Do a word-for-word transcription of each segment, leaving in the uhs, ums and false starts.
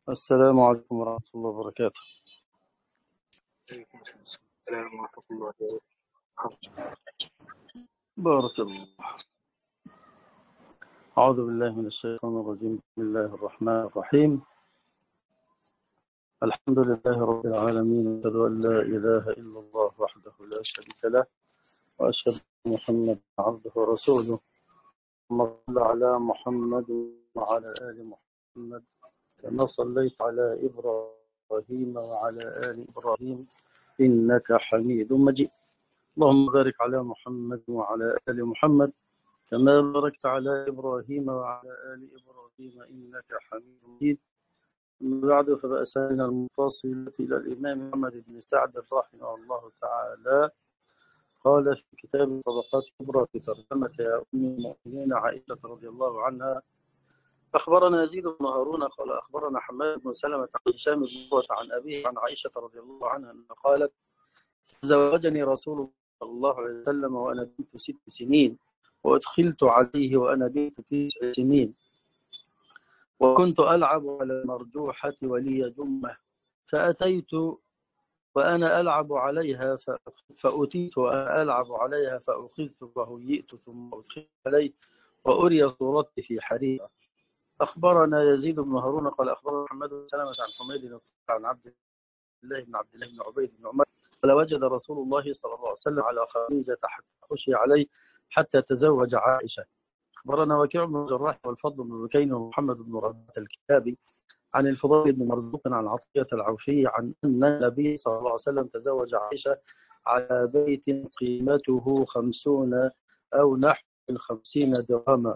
السلام عليكم ورحمة الله وبركاته. عليكم السلام ورحمة الله وبركاته. بارك الله. أعوذ بالله من الشيطان الرجيم. بسم الله الرحمن الرحيم. الحمد لله رب العالمين، وأشهد أن لا إله إلا الله وحده لا شريك له، وأشهد أن محمدا عبده ورسوله. اللهم صل على محمد وعلى آل محمد كما صليت على إبراهيم وعلى آل إبراهيم إنك حميد مجيد. اللهم بارك على محمد وعلى آل محمد كما باركت على إبراهيم وعلى آل إبراهيم إنك حميد مجيد. أما بعد، فبأسئلة المتصلة إلى الإمام محمد بن سعد رحمه الله تعالى قال في كتاب طبقات كبرى في ترجمة أم المؤمنين عائشة رضي الله عنها: أخبرنا يزيد بن هارون قال أخبرنا حماد بن سلمة عن هشام بن عروة عن أبيه عن عائشة رضي الله عنها أنها قالت: تزوجني رسول الله صلى الله عليه وسلم وأنا بنت ست سنين، وأدخلت عليه وأنا بنت تسع سنين، وكنت ألعب على المرجوحة ولي جمة، فأتيت وأنا ألعب عليها فأتيت وأنا ألعب عليها فأخذت فهيئت ثم أدخلت عليه وأري صورتي في حريرة. أخبرنا يزيد بن هارون قال أخبرنا محمد بن سلمة عن حميد عن عبد الله بن عبد الله بن عبيد بن عمر قال: وجد رسول الله صلى الله عليه وسلم على خديجة حتى خشي عليه حتى تزوج عائشة. أخبرنا وكيع بن الجراح والفضل بن بكين ومحمد بن ربيعة الكتابي عن الفضيل بن مرزوق عن عطية العوفي عن أن النبي صلى الله عليه وسلم تزوج عائشة على بيت قيمته خمسون أو نحو الخمسين درهما.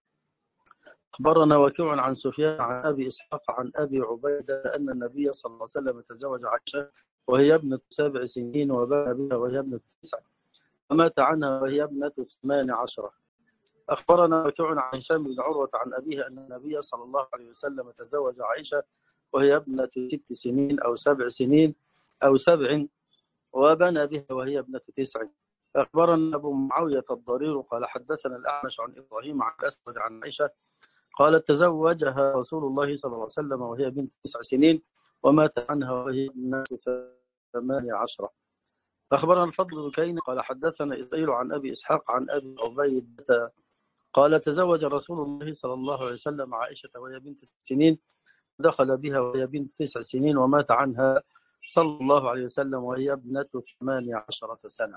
أخبرنا وكيع عن سفيان عن أبي إسحاق عن أبي عبيدة أن النبي صلى الله عليه وسلم تزوج عائشة وهي ابنة سبع سنين وبنى بها وهي ابنة تسع، ومات عنها وهي ابنة ثمان عشرة. أخبرنا وكيع عن هشام بن عروة عن أبيه أن النبي صلى الله عليه وسلم تزوج عائشة وهي ابنة ست سنين أو سبع سنين أو سبع، وبنى بها وهي ابنة تسع. أخبرنا أبو معاوية الضرير قال حدثنا الأعمش عن إبراهيم عن الأسود عن عائشة قالت: تزوجها رسول الله صلى الله عليه وسلم وهي بنت تسع سنين، ومات عنها وهي ابنة ثمان عشرة. أخبرنا الفضل بن كين قال حدثنا إسرائيل عن أبي إسحاق عن أبي عبيدة قال: تزوج رسول الله صلى الله عليه وسلم عائشة وهي بنت ست سنين، دخل بها وهي بنت تسع سنين، ومات عنها صلى الله عليه وسلم وهي ابنة ثمان عشرة سنة.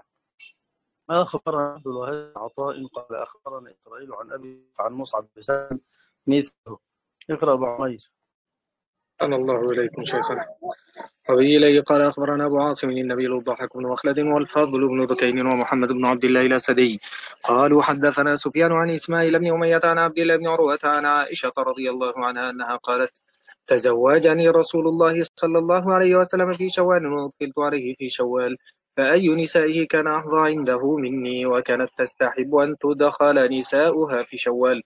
أخبرنا عبد الله عطاء قال أخبرنا إسرائيل عن أبي عن مصعب بن سالم مثله. اقرأ أبو عمير. أنا الله إليكم شيخنا. وبه إليه قال أخبرنا أبو عاصم النبي الضحك بن مخلد والفضل بن ذكين ومحمد بن عبد الله الأسدي قالوا حدثنا سفيان عن إسماعيل بن أمية عن عبد الله بن عروة عن عائشة رضي الله عنها أنها قالت: تزوجني رسول الله صلى الله عليه وسلم في شوال وأدخلت عليه في شوال، فأي نسائه كان أحظى عنده مني، وكانت تستحب أن تدخل نساؤها في شوال.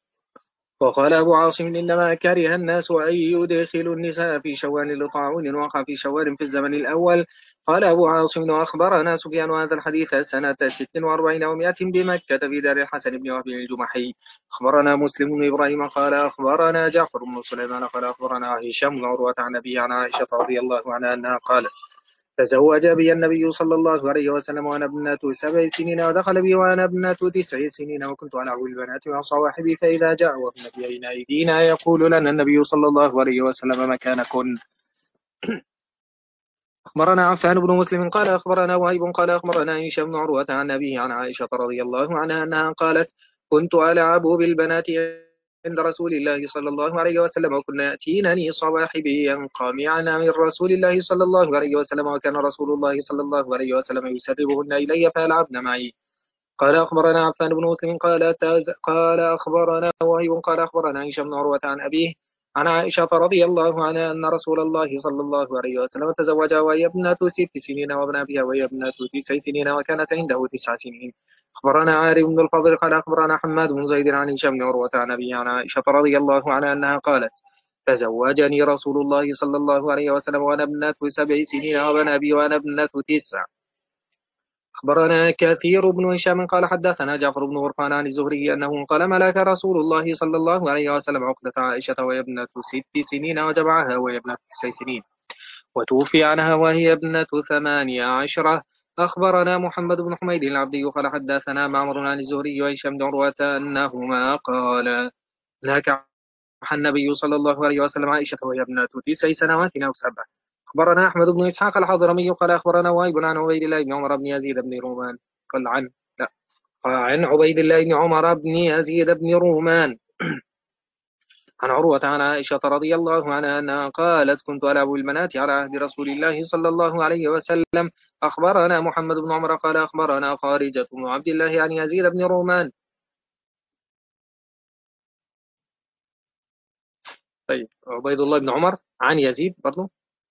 وقال أبو عاصم: إنما كره الناس أن يدخلوا النساء في شوال لطاعون وقع في شوال في الزمن الأول. قال أبو عاصم: وأخبرنا سفيان هذا الحديث سنة ست وأربعين ومائة بمكة في دار الحسن بن وهب الجمحي. أخبرنا مسلم بن إبراهيم قال أخبرنا جعفر بن سليمان قال أخبرنا هشام بن عروة عن أبيه عن عائشة رضي الله عنها أنها قالت: تزوج بي النبي صلى الله عليه وسلم وأنا ابنة سبع سنين، ودخل بي وأنا ابنة تسع سنين، وكنت ألعب بالبنات مع صواحبي، فإذا جاء وهن بين أيدينا يقول لنا النبي صلى الله عليه وسلم مكانكن. أخبرنا عفان بن مسلم قال أخبرنا وهيب قال أخبرنا هشام بن عروة عن أبيه عن عائشة رضي الله عنها أنها قالت: كنت ألعب بالبنات عند رسول الله صلى الله عليه وسلم، وكنا يأتينني صواحبي ينقمعن من رسول الله صلى الله عليه وسلم، وكان رسول الله صلى الله عليه وسلم يسربهن إلي فيلعبن معي. قال أخبرنا عفان بن مسلم قال قال أخبرنا وهيب قال أخبرنا هشام بن عروة عن أبيه عن عائشة رضي الله عنها أن رسول الله صلى الله عليه وسلم تزوجها وهي ابنة ست سنين، وابن بها وهي ابنة تسع سنين، وكانت عنده تسع سنين. أخبرنا عارم بن الفضل قال أخبرنا حماد بن زيد عن هشام بن عروة عن أبيه عن عائشة رضي الله عنها أنها قالت: تزوجني رسول الله صلى الله عليه وسلم وأنا ابنة سبع سنين، وابن أبي وأنا ابنة تسع. أخبرنا كثير بن هشام قال حدثنا جعفر بن غرفان عن الزهري أنه قال ملك رسول الله صلى الله عليه وسلم عقدة عائشة وهي ابنة ست سنين وجمعها وهي ابنة تسع سنين وتوفي عنها وهي ابنة ثمانية عشرة. أخبرنا محمد بن حميد العبدي قال حدثنا معمر عن الزهري وهشام بن عروة أنهما قال نكح النبي صلى الله عليه وسلم عائشة وهي ابنة تسع سنوات أو سبع. أخبرنا أحمد بن إسحاق الحضرمي قال أخبرنا وائل عن عبيد الله بن عمر بن يزيد بن رومان قال عن لا عن عبيد الله بن عمر بن يزيد بن رومان عن عروة عن عائشة رضي الله عنها أنها قالت كنت ألعب بالبنات على عهد رسول الله صلى الله عليه وسلم. أخبرنا محمد بن عمر قال أخبرنا خارجة بن عبد الله عن يزيد بن رومان. طيب عبيد الله بن عمر عن يزيد برضو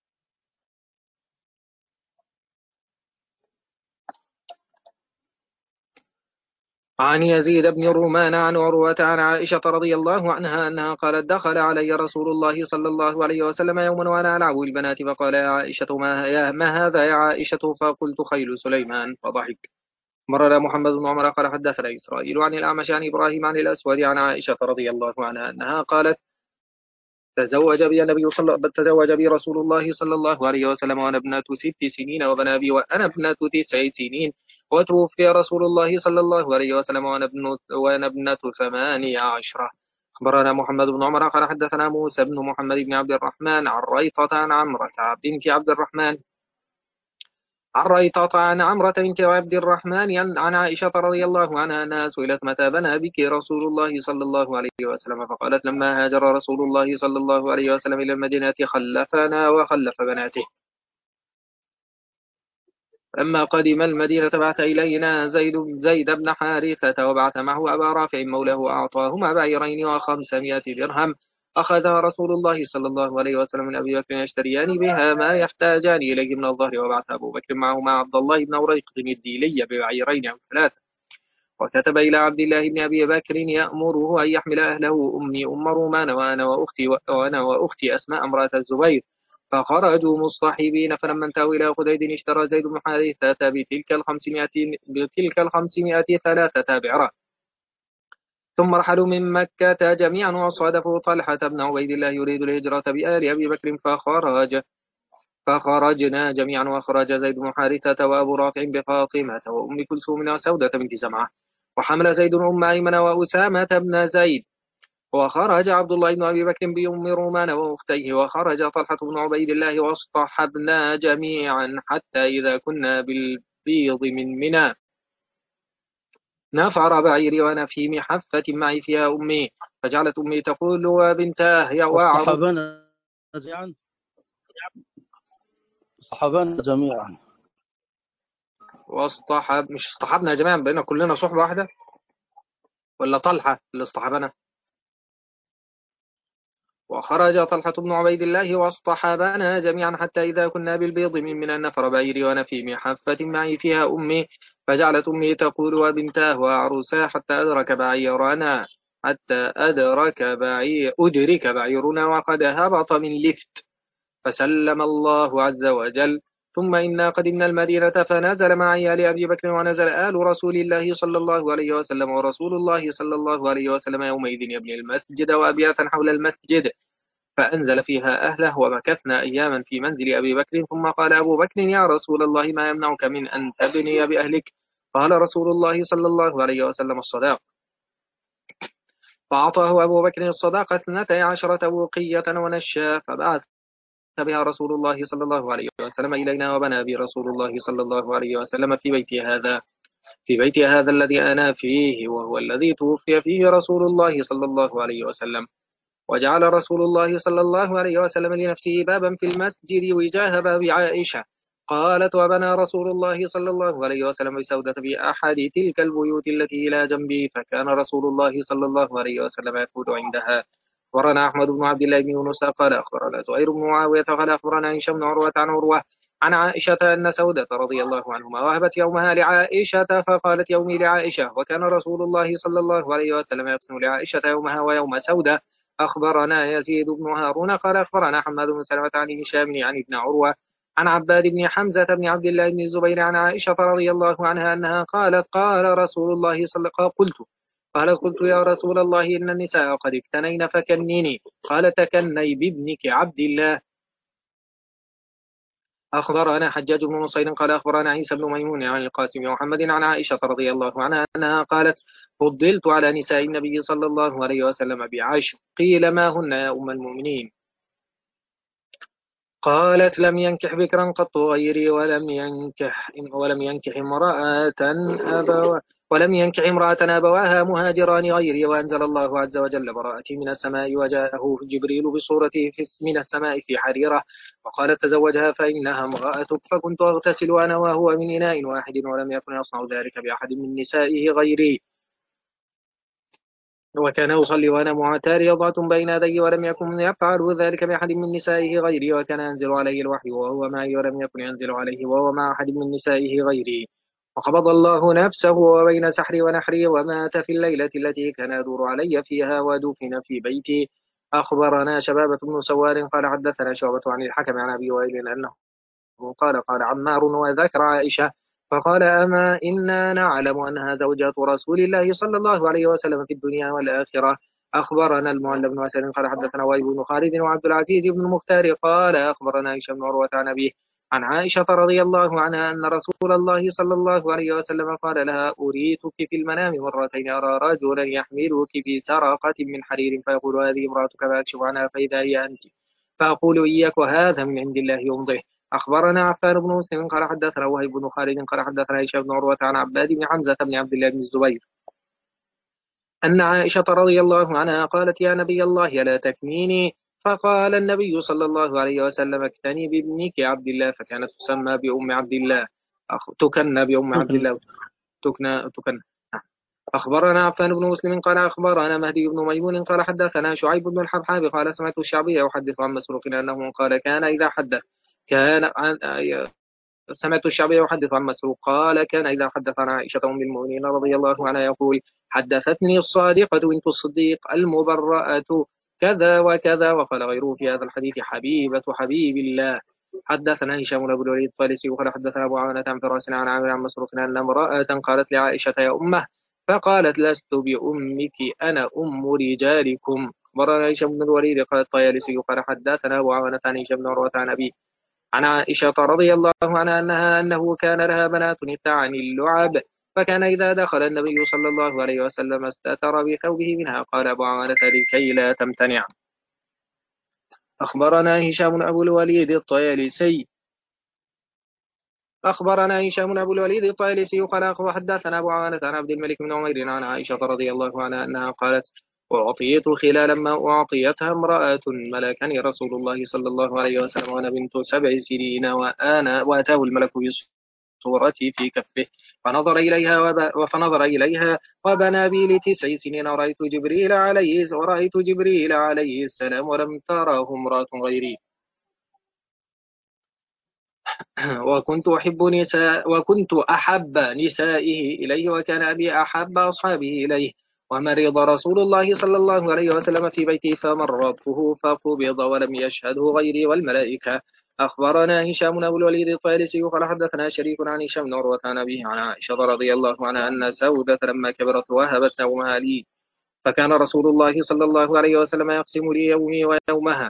عن يزيد بن رومان عن عروة عن عائشة رضي الله عنها أنها قالت دخل علي رسول الله صلى الله عليه وسلم يوما وأنا ألعب بالبنات فقال يا عائشة ما, يا ما هذا يا عائشة فقلت خيل سليمان فضحك. مرنا محمد بن عمر قال حدثنا إسرائيل عن الأعمش عن إبراهيم عن الأسود عن عائشة رضي الله عنها أنها قالت تزوج بي النبي صلى تزوج بي رسول الله صلى الله عليه وسلم وأنا ابنة ست سنين وبنى بي وأنا ابنة تسع سنين وتوفي رسول الله صلى الله عليه وسلم وأنا ابن وأنا ابنة ثمانية عشرة. أخبرنا محمد بن عمر قال حدثنا موسى بن محمد بن عبد الرحمن عن ريطة عن عمرة بنت عبد الرحمن عن ريطة عن عمرة بنت عبد الرحمن عن عائشة رضي الله عنها أنها سئلت متى بنى بك رسول الله صلى الله عليه وسلم فقالت لما هاجر رسول الله صلى الله عليه وسلم إلى المدينة خلفنا وخلف بناته. لما قدم المدينة بعث إلينا زيد, زيد بن حارثة وبعث معه أبا رافع مولاه أعطاهما بعيرين وخمسمائة درهم أخذها رسول الله صلى الله عليه وسلم من أبي بكر يشتريان بها ما يحتاجان إليه من الظهر وبعث أبو بكر معهما عبد الله بن أوريق الديلي ببعيرين أو ثلاثة وكتب إلى عبد الله بن أبي بكر يأمره أن يحمل أهله أمي أم رومان وأنا وأختي وأنا وأختي أسماء امرأة الزبير فخرجوا مصطحبين فلما انتهوا إلى خديد اشترى زيد بن حارثة بتلك الخمسمائة بتلك الخمسمائة ثلاثة بعرة ثم رحلوا من مكة جميعا وصادفوا طلحة بن عبيد الله يريد الهجرة بآل أبي بكر فخرج فخرجنا جميعا وخرج زيد بن حارثة وأبو رافع بفاطمة وأم كلثوم وسودة بنت زمعة وحمل زيد أم أيمن وأسامة بن زيد وخرج عبد الله بن أبي بكر بأم رومان وأختيه وخرج طلحة بن عبيد الله واصطحبنا جميعا حتى إذا كنا بالبيض من منى نفر بعيري وأنا في محفة معي فيها أمي فجعلت أمي تقول وبنتاه يا واصطحبنا جميعا اصطحبنا جميعا واصطحب مش اصطحبنا جميعا بقينا كلنا صحبة واحدة ولا طلحة اللي اصطحبنا. وخرج طلحة بن عبيد الله واصطحبنا جميعا حتى إذا كنا بالبيض من من النفر بعيري وأنا في محفة معي فيها أمي فجعلت أمي تقول وبنتاه وعروساه حتى أدرك بعيرنا حتى أدرك بعير أدرك بعيرنا وقد هبط من لفت فسلم الله عز وجل. ثم إنا قدمنا المدينة فنزل معي آل أبي بكر ونزل آل رسول الله صلى الله عليه وسلم ورسول الله صلى الله عليه وسلم يومئذ يبني المسجد وأبياتا حول المسجد فأنزل فيها أهله ومكثنا أياما في منزل أبي بكر ثم قال أبو بكر يا رسول الله ما يمنعك من أن تبني بأهلك قال رسول الله صلى الله عليه وسلم الصداق فأعطاه أبو بكر الصداقة اثنتي عشرة وقية ونشا فبعث بها رسول الله صلى الله عليه وسلم إلينا وبنى برسول الله صلى الله عليه وسلم في بيت هذا في بيت هذا الذي أنا فيه وهو الذي توفي فيه رسول الله صلى الله عليه وسلم. وجعل رسول الله صلى الله عليه وسلم لنفسه بابا في المسجد وجاه باب عائشة قالت وبنى رسول الله صلى الله عليه وسلم بسودة في أحد تلك البيوت التي إلى جنبي فكان رسول الله صلى الله عليه وسلم يقول عندها. أخبرنا أحمد بن عبد الله بن يونس قال أخبرنا زهير بن معاوية قال أخبرنا هشام بن عروة عن عروة عن عائشة أن سودة رضي الله عنهما وهبت يومها لعائشة فقالت يومي لعائشة وكان رسول الله صلى الله عليه وسلم يقسم لعائشة يومها ويوم سودة. أخبرنا يزيد بن هارون قال أخبرنا حماد بن سلمة عن هشام عن ابن عروة عن عباد بن حمزة بن عبد الله بن الزبير عن عائشة رضي الله عنها أنها قالت قال رسول الله صلى الله عليه وسلم قلت قالت قلت يا رسول الله إن النساء قد اكتنين فكنيني قال تكني بابنك عبد الله. أخبرنا حجاج بن نصير قال أخبرنا عيسى بن ميمون عن القاسم بن محمد عن عائشة رضي الله عنها أنها قالت فضلت على نساء النبي صلى الله عليه وسلم بعشر قيل ما هن يا أم المؤمنين؟ قالت لم ينكح بكرا قط غيري ولم ينكح ولم ينكح امرأة أبوا ولم ينكح امرأة أبواها مهاجران غيري وأنزل الله عز وجل براءتي من السماء وجاءه جبريل بصورته من السماء في حريرة وقالت تزوجها فإنها امرأتك فكنت أغتسل أنا وهو من إناء واحد ولم يكن يصنع ذلك بأحد من نسائه غيري وكان يصلي وأنا معترضة بين يدي ولم يكن يفعل ذلك بأحد من نسائه غيري وكان ينزل عليه الوحي وهو معي ولم يكن ينزل عليه وهو مع أحد من نسائه غيري وقبض الله نفسه وبين سحري ونحري ومات في الليلة التي كان يدور علي فيها ودفن في بيتي. أخبرنا شبابة بن سوار قال حدثنا شعبة عن الحكم عن أبي وائل أنه قال قال عمار وذكر عائشة فقال أما إنا نعلم أنها زوجة رسول الله صلى الله عليه وسلم في الدنيا والآخرة. أخبرنا المعلى بن أسد قال حدثنا وائل بن خالد وعبد العزيز بن المختار قال أخبرنا هشام بن عروة عن أبيه عن عائشة رضي الله عنها أن رسول الله صلى الله عليه وسلم قال لها أريتك في المنام مرتين أرى رجلا يحملك بسرقة من حرير فيقول هذه امرأتك فأكشف عنها فإذا هي أنت فأقول إياك وهذا من عند الله يمضيه. أخبرنا عفان بن مسلم قال حدثنا وهيب بن خالد قال حدثنا هشام بن عروة عن عباد بن حمزة بن عبد الله بن الزبير أن عائشة رضي الله عنها قالت يا نبي الله لا تكنيني فقال النبي صلى الله عليه وسلم اكتني بابنك عبد الله فكانت تسمى بأم عبد الله تكن بأم عبد الله تكن تكن أخبرنا عفان بن مسلم قال أخبرنا مهدي بن ميمون قال حدثنا شعيب بن الحبحاب قال سمعت الشعبي يحدث عن مسروق أنه قال كان إذا حدث كان سمعت الشعبي يحدث عن مسروق قال كان إذا حدث عن عائشة أم المؤمنين رضي الله عنها يقول حدثتني الصادقة بنت الصديق المبرأة كذا وكذا وقال غيره في هذا الحديث حبيبة حبيب الله. حدثنا هشام بن الوليد الطالسي وقال حدثنا أبو عوانة عن فراس عن عامر عن مسروق أن امرأة قالت لعائشة يا أمه فقالت لست بأمك أنا أم رجالكم. أخبرنا هشام بن الوليد قال الطيالسي قال حدثنا أبو عوانة عن هشام بن عروة عن أبيه عن عائشة رضي الله عنها أنها أنه كان لها بنات تعني اللعب فكان إذا دخل النبي صلى الله عليه وسلم استتر بثوبه منها قال أبو عوانة لكي لا تمتنع. أخبرنا هشام أبو الوليد الطيالسي أخبرنا هشام أبو الوليد الطيالسي قال حدثنا أبو عوانة عن عبد الملك بن عمير عن عائشة رضي الله عنها أنها قالت وأعطيت خلال ما أعطيتها امرأة ملكني رسول الله صلى الله عليه وسلم وأنا بنت سبع سنين وأنا وأتاه الملك بصورتي في كفه فنظر إليها وب... فنظر إليها وبنى بي لتسع سنين ورأيت جبريل عليه ورأيت جبريل عليه السلام ولم تره امرأة غيري وكنت أحب نساء وكنت أحب نسائه إليه وكان أبي أحب أصحابه إليه ومرض رسول الله صلى الله عليه وسلم في بيته فمرضته فقبض ولم يشهده غيري والملائكة. أخبرنا هشام أبو الوليد الطيالسي قال حدثنا شريك عن هشام بن عروة عن أبيه عن عائشة رضي الله عنها أن سودة لما كبرت وهبت نومها لي فكان رسول الله صلى الله عليه وسلم يقسم لي يومي ويومها.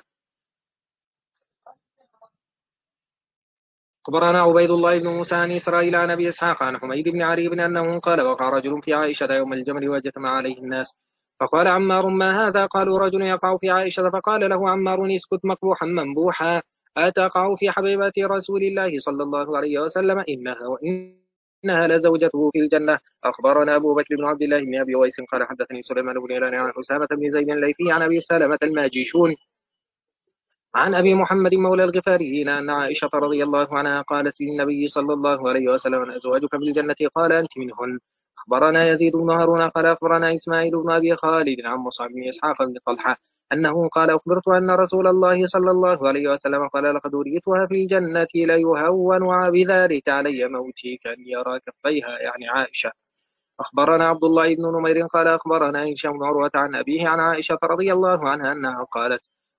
أخبرنا عبيد الله بن موسى عن إسرائيل عن أبي إسحاق عن حميد بن عريب أنه قال وقع رجل في عائشة يوم الجمل واجتمع عليه الناس فقال عمار ما هذا؟ قالوا رجل يقع في عائشة فقال له عمار اسكت مقبوحا منبوحا أتقع في حبيبة رسول الله صلى الله عليه وسلم إنها وإنها لزوجته في الجنة. أخبرنا أبو بكر بن عبد الله بن أبي ويس قال حدثني سليمان بن هلال عن أسامة بن زيد الليثي عن أبي سلمة الماجشون عن أبي محمد مولى الغفاريين أن عائشة رضي الله عنها قالت للنبي صلى الله عليه وسلم أزواجك في الجنة قال أنت منهن. أخبرنا يزيد بن هارون قال أخبرنا إسماعيل بن أبي خالد عن مصعب بن إسحاق بن طلحة أنه قال أخبرت أن رسول الله صلى الله عليه وسلم قال لقد أريتها في الجنة ليهون بذلك علي موتي كأن يرى كفيها يعني عائشة. أخبرنا عبد الله بن نمير قال أخبرنا هشام بن عروة عن أبيه عن عائشة رضي الله عنها أنها قالت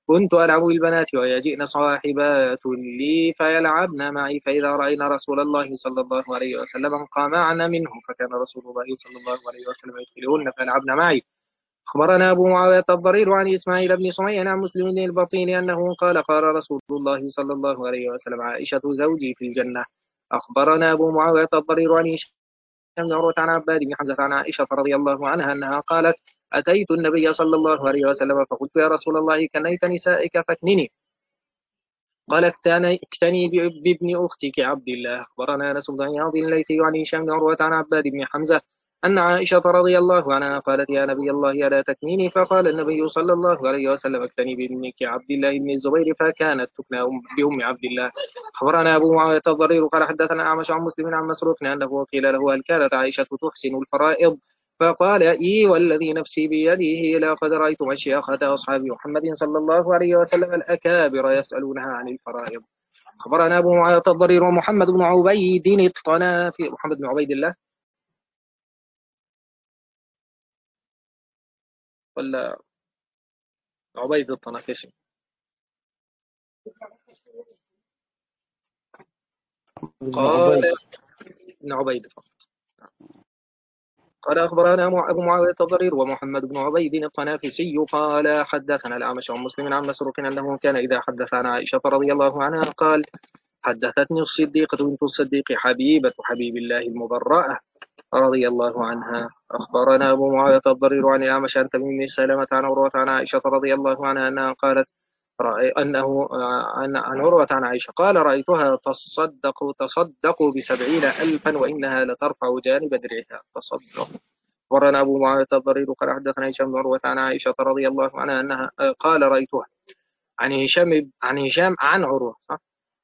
كنت ألعب بالبنات ويجئن صاحبات لي فيلعبن معي، فإذا رأينا رسول الله صلى الله عليه وسلم انقمعن منه، فكان رسول الله صلى الله عليه وسلم يدخلهن فيلعبن معي. أخبرنا أبو معاوية الضرير عن إسماعيل بن سمية عن مسلم بن البطين أنه قال قال رسول الله صلى الله عليه وسلم عائشة زوجي في الجنة. أخبرنا أبو معاوية الضرير عن هشام بن عروة عن عباد بن حمزة عن عائشة رضي الله عنها أنها قالت أتيت النبي صلى الله عليه وسلم فقلت يا رسول الله كنيت نسائك فاكنني، قال اكتني بابن أختك عبد الله. أخبرنا أنس بن عياض الليثي عن هشام بن عروة عن عباد بن حمزة أن عائشة رضي الله عنها قالت يا نبي الله ألا تكنيني، فقال النبي صلى الله عليه وسلم اكتني بابنك عبد الله بن الزبير، فكانت تكنى بأم عبد الله. أخبرنا أبو معاوية الضرير قال حدثنا أعمش عن مسلم عن مسروق أنه قيل له هل كانت عائشة تحسن الفرائض؟ فقال إي والذي نفسي بيده لقد رأيت مشيخة أصحاب محمد صلى الله عليه وسلم الأكابر يسألونها عن الفرائض. أخبرنا أبو معاوية الضرير ومحمد بن عبيد الطنافي محمد بن عبيد الله ولا عبيد الطنافسي؟ قال ابن عبيد فقط. قال أخبرنا أبو معاوية الضرير ومحمد بن عبيد الطنافسي قال حدثنا الأعمش عن مسلم عن مسروق أنه كان إذا حدث عن عائشة رضي الله عنها قال حدثتني الصديقة بنت الصديق حبيبة حبيب الله المبرأة رضي الله عنها. أخبرنا أبو معاوية الضرير عن الأعمش عن تميم بن سلمة عن عروة عن عائشة رضي الله عنها أنها قالت رأي أنه عن عروة عن عائشة قال رأيتها تصدق تصدق بسبعين ألفا وإنها لترفع جانب درعها. تصدق. أخبرنا أبو معاوية الضرير قال حدثنا هشام بن عروة عن عائشة رضي الله عنها أنها قال رأيتها عن هشام عن هشام عن عروة صح؟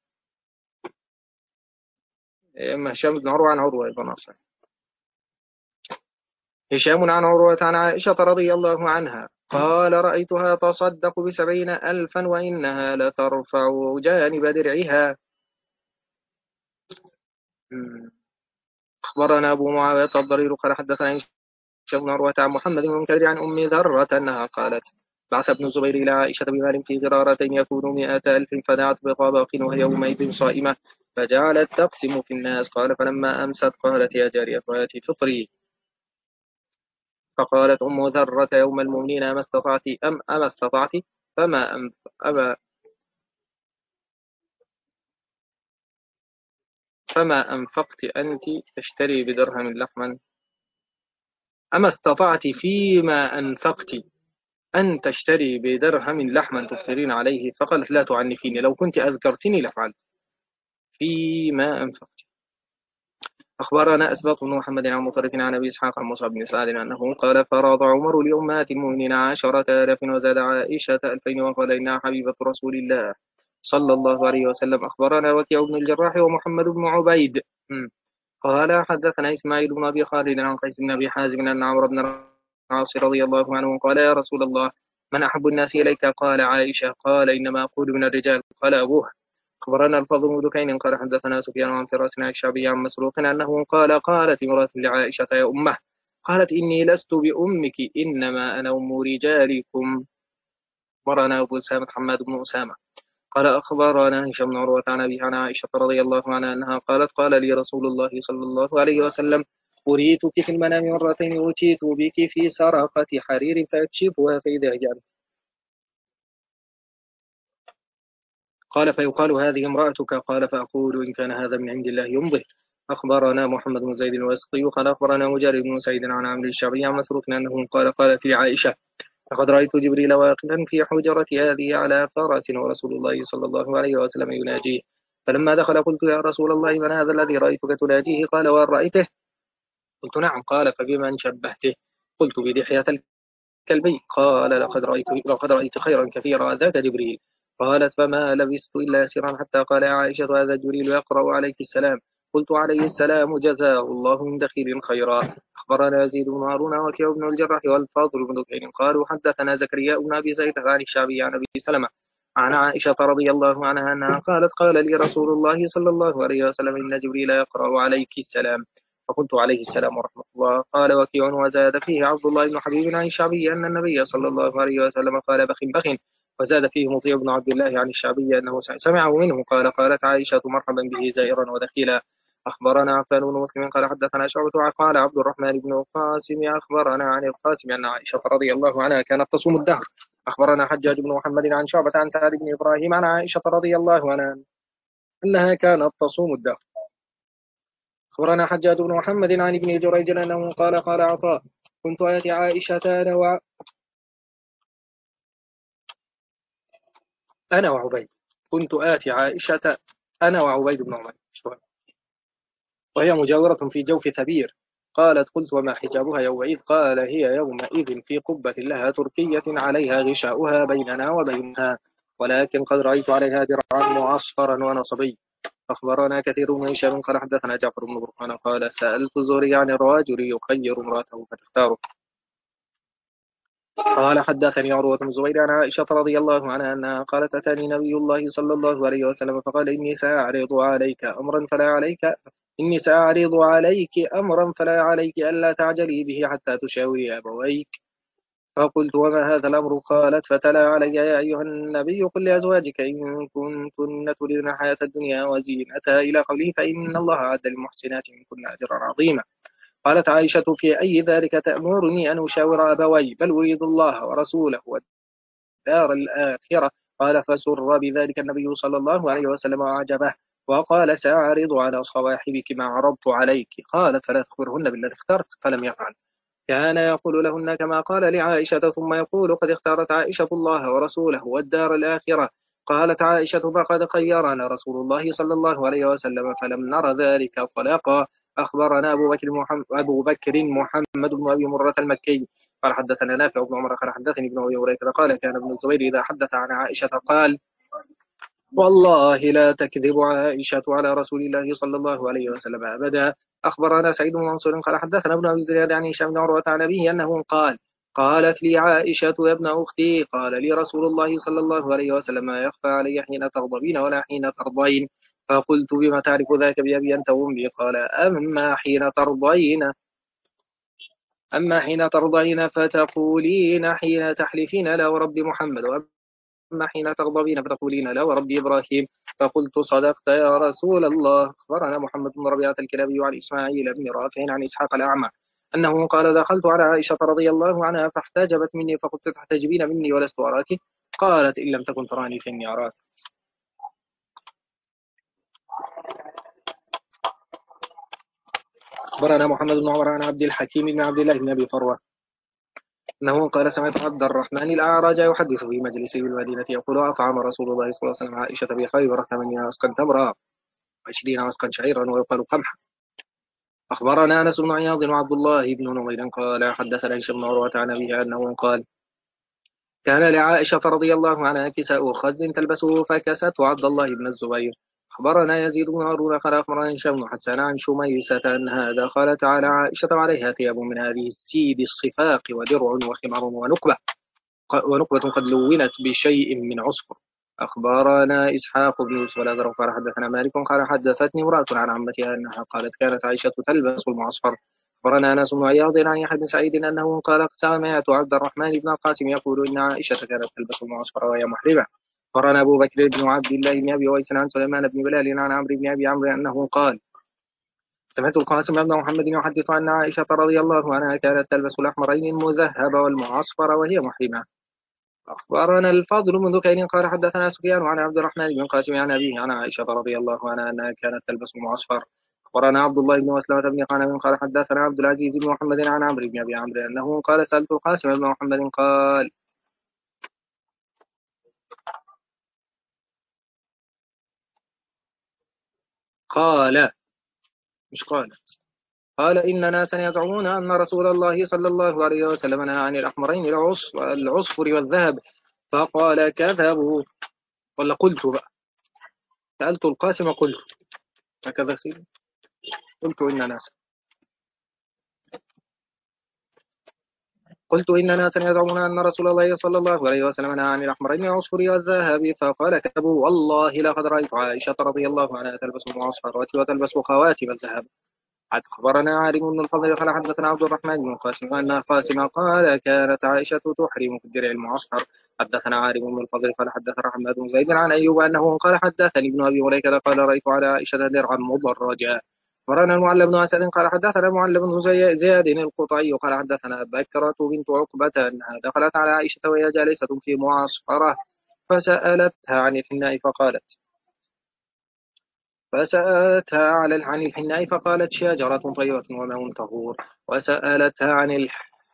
إما هشام بن عروة عن عروة يبقى ناصر. هشام عن عروة عن عائشة رضي الله عنها قال رأيتها تصدق بسبعين ألفا وإنها لترفع جانب درعها. أخبرنا أبو معاوية الضرير قال حدثنا هشام بن عروة عن محمد بن منكدر عن أم ذرة أنها قالت بعث ابن الزبير إلى عائشة بمال في غرارتين يكون مئة ألف فدعت بطبق وهي يومئذ صائمة فجعلت تقسم في الناس. قال فلما أمست قالت يا جارية هاتي فطري، فقالت أم ذرة يوم المؤمنين أما استطعت أم أما استطعت فما أم أما فما أنفقت أنت تشتري بدرهم لحما أما استطعت فيما أنفقت أن تشتري بدرهم لحما تفطرين عليه. فقالت لا تعنفيني لو كنت أذكرتني لفعلت فيما أنفقت. أخبرنا أسباط بن محمد عن مطرف عن أبي إسحاق عن مصعب بن سعد أنه قال فرض عمر لأمهات المؤمنين عشرة آلاف وزاد عائشة ألفين وقال إنها حبيبة رسول الله صلى الله عليه وسلم. أخبرنا وكيع بن الجراح ومحمد بن عبيد قال حدثنا إسماعيل بن أبي خالد عن قيس بن أبي حازم أن عمرو بن العاص رضي الله عنه قال يا رسول الله من أحب الناس إليك؟ قال عائشة. قال إنما أقول من الرجال. قال أبوه. أخبرنا الفضل بن دكين قال حدثنا سفيان عن فراس عن الشعبي عن مسروق أنه قال قالت امرأة لعائشة يا أمه قالت إني لست بأمك إنما أنا أم رجالكم. أخبرنا أبو أسامة حماد بن أسامة قال أخبرنا هشام بن عروة عن أبي عن عائشة رضي الله عنها أنها قالت قال لي رسول الله صلى الله عليه وسلم أريتك في المنام مرتين أتيت بك في سرقة حرير فأكشفها فإذا هي أنت. قال فيقال هذه امرأتك؟ قال فأقول إن كان هذا من عند الله يمضي. أخبرنا محمد بن زيد الواسطي قال أخبرنا مجارد بن سعيد عن عمرو الشعبي عن مسروق أنه قال قالت لي عائشة لقد رأيت جبريل واقفا في حجرة هذه على فرس ورسول الله صلى الله عليه وسلم يناجيه، فلما دخل قلت يا رسول الله من هذا الذي رأيتك تناجيه؟ قال وأن رأيته؟ قلت نعم. قال فبمن شبهته؟ قلت بدحية الكلبي. قال لقد رأيت لقد رأيت خيرا كثيرا ذاك جبريل. قالت فما لبثت إلا يسيرا حتى قال يا عائشة هذا جبريل يقرأ عليك السلام. قلت عليه السلام جزاه الله من دخيل خيرا. أخبرنا يزيد بن هارون وكيع بن الجراح والفاضل بن دكين قالوا حدثنا زكريا بن أبي زيد عن الشعبي عن أبي سلمة عن عائشة رضي الله عنها أنها قالت قال لي رسول الله صلى الله عليه وسلم إن جبريل يقرأ عليك السلام. فقلت عليه السلام ورحمة الله. قال وكيع وزاد فيه عبد الله بن حبيب عن الشعبي أن النبي صلى الله عليه وسلم قال بخ بخ وزاد فيه مطيع بن عبد الله عن الشعبي أنه سمعه منه قال قالت عائشة مرحبا به زائرا ودخيلا. أخبرنا عفان بن مسلم قال حدثنا شعبة قال عبد الرحمن بن القاسم أخبرنا عن القاسم أن عائشة رضي الله عنها كانت تصوم الدهر. أخبرنا حجاج بن محمد عن شعبة عن سعد بن إبراهيم عن عائشة رضي الله عنها أنها كانت تصوم الدهر. أخبرنا حجاج بن محمد عن ابن جريج أنه قال قال عطاء كنت آتي عائشة أنا و... أنا وعبيد كنت آتي عائشة أنا وعبيد بن عمر وهي مجاورة في جوف ثبير. قالت قلت وما حجابها يومئذ؟ قال هي يومئذ في قبة لها تركية عليها غشاؤها بيننا وبينها ولكن قد رأيت عليها درعا معصفرا ونصبي. أخبرنا كثير من هشام قال حدثنا جعفر بن برقان قال سألت الزهري عن الرجل يخير امرأته فتختاره. قال حدثني عروة بن الزبير عن عائشة رضي الله عنها أنها قالت أتاني نبي الله صلى الله عليه وسلم فقال إني سأعرض عليك أمرا فلا عليك إني سأعرض عليك أمرا فلا عليك ألا تعجلي به حتى تشاوري أبويك. فقلت وما هذا الأمر؟ قالت فتلا علي يا أيها النبي قل لأزواجك إن كنتن تريدن الحياة الدنيا وزينتها إلى قوله فإن الله أعد للمحسنات منكن أجرا عظيما. قالت عائشة في أي ذلك تأمرني أن أشاور أبوي؟ بل أريد الله ورسوله والدار الآخرة. قال فسر بذلك النبي صلى الله عليه وسلم وأعجبه وقال سأعرض على صواحبك ما عرضت عليك. قالت فلا تخبرهن بالذي اخترت فلم يفعل. كان يقول لهن كما قال لعائشة ثم يقول قد اختارت عائشة الله ورسوله والدار الآخرة. قالت عائشة فقد خيرنا رسول الله صلى الله عليه وسلم فلم نر ذلك طلاقا. أخبرنا أبو بكر محمد, أبو بكر محمد بن أبي مرة المكي قال حدثنا نافع بن عمر قال حدثني ابن أبي هريرة قال كان ابن الزبير إذا حدث عن عائشة قال والله لا تكذب عائشة على رسول الله صلى الله عليه وسلم أبدا. أخبرنا سعيد بن منصور قال حدثنا ابن أبي زياد عن هشام بن عروة عن أبيه أنه قال قالت لي عائشة يا ابن أختي قال لي رسول الله صلى الله عليه وسلم ما يخفى علي حين تغضبين ولا حين ترضين. فقلت بما تعرف ذاك بأبي أنت وأمي؟ قال أما حين ترضين أما حين ترضين فتقولين حين تحلفين لا ورب محمد أما حين تغضبين فتقولين لا ورب إبراهيم. فقلت صدقت يا رسول الله. أخبرنا محمد بن ربيعة الكلابي عن إسماعيل بن رافع عن إسحاق الأعمى أنه قال دخلت على عائشة رضي الله عنها فاحتجبت مني فقلت تحتجبين مني ولست أراك؟ قالت إن لم تكن تراني فإني أراك. أخبرنا محمد بن عمر عن عبد الحكيم بن عبد الله بن أبي فروة أنه قال سمعت عبد الرحمن الأعرج يحدث في مجلسه بالمدينة يقول أطعم رسول الله صلى الله عليه وسلم عائشة بخيبر ثمانين مسقا تمرا وعشرين مسقا شعيرا ويقال قمحا. أخبرنا أنس بن عياض وعبد الله بن نمير قال حدثنا هشام بن عروة عن أبيه أنه قال كان لعائشة رضي الله عنها كساء خز تلبسه فكست عبد الله بن الزبير. أخبرنا يزيد بن هارون قال أخبرنا هشام بن حسان عن شميسة أنها دخلت على عائشة عليها ثياب من هذه السيد الصفاق ودرع وخمار ونقبة ونقبة قد لونت بشيء من عصفر. أخبرنا إسحاق بن يوسف الأزرق قال حدثنا مالك قال حدثتني امرأة عن عمتها أنها قالت كانت عائشة تلبس المعصفر. أخبرنا أنس بن عياض عن يحيى بن سعيد أنه قال سمعت عبد الرحمن بن القاسم يقول إن عائشة كانت تلبس المعصفر وهي محرمة. أخبرنا أبو بكر بن عبد الله بن أبي ويس عن سليمان بن بلال عن عمرو بن أبي عمرو أنه قال سمعت القاسم بن محمد يحدث أن عائشة رضي الله عنها كانت تلبس الأحمرين المذهب والمعصفر وهي محرمة. أخبرنا الفضل بن دكين قال حدثنا سفيان عن عبد الرحمن بن قاسم عن أبيه عن عائشة رضي الله عنها أنها كانت تلبس المعصفر. أخبرنا عبد الله بن مسلمة بن قانب قال حدثنا عبد العزيز بن محمد عن عمرو بن أبي عمرو أنه قال سألت القاسم بن محمد قال قال مش قال قال إن ناسا يزعمون أن رسول الله صلى الله عليه وسلم نهى عن الأحمرين العصفر والذهب فقال كذبوا. ولا قلت بقى سألت القاسم قلت هكذا سيدي قلت إن ناسا قلت إن ناسا يزعمون أن رسول الله صلى الله عليه وسلم نهى عن الأحمرين العصفر والذهب فقال كذبوا. والله لقد رأيت عائشة رضي الله عنها تلبس المعصفرات وتلبس خواتم الذهب. أخبرنا عالم بن الفضل قال حدثنا عبد الرحمن بن القاسم أن القاسم قال كانت عائشة تحرم في الدرع المعصفر حدثنا عارم بن الفضل قال حدثنا حماد بن زيد عن أيوب أنه قال حدثني ابن أبي مليكة قال رأيت على عائشة درعا مضرجا. أخبرنا المعلى بن أسد قال حدثنا معلى بن زياد القطعي قال حدثنا بكرة بنت عقبة أنها دخلت على عائشة وهي جالسة في معصفرة فسألتها عن الحناء فقالت فسألتها على عن الحناء فقالت شجرة طيبة وماء طهور. وسألتها عن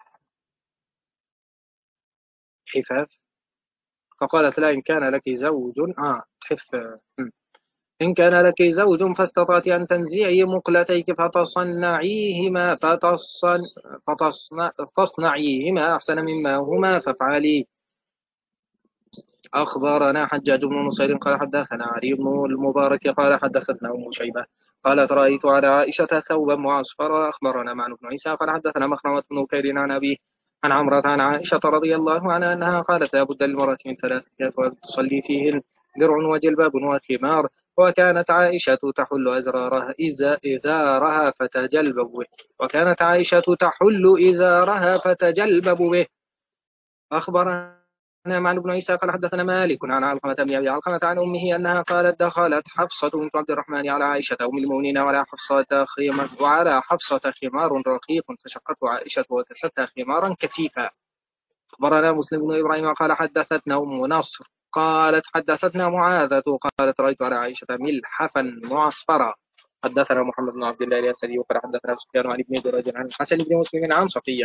الحفاف فقالت لا إن كان لك زوج آه حف إن كان لك زوج فاستطعت أن تنزعي مقلتيك فتصنعيهما فتصن فتصنع فتصنعيهما أحسن مما هما فافعلي. أخبرنا حجاج بن نصير قال حدثنا علي بن المبارك قال حدثتنا أم شيبة قالت رأيت على عائشة ثوبا معصفرا. أخبرنا معن بن عيسى قال حدثنا مخرمة بن كير عن أبيه عن عمرة عن عائشة رضي الله عنها أنها قالت لا بد للمرأة من ثلاث ثياب تصلي فيهن درع وجلباب وخمار. وكانت عائشة تحل أزرارها إزارها فتجلبب به وكانت عائشة تحل إزارها فتجلبب به. أخبرنا معن بن عيسى قال حدثنا مالك عن علقمة بن أبي علقمة عن أمه أنها قالت دخلت حفصة بنت عبد الرحمن على عائشة أم المؤمنين وعلى حفصة خمار وعلى حفصة خمار رقيق فشقته عائشة وكستها خمارا كثيفا. أخبرنا مسلم بن إبراهيم قال حدثتنا أم نصر قالت حدثتنا معاذة قالت رأيت على عائشة ملحفا معصفرا. حدثنا محمد بن عبد الله الأسدي وقال حدثنا سفيان عن ابن درج عن الحسن بن مسلم عن صفية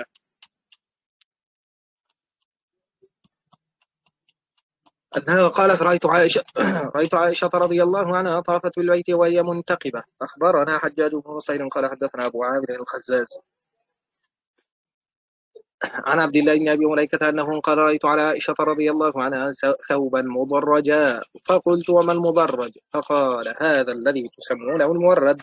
أنها قالت رأيت عائشة رأيت عائشة رضي الله عنها طافت بالبيت وهي منتقبة. أخبرنا حجاج بن نصير قال حدثنا أبو عامر الخزاز عن عبد الله بن أبي مليكة أنه قال رأيت على عائشة رضي الله عنها ثوبا مضرجا فقلت وما المضرج فقال هذا الذي تسمونه المورد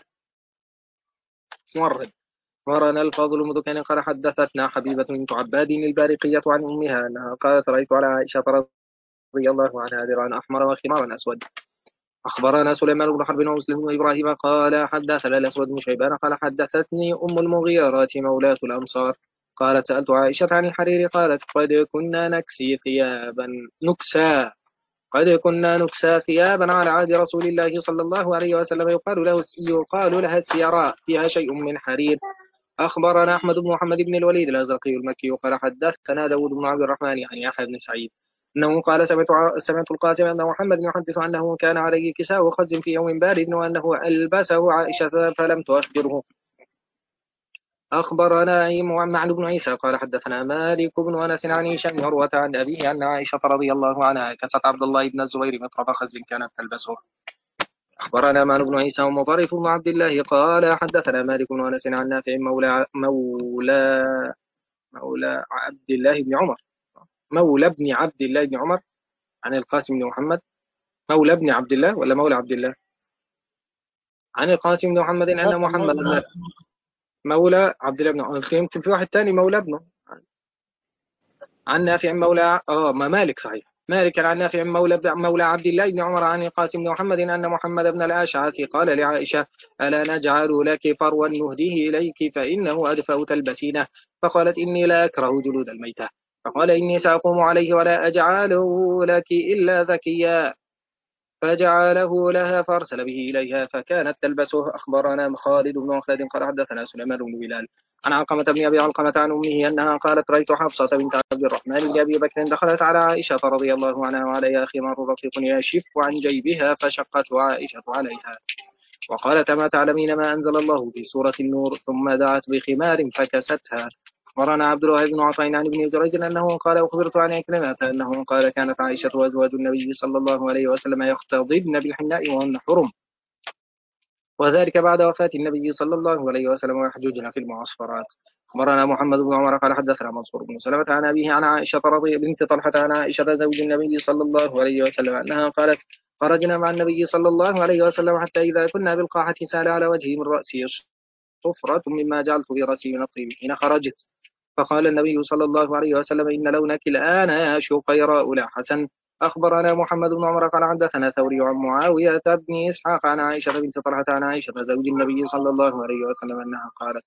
مورد. أخبرنا الفضل بن دكين قال حدثتنا حبيبة بنت عباد البارقية عن أمها أنها قالت رأيت على عائشة رضي الله عنها درعا أحمر وخمارا أسود. أخبرنا سليمان بن حرب ومسلم بن إبراهيم قال حدثنا الأسود بن شيبان قال حدثتني أم المغيرة مولاة الأنصار قالت سألت عائشة عن الحرير قالت قد كنا نكسي ثيابا نكسى قد كنا نكسى ثيابا على عهد رسول الله صلى الله عليه وسلم يقال له يقال لها السيراء فيها شيء من حرير. أخبرنا أحمد بن محمد بن الوليد الأزرقي المكي قال حدثنا داود بن عبد الرحمن يعني يحيى بن سعيد أنه قال سمعت سمعت القاسم أن محمد يحدث أنه كان عليه كساء خز في يوم بارد وأنه ألبسه عائشة فلم تؤخبره. أخبرنا معن بن عيسى قال حدثنا مالك بن أنس عن هشام عروة عن أبيه أن عائشة رضي الله عنها كست عبد الله بن الزبير مطرف خز كانت تلبسه. أخبرنا معن بن عيسى ومطرف بن عبد الله قال حدثنا مالك بن أنس عن نافع مولى مولى مولى عبد الله بن عمر مولى ابن عبد الله بن عمر عن القاسم بن محمد مولى ابن عبد الله ولا مولى عبد الله عن القاسم بن محمد أن محمد مولى عبد الله بن عمر يمكن في واحد تاني مولى ابنه عن نافع مولى اه ما مالك صحيح مالك عن نافع مولى مولى عبد الله بن عمر عن القاسم بن محمد أن محمد بن الأشعث قال لعائشة ألا نجعل لك فروا نهديه إليك فإنه أدفأ تلبسينه فقالت إني لا أكره جلود الميتة فقال إني سأقوم عليه ولا أجعله لك إلا ذكيا فجعله لها فأرسل به إليها فكانت تلبسه. أخبرنا خالد بن خالد قال حدثنا سليمان بن بلال عن علقمة بن أبي علقمة عن أمه أنها قالت رأيت حفصة بنت عبد الرحمن لأبي بكر دخلت على عائشة رضي الله عنها وعليها خمار رقيق يشف عن جيبها فشقته عائشة عليها وقالت ما تعلمين ما أنزل الله في سورة النور ثم دعت بخمار فكستها. أخبرنا عبد الله بن عطاء عن ابن جريج أنه قال أخبرت عن عكرمة أنه قال كانت عائشة وأزواج النبي صلى الله عليه وسلم يختضبن بالحناء وهن حرم وذلك بعد وفاة النبي صلى الله عليه وسلم ويحججن في المعصفرات. أخبرنا محمد بن عمر قال حدثنا منصور بن سلمة عن أبيه عن عائشة رضي بنت طلحة عن عائشة زوج النبي صلى الله عليه وسلم أنها قالت خرجنا مع النبي صلى الله عليه وسلم حتى إذا كنا بالقاحة سال على وجهي من رأسي صفرة مما جعلت في رأسي من الطيب حين خرجت فقال النبي صلى الله عليه وسلم إن لونك الآن يا شقيراء لا حسن. أخبرنا محمد بن عمر قال حدثنا ثوري عن معاوية بن إسحاق عن عائشة بنت طلحة عن عائشة زوج النبي صلى الله عليه وسلم أنها قالت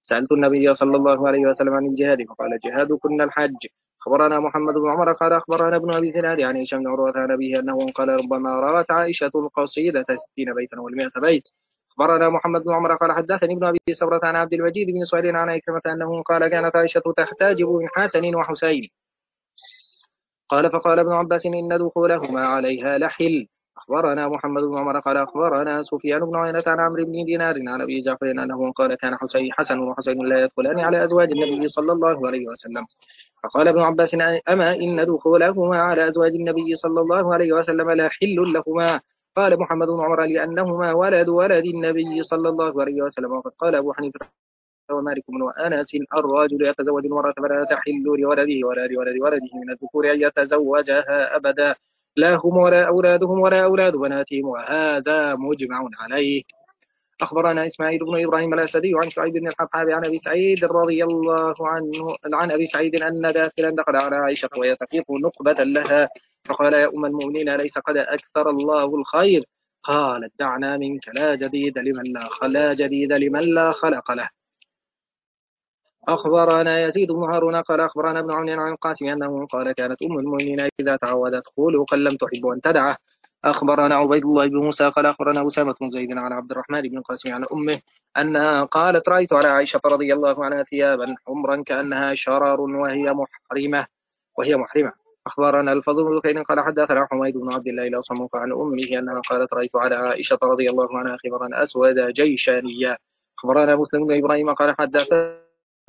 سألت النبي صلى الله عليه وسلم عن الجهاد فقال جهاد كنا الحج. أخبرنا محمد بن عمر قال أخبرنا ابن أبي زناد عن هشام بن عروة عن أبيه أنه قال ربما روت عائشة القصيدة ستين بيتا والمئة بيت. أخبرنا محمد بن عمر قال حدثني ابن أبي سبرة عن عبد المجيد بن سهيل عن عكرمة أنه قال كانت عائشة تحتاجب من حسن وحسين. قال فقال ابن عباس إن دخولهما عليها لحل. أخبرنا محمد بن عمر قال أخبرنا سفيان بن عيينة عن عمرو بن دينار عن أبي جعفر أنه قال كان حسين حسن وحسين لا يدخلان على أزواج النبي صلى الله عليه وسلم. فقال ابن عباس أما إن دخولهما على أزواج النبي صلى الله عليه وسلم لا حل لهما. قال محمد بن عمر لأنهما ولد ولد النبي صلى الله عليه وسلم. وقد قال أبو حنيفة ومالك بن أنس الرجل يتزوج المرأة فلا تحل لولده ولا لولد ولده من الذكور أن يتزوجها أبدا لا هم ولا أولادهم ولا أولاد بناتهم وهذا مجمع عليه. أخبرنا إسماعيل بن إبراهيم الأسدي عن شعيب بن الحبحاب عن أبي سعيد رضي الله عنه عن أبي سعيد أن داخلا دخل على عائشة وهي تقيق نقبة لها فقال يا أم المؤمنين ليس قد أكثر الله الخير؟ قالت دعنا منك لا جديد لمن لا لا جديد لمن لا خلق له. أخبرنا يزيد بن هارون قال أخبرنا ابن عون عن القاسم أنه قال كانت أم المؤمنين إذا تعودت خلقا لم تحب أن تدعه. أخبرنا عبيد الله بن موسى قال أخبرنا أسامة بن زيد عن عبد الرحمن بن القاسم عن أمه أنها قالت رأيت على عائشة رضي الله عنها ثيابا حمرا كأنها شرار وهي محرمة وهي محرمة. أخبرنا الفضل بن دكين قال حدثنا حميد بن عبد الله الأصم عن أمه أنها قالت رأيت على عائشة رضي الله عنها خبرا أسود جيشانيا. أخبرنا مسلم بن إبراهيم قال حدثنا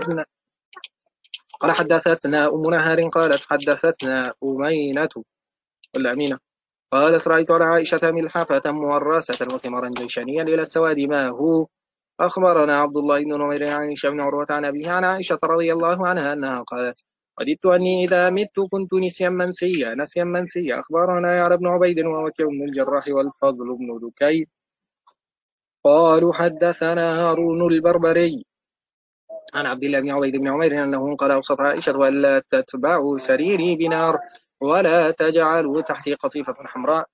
قال حدثتنا أم نهار قالت حدثتنا أمينة ولا أمينة قالت رأيت على عائشة ملحفة مورسة وثمرا جيشانيا إلى السواد ما هو. أخبرنا عبد الله بن نمير عن هشام بن عروة عن أبيه عن عائشة رضي الله عنها أنها قالت وددت أني إذا مت كنت نسيا منسيا نسيا منسيا. أخبرنا يعلى بن عبيد ووكيع بن الجراح والفضل بن دكين قالوا حدثنا هارون البربري عن عبد الله بن عبيد بن عمير أنه قال أوصف عائشة ولا تتبعوا سريري بنار ولا تجعلوا تحتي قطيفة حمراء.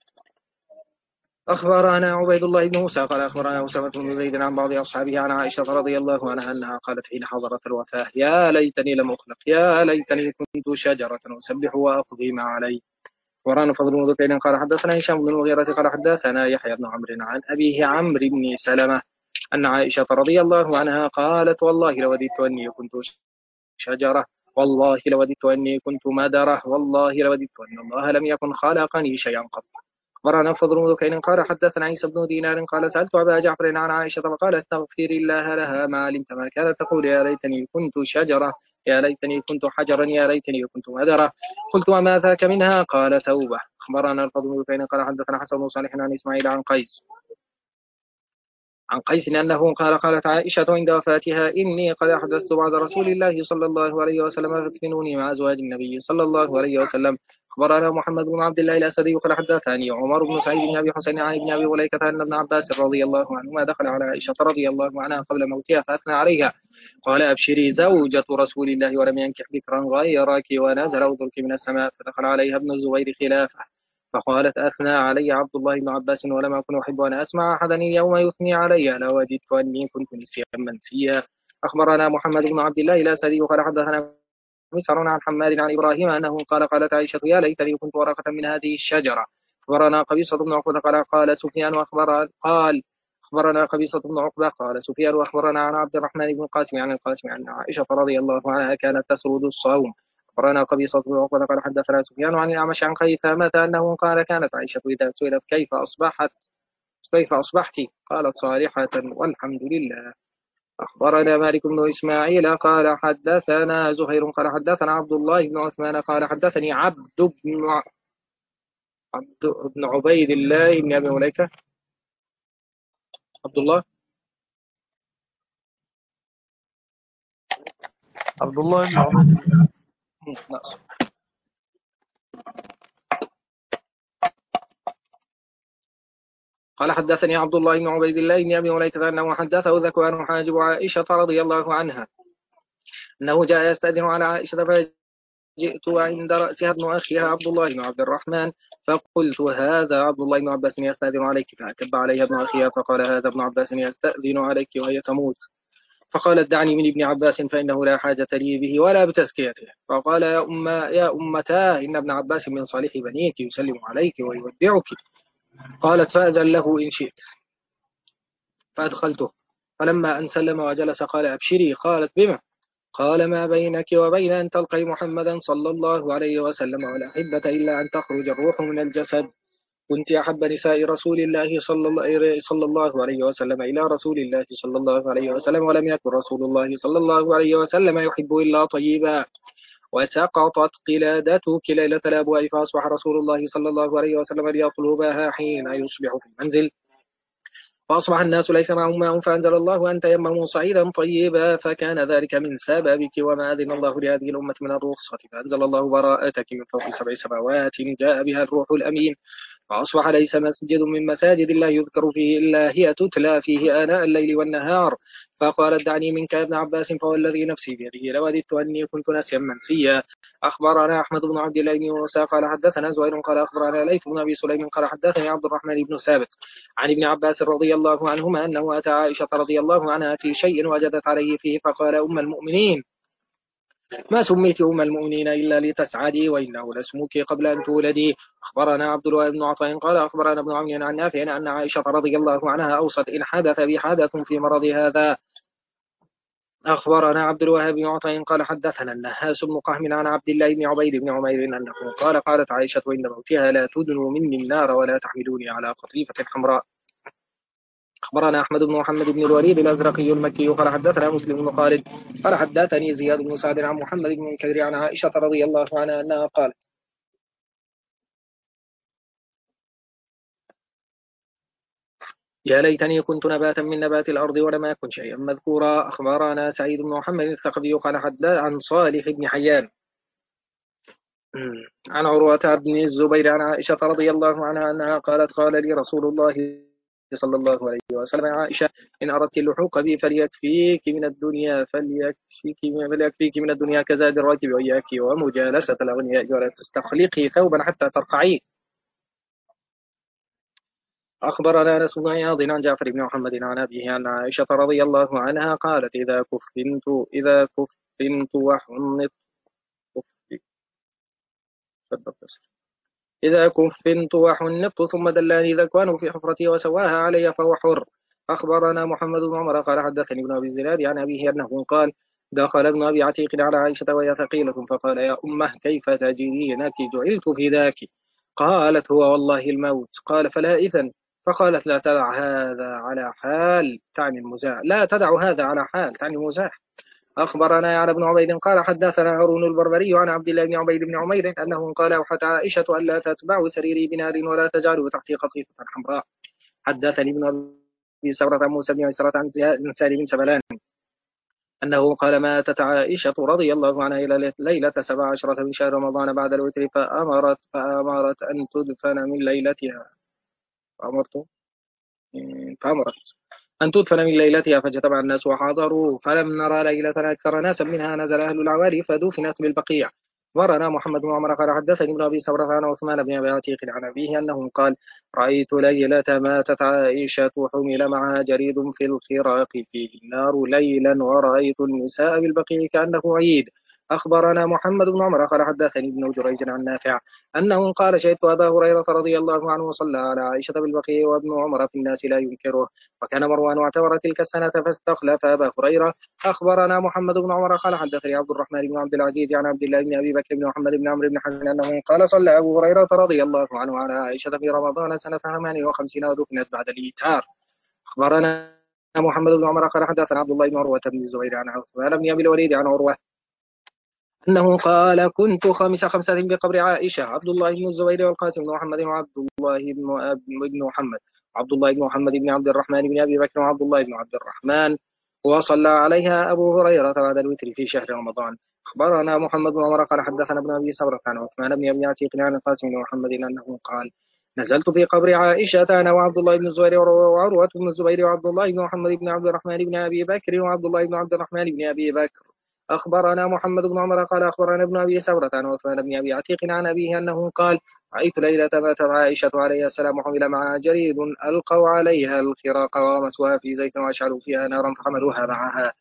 أخبرنا عبيد الله بن موسى قال أخبرنا أسامة بن زيد عن بعض أصحابه عن عائشة رضي الله عنها أنها قالت حين حضرت الوفاة يا ليتني لم أخلق يا ليتني كنت شجرة أسبح وأقضي ما علي. ورانا فضل بن ذكين قال حدثنا هشام بن المغيرة قال حدثنا يحيى بن عمرو عن أبيه عمرو بن سلمة أن عائشة رضي الله عنها قالت والله لوددت أني كنت شجرة والله لوددت أني كنت مدرة والله لوددت أن الله لم يكن خلقني شيئا قط. أخبرنا فضل بن ذكين قال حدثنا عيسى بن دينار قال سألت أبا جعفر عن عائشة فقال استغفر الله لها ما علمت ما كانت تقول يا ليتني كنت شجرة يا ليتني كنت حجرا يا ليتني كنت مدرة. قلت وما ذاك منها قال توبة. أخبرنا الفضل بن ذكين قال حدثنا حسن بن صالح عن إسماعيل عن قيس عن قيس أنه قال قالت عائشة عند وفاتها إني قد أحدثت بعد رسول الله صلى الله عليه وسلم فاكفنوني مع أزواج النبي صلى الله عليه وسلم. أخبرنا محمد بن عبد الله الأسدي قال حدثني عمر بن سعيد بن أبي حسين عن ابن أبي مليكة أن ابن عباس رضي الله عنهما دخل على عائشة رضي الله عنها قبل موتها فأثنى عليها قال أبشري زوجة رسول الله ولم ينكح بكرا غيرك ونزل وضرك من السماء. فدخل عليها ابن الزبير خلافه فقالت أثنى علي عبد الله بن عباس ولم أكن أحب أن أسمع أحدا اليوم يثني علي لوددت أني كنت نسيا منسيا. أخبرنا محمد بن عبد الله الأسدي قال حدثنا مسعر عن حماد عن إبراهيم أنه قال قالت عائشة يا ليتني كنت ورقة من هذه الشجرة. أخبرنا قبيصة بن عقبة قال قال سفيان وأخبر قال أخبرنا قبيصة بن عقبة قال سفيان وأخبرنا عن عبد الرحمن بن القاسم عن القاسم عن عائشة رضي الله عنها كانت تسرد الصوم. أخبرنا قبيصة بن عقبة قال حدثنا سفيان عن الأعمش عن خيثامة أنه قال كانت عائشة إذا سئلت كيف أصبحت كيف أصبحت قالت صالحة والحمد لله. أخبرنا مالك بن إسماعيل قال حدثنا زهير قال حدثنا عبد الله بن عثمان قال حدثني عبد بن عبد بن عبيد الله بن أبي مليكة عبد الله عبد الله بن عبيد الله ناقص. قال حدثني عبد الله بن عبيد الله بن أبي مليكة أنه حدثه ذكوان حاجب عائشة رضي الله عنها أنه جاء يستأذن على عائشة فجئت عند رأسها ابن أخيها عبد الله بن عبد الرحمن فقلت هذا عبد الله بن عباس يستأذن عليك فأكب عليها ابن أخيها فقال هذا ابن عباس يستأذن عليك وهي تموت. فقالت دعني من ابن عباس فإنه لا حاجة لي به ولا بتزكيته. فقال يا أم يا أمتاه إن ابن عباس من صالح بنيك يسلم عليك ويودعك. قالت فأذن له إن شئت. فأدخلته، فلما أن سلم وجلس قال أبشري. قالت بما؟ قال ما بينك وبين أن تلقي محمدا صلى الله عليه وسلم ولا أحبة إلا أن تخرج الروح من الجسد. كنت أحب نساء رسول الله صلى الله صلى الله عليه وسلم إلى رسول الله صلى الله عليه وسلم، ولم يكن رسول الله صلى الله عليه وسلم يحب إلا طيبا. وسقطت قلادتك ليلة الأبواء، فأصبح رسول الله صلى الله عليه وسلم ليطلبها حين يصبح في المنزل، فأصبح الناس ليس معهم ماء، فأنزل الله أن تيمموا صعيدا طيبا، فكان ذلك من سببك وما أذن الله لهذه الأمة من الرخصة، فأنزل الله براءتك من فوق سبع سماوات جاء بها الروح الأمين، فأصبح ليس مسجد من مساجد الله يذكر فيه إلا هي تتلى فيه آناء الليل والنهار. فقالت دعني منك يا ابن عباس فوالذي نفسي بيده لوددت أني كنت نسيا منسيا. أخبرنا أحمد بن عبد الله بن موسى قال حدثنا زهير قال أخبرنا ليث بن أبي سليم قال حدثني عبد الرحمن بن ثابت عن ابن عباس رضي الله عنهما أنه أتى عائشة رضي الله عنها في شيء وجدت عليه فيه، فقال أم المؤمنين ما سميت أم المؤمنين إلا لتسعدي، وإنه لاسمك قبل أن تولدي. أخبرنا عبد الوهاب بن عطاء قال أخبرنا ابن عون عن نافع أن عائشة رضي الله عنها أوصت إن حدث بي حدث في مرض هذا. أخبرنا عبد الوهاب بن عطاء قال حدثنا النهاس بن قهم عن عبد الله بن عبيد بن عمير أنه قال قالت عائشة إن موتها لا تدنوا مني النار ولا تحملوني على قطيفة حمراء. أخبرنا أحمد بن محمد بن الوليد الأزرقي المكي قال حدثنا مسلم بن خالد قال حدثني زياد بن سعد عن محمد بن منكدر عن عائشة رضي الله عنها أنها قالت يا ليتني كنت نباتا من نبات الأرض ولم أكن شيئا مذكورا. أخبرنا سعيد بن محمد الثقفي قال حدث عن صالح بن حيان عن عروة بن الزبير عن عائشة رضي الله عنها أنها قالت قال لي رسول الله صلى الله عليه وسلم عائشة إن أردت اللحوق بي فليكفيك من الدنيا فليكفيك, فليكفيك من الدنيا كزاد الراكب وإياك ومجالسة الأغنياء ولا تستخلقي ثوبا حتى ترقعيه. أخبرنا أنس بن عياض عن جعفر بن محمد عن أبيه عن عائشة رضي الله عنها قالت إذا كفنت إذا كفنت وحنط إذا كفنت وحنطت ثم دلاني ذكوان في حفرتي وسواها علي فهو حر. أخبرنا محمد بن عمر قال حدثني ابن أبي الزناد عن أبيه أنه قال دخل ابن أبي عتيق على عائشة وهي ثقيلة فقال يا أمه كيف تجدينك جعلت في ذاك؟ قالت هو والله الموت. قال فلا إذن؟ فقالت لا تدع هذا على حال تعني المزاح لا تدع هذا على حال تعني المزاح. أخبرنا يعلى بن عبيد قال حدثنا هارون البربري عن عبد الله بن عبيد بن عمير أنه قال أوحت عائشة ألا تتبع سريري بنار ولا تجعله تحتي قطيفة حمراء. حدثني ابن أبي سورة موسى بن عسرة عن سالم بن سبلان أنه قال ماتت عائشة رضي الله عنها إلى ليلة سبع عشرة من شهر رمضان بعد الوتر فأمرت فأمرت أن تدفن من ليلتها فأمرت فأمرت أن تدفن من ليلتها فاجتمع الناس وحضروا فلم نرى ليلة أكثر ناسا منها نزل أهل العوالي فدفنت بالبقيع. أخبرنا محمد بن عمر قال حدثني ابن أبي سورة عن عثمان بن أبي عتيق عن أبيه أنه قال رأيت ليلة ماتت عائشة حمل معها جريد في الخراق فيه النار ليلا ورأيت النساء بالبقيع كأنه عيد. أخبرنا محمد بن عمر قال حدثني ابن جريج عن نافع أنه قال شهدت أبا هريرة رضي الله عنه صلى على عائشة بالبقيع وابن عمر في الناس لا ينكره، وكان مروان اعتبر تلك السنة فاستخلف أبا هريرة. أخبرنا محمد بن عمر قال حدثني عبد الرحمن بن عبد العزيز عن عبد الله بن أبي بكر بن محمد بن عمرو بن حزم أنه قال صلى أبو هريرة رضي الله عنه على عائشة في رمضان سنة ثمانية وخمسين ودفنت بعد الإيتار. أخبرنا محمد بن عمر قال حدثنا عبد الله بن عروة بن الزبير عن عثمان بن أبي الوليد عن عروة أنه قال كنت خامس خمسة بقبر عائشة عبد الله بن الزبير والقاسم بن محمد وعبد الله بن بن محمد عبد الله بن محمد بن عبد الرحمن بن أبي بكر وعبد الله بن عبد الرحمن وصلى عليها أبو هريرة بعد الوتر في شهر رمضان. أخبرنا محمد بن عمر قال حدثنا ابن أبي سمرة عن عثمان بن أبي عتيق عن القاسم بن محمد أنه قال نزلت في قبر عائشة أنا وعبد الله بن الزبير وعروة بن الزبير وعبد الله بن محمد بن عبد الرحمن بن أبي بكر وعبد الله بن عبد الرحمن بن أبي بكر. أخبرنا محمد بن عمر قال أخبرنا ابن أبي سمرة عن عثمان بن أبي عتيق عن أبيه أنه قال رأيت ليلة ماتت عائشة عليه السلام حمل معها جريد ألقوا عليها الخراق ومسوها في زيت وأشعلوا فيها نارا فحملوها معها.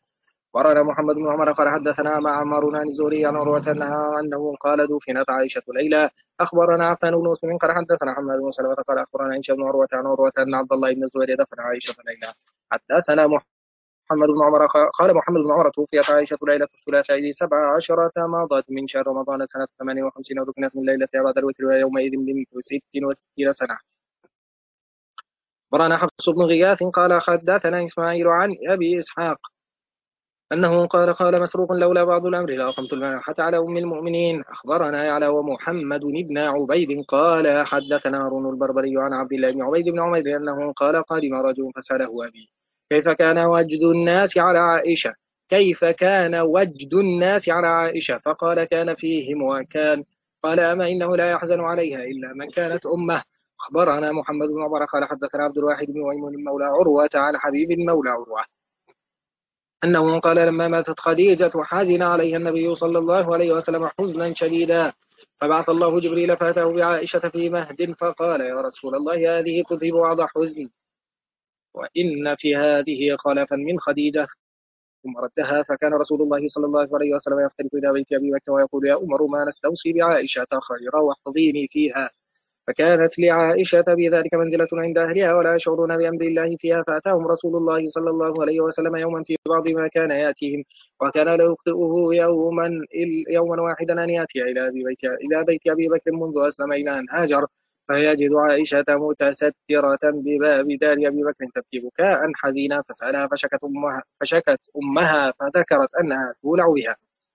أخبرنا محمد بن عمر قال حدثنا معمر عن الزهري عن عروة أنه قال دفنت عائشة ليلى. أخبرنا عفان بن مسلم قال حدثنا حماد بن سلمة قال أخبرنا عائشة بن عروة عن عروة أن عبد الله بن الزبير دفن عائشة ليلى. حدثنا محمد بن عمر قال محمد بن عمر توفيت عائشة ليلة الثلاثاء سبع عشرة مضت من شهر رمضان سنة ثمان وخمسين ودفنت من ليلتها بعد الوتر ويومئذ بنت ست وستين سنة. أخبرنا حفص بن غياث قال حدثنا إسماعيل عن أبي إسحاق أنه قال قال مسروق لولا بعض الأمر لأقمت المنحة على أم المؤمنين. أخبرنا يعلى ومحمد بن عبيد قال حدثنا هارون البربري عن عبد الله بن عبيد بن عمير أنه قال قادم رجل فسأله أبي كيف كان وجد الناس على عائشة كيف كان وجد الناس على عائشة فقال كان فيهم وكان قال أما إنه لا يحزن عليها إلا من كانت أمه. أخبرنا محمد بن عمر قال حدثنا عبد الواحد بن ميمون مولى عروة عن حبيب مولى عروة أنه قال لما ماتت خديجة حزن عليها النبي صلى الله عليه وسلم حزنا شديدا فبعث الله جبريل فأتاه بعائشة في مهد فقال يا رسول الله هذه تذهب بعض حزن وإن في هذه خلفا من خديجة ثم ردها. فكان رسول الله صلى الله عليه وسلم يختلف إلى بيت أبي بكر ويقول يا أمر ما نستوصي بعائشة خيرا واحفظيني فيها. فكانت لعائشة بذلك منزلة عند أهلها ولا يشعرون بأمر الله فيها. فأتاهم رسول الله صلى الله عليه وسلم يوما في بعض ما كان يأتيهم وكان لا يخطئه يوما يوما واحدا أن يأتي إلى بيت إلى بيت أبي بكر منذ أسلم إلى أن هاجر فيجد عائشة متسترة بباب دار أبي بكر تبكي بكاء حزينا فسألها فشكت أمها, فشكت أمها فذكرت أنها تولع بها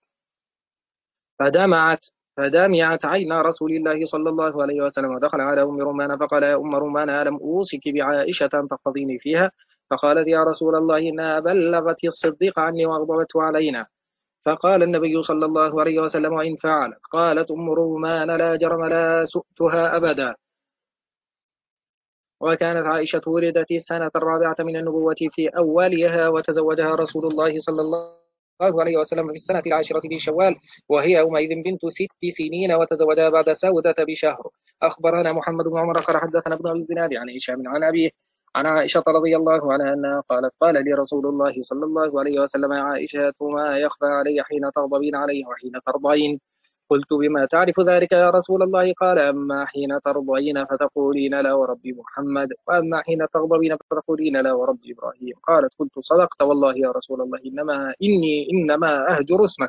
فدمعت فدمعت عين رسول الله صلى الله عليه وسلم ودخل على أم رمان فقال يا أم رمان ألم أوصك بعائشة تحفظيني فيها؟ فقالت يا رسول الله إنها بلغت الصديق عني وأغضبته علينا. فقال النبي صلى الله عليه وسلم وإن فعلت؟ قالت أم رمان لا جرم لا سؤتها أبدا. وكانت عائشة ولدت السنة الرابعة من النبوة في أولها وتزوجها رسول الله صلى الله الله عليه وسلم في السنة العاشرة في شوال وهي يومئذ بنت ست سنين وتزوجها بعد سودة بشهر. أخبرنا محمد بن عمر قال حدثنا ابن أبي الزناد عن هشام عن أبيه عن عائشة رضي الله عنها أنها قالت قال لي رسول الله صلى الله عليه وسلم يا عائشة ما يخفى علي حين تغضبين عليه وحين ترضين؟ قلت بما تعرف ذلك يا رسول الله؟ قال أما حين ترضين فتقولين لا ورب محمد وأما حين تغضبين فتقولين لا ورب إبراهيم. قالت قلت صدقت والله يا رسول الله إنما إني إنما أهجر اسمك.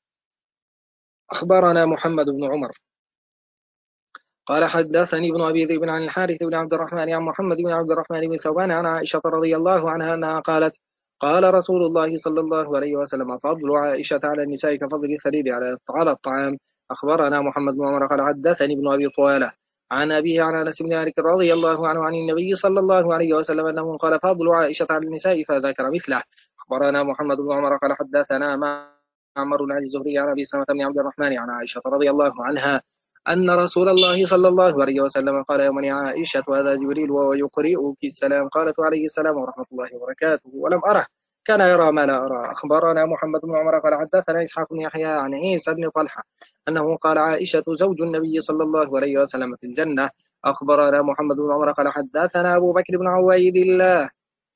أخبرنا محمد بن عمر قال حدثني ابن أبي ذئب عن الحارث بن عبد الرحمن عن محمد بن عبد الرحمن بن ثوبان عن عائشة رضي الله عنها أنها قالت قال رسول الله صلى الله عليه وسلم فضل عائشة على النساء كفضل الثريد على الطعام. أخبرنا محمد بن عمر قال حدثني ابن أبي طوالة عن أبيه عن أنس بن مالك رضي الله عنه عن النبي صلى الله عليه وسلم أنه قال فضل عائشة على النساء فذكر مثله. أخبرنا محمد بن عمر قال حدثنا معمر عن الزهري عن أبي سلمة بن عبد الرحمن عن عائشة رضي الله عنها أن رسول الله صلى الله عليه وسلم قال يوما يا عائشة هذا جبريل وهو يقرئك السلام. قالت عليه السلام ورحمة الله وبركاته ولم أره كان يرى ما لا أرى. أخبرنا محمد بن عمر قال حدثنا إسحاق بن يحيى عن عيسى بن طلحة أنه قال عائشة زوج النبي صلى الله عليه وسلم في الجنة. أخبرنا محمد بن عمر قال حدثنا أبو بكر بن عويد الله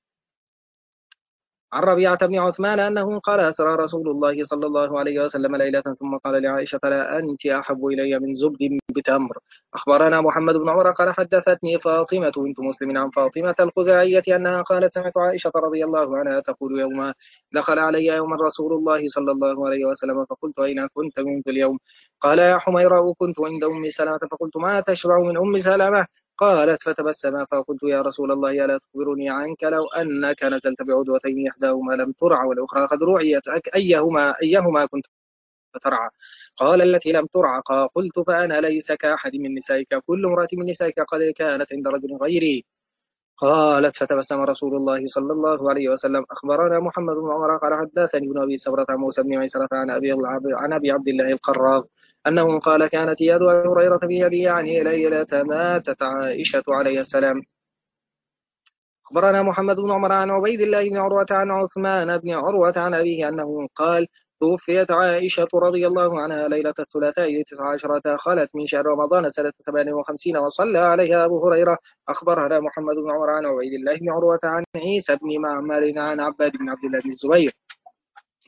عن ربيعة بن عثمان أنه قال أسرى رسول الله صلى الله عليه وسلم ليلة ثم قال لعائشة لا أنت أحب إلي من زبد بتمر. أخبرنا محمد بن عمر قال حدثتني فاطمة بنت مسلم عن فاطمة الخزاعية أنها قالت سمعت عائشة رضي الله عنها تقول يوم دخل علي يوم رسول الله صلى الله عليه وسلم فقلت أين كنت منذ اليوم؟ قال يا حميراء كنت عند أم سلمة فقلت ما تشبع من أم سلمة؟ قالت فتبسم فقلت يا رسول الله ألا تخبرني عنك لو أنك نزلت بعدوتين إحداهما لم ترع والأخرى قد رعيت أيهما أيهما كنت ترعى؟ قال التي لم ترع. قلت فأنا ليس كأحد من نسائك كل امرأة من نسائك قد كانت عند رجل غيري. قالت فتبسم رسول الله صلى الله عليه وسلم. أخبرنا محمد بن عمر قال حدثني ابن أبي سبرة عن موسى بن ميسرة عن أبي عن أبي عبد الله القراظ أنه قال كانت يد أبي هريرة في يدي يعني ليلة ماتت عائشة عليه السلام. أخبرنا محمد بن عمر عن عبيد الله بن عروة عن عثمان بن عروة عن أبيه أنه قال توفيت عائشة رضي الله عنها ليلة الثلاثاء تسع عشرة خلت من شهر رمضان سنة ثمان وخمسين وصلى عليها أبو هريرة. أخبرنا محمد بن عمر عن عبيد الله بن عروة عن عيسى بن معمر عن عباد بن عبد الله بن الزبير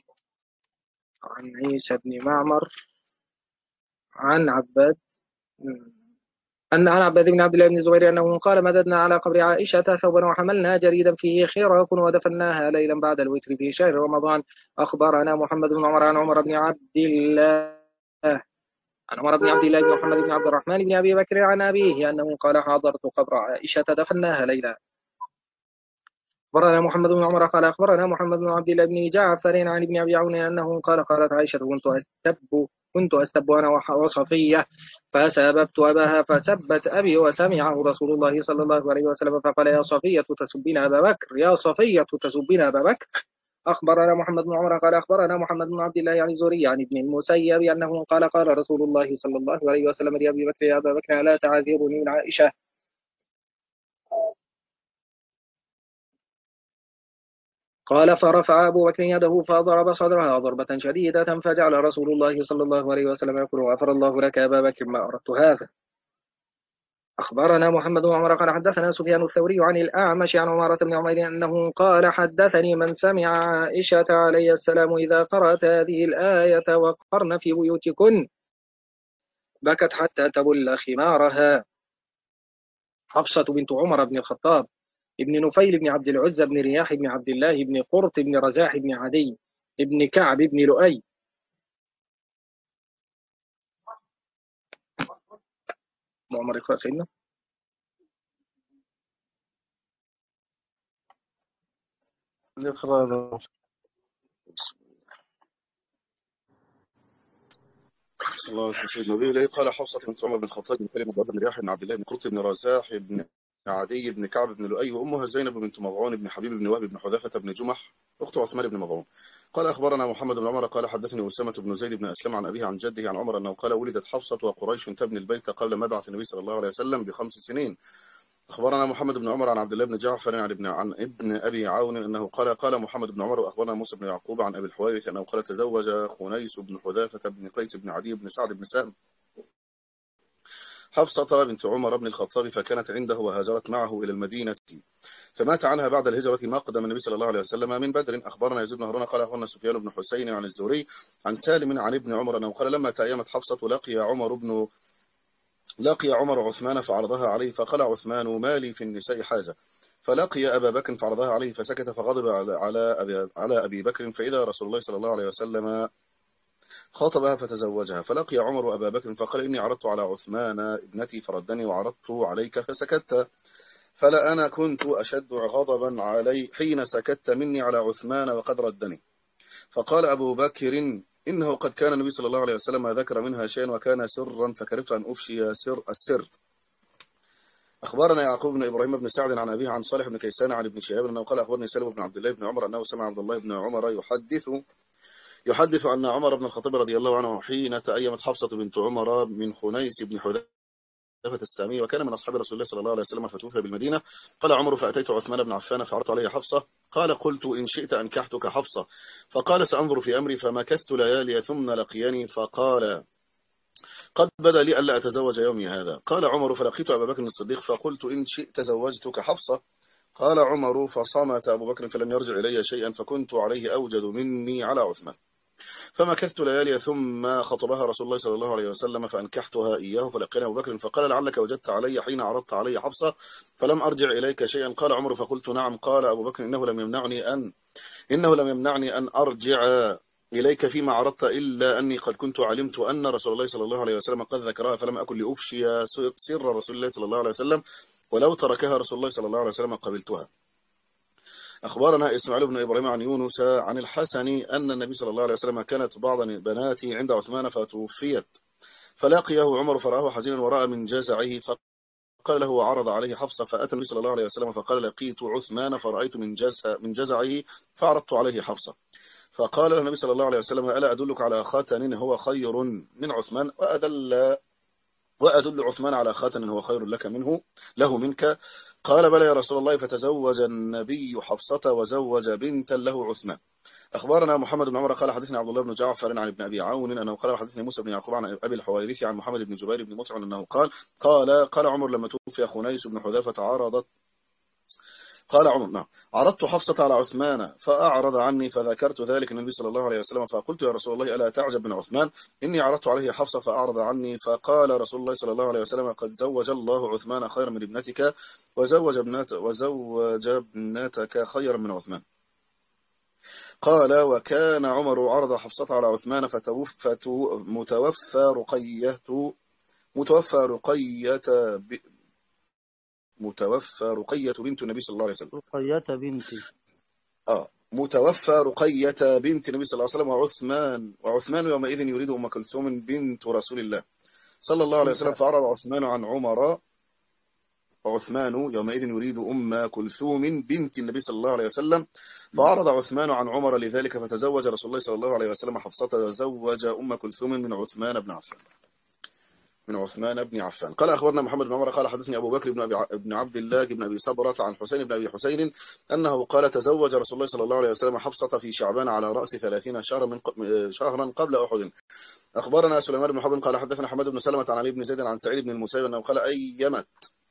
عن عيسى بن معمر عن عباد أن عن عباد بن عبد الله بن الزبير أنه قال مددنا على قبر عائشة ثوبا وحملنا جريدا فيه خراق ودفناها ليلا بعد الوتر في شهر رمضان. أخبرنا محمد بن عمر عن عمر بن عبد الله عن عمر بن عبد الله بن محمد بن عبد الرحمن بن أبي بكر عن أبيه أنه قال حضرت قبر عائشة دفناها ليلا. أخبرنا محمد بن عمر قال أخبرنا محمد بن عبد الله بن جعفر عن ابن أبي عون أنه قال قالت عائشة كنت أستب كنت أستب أنا وصفية فسببت أباها فسبت أبي وسمعه رسول الله صلى الله عليه وسلم فقال يا صفية تسبين أبا بكر يا صفية تسبين أبا بكر. أخبرنا محمد بن عمر قال أخبرنا محمد بن عبد الله عن الزهري عن ابن المسيب أنه قال قال رسول الله صلى الله عليه وسلم لأبي بكر يا أبا بكر ألا تعذرني من عائشة. قال فرفع أبو بكر يده فضرب صدرها ضربة شديدة فجعل رسول الله صلى الله عليه وسلم يقول غفر الله لك يا أبا بكر ما أردت هذا. أخبرنا محمد بن عمر قال حدثنا سفيان الثوري عن الأعمش عن عمارة بن عمير أنه قال حدثني من سمع عائشة عليه السلام إذا قرأت هذه الآية وقرن في بيوتكن بكت حتى تبل خمارها. حفصة بنت عمر بن الخطاب ابن نفيل بن عبد العزى بن رياح بن عبد الله بن قرط بن رزاح بن عدي ابن كعب بن لؤي عمر اقرأ سيدنا. اقرأ. صلى الله عليه وسلم إليه قال حفصة بنت عمر بن الخطاب بن كلمة بن رياح بن عبد الله بن قرط بن رزاح بن عدي بن كعب بن لؤي وأمها زينب بنت مضعون بن حبيب بن وهب بن حذافة بن جمح أخت عثمان بن مضعون. قال أخبرنا محمد بن عمر قال حدثني أسامة بن زيد بن أسلم عن أبيه عن جده عن عمر أنه قال ولدت حفصة وقريش تبني البيت قبل مبعث النبي صلى الله عليه وسلم بخمس سنين. أخبرنا محمد بن عمر عن عبد الله بن جعفر عن ابن عن ابن أبي عون أنه قال قال محمد بن عمر وأخبرنا موسى بن يعقوب عن أبي الحويرث أنه قال تزوج خنيس بن حذافة بن قيس بن عدي بن سعد بن سهم حفصة بنت عمر بن الخطاب فكانت عنده وهاجرت معه إلى المدينة فمات عنها بعد الهجرة مقدم النبي صلى الله عليه وسلم من بدر. أخبرنا يزيد بن هارون قال أخبرنا سفيان بن حسين عن الزهري عن سالم عن ابن عمر أنه قال لما تأيمت حفصة لقي عمر بن لقي عمر عثمان فعرضها عليه فقال عثمان ما لي في النساء حاجة فلقي أبا بكر فعرضها عليه فسكت فغضب على أبي, على أبي بكر فإذا رسول الله صلى الله عليه وسلم خاطبها فتزوجها فلقي عمر أبا بكر فقال إني عرضت على عثمان ابنتي فردني وعرضت عليك فسكت فلا أنا كنت أشد غضبا علي حين سكت مني على عثمان وقد ردني. فقال أبو بكر إنه قد كان النبي صلى الله عليه وسلم ذكر منها شيئا وكان سرا فكرهت أن أفشي سر السر. أخبرنا يعقوب بن إبراهيم بن سعد عن أبيه عن صالح بن كيسان عن ابن شهاب أنه قال أخبرني سالم بن عبد الله بن عمر أنه سمع عبد الله بن عمر يحدث يحدث أن عمر بن الخطاب رضي الله عنه حين تأيمت حفصة بنت عمر من خنيس بن حذافة السامي وكان من أصحاب رسول الله صلى الله عليه وسلم فتوفي بالمدينة. قال عمر فأتيت عثمان بن عفان فعرضت عليه حفصة قال قلت إن شئت أنكحتك حفصة فقال سأنظر في أمري فمكثت ليالي ثم لقيني فقال قد بدا لي ألا أتزوج يومي هذا. قال عمر فلقيت أبا بكر الصديق فقلت إن شئت زوجتك حفصة قال عمر فصمت أبو بكر فلم يرجع إلي شيئا فكنت عليه أوجد مني على عثمان فمكثت ليالي ثم خطبها رسول الله صلى الله عليه وسلم فأنكحتها إياه فلقينا أبو بكر فقال لعلك وجدت علي حين عرضت علي حفصة فلم أرجع إليك شيئا. قال عمر فقلت نعم. قال أبو بكر إنه لم يمنعني أن إنه لم يمنعني أن أرجع إليك فيما عرضت إلا أني قد كنت علمت أن رسول الله صلى الله عليه وسلم قد ذكرها فلم أكن لأفشي سر رسول الله صلى الله عليه وسلم ولو تركها رسول الله صلى الله عليه وسلم قبلتها. أخبرنا إسماعيل بن إبراهيم عن يونس عن الحسن أن النبي صلى الله عليه وسلم كانت بعض بناته عند عثمان فتوفيت فلاقيه عمر فرآه حزينا ورأى من جزعه فقال له وعرض عليه حفصة فأتى النبي صلى الله عليه وسلم فقال لقيت عثمان فرأيت من جزع من جزعه فعرضت عليه حفصة فقال النبي صلى الله عليه وسلم ألا أدلك على خاتن هو خير من عثمان وأدل وأدل عثمان على خاتن هو خير لك منه له منك. قال بلى يا رسول الله فتزوج النبي حفصة وزوج بنتا له عثمان. أخبرنا محمد بن عمر قال حدثنا عبد الله بن جعفر عن ابن أبي عون أنه قال حدثني موسى بن يعقوب عن أبي الحويرث عن محمد بن جبير بن مطعم أنه قال قال قال عمر لما توفي خنيس بن حذافة عرضت قال عمر نعم عرضت حفصة على عثمان فأعرض عني فذكرت ذلك النبي صلى الله عليه وسلم فقلت يا رسول الله ألا تعجب من عثمان إني عرضت عليه حفصة فأعرض عني فقال رسول الله صلى الله عليه وسلم قد زوج الله عثمان خيرا من ابنتك وزوج ابنت وزوج ابنتك خيرا من عثمان. قال وكان عمر عرض حفصة على عثمان فتوفت متوفى رقية متوفى رقية ب... متوفى رقية بنت النبي صلى الله عليه وسلم رقية بنتي آه متوفى رقية بنت النبي صلى الله عليه وسلم وعثمان وعثمان يومئذ يريد أم كلثوم بنت رسول الله صلى الله عليه وسلم فعرض عثمان عن عمر وعثمان يومئذ يريد أم كلثوم بنت النبي صلى الله عليه وسلم فعرض عثمان عن عمر لذلك فتزوج رسول الله صلى الله عليه وسلم حفصة وزوج أم كلثوم من عثمان بن عفان من عثمان بن عفان. قال أخبرنا محمد بن عمر قال حدثني أبو بكر بن, أبي بن عبد الله بن أبي صبرة عن حسين بن أبي حسين أنه قال تزوج رسول الله صلى الله عليه وسلم حفصة في شعبان على رأس ثلاثين شهرا, من شهرا قبل أحد. أخبرنا سليمان بن حرب قال حدثنا حماد بن سلمة عن علي بن زيد عن سعيد بن المسيب أنه قال أيمت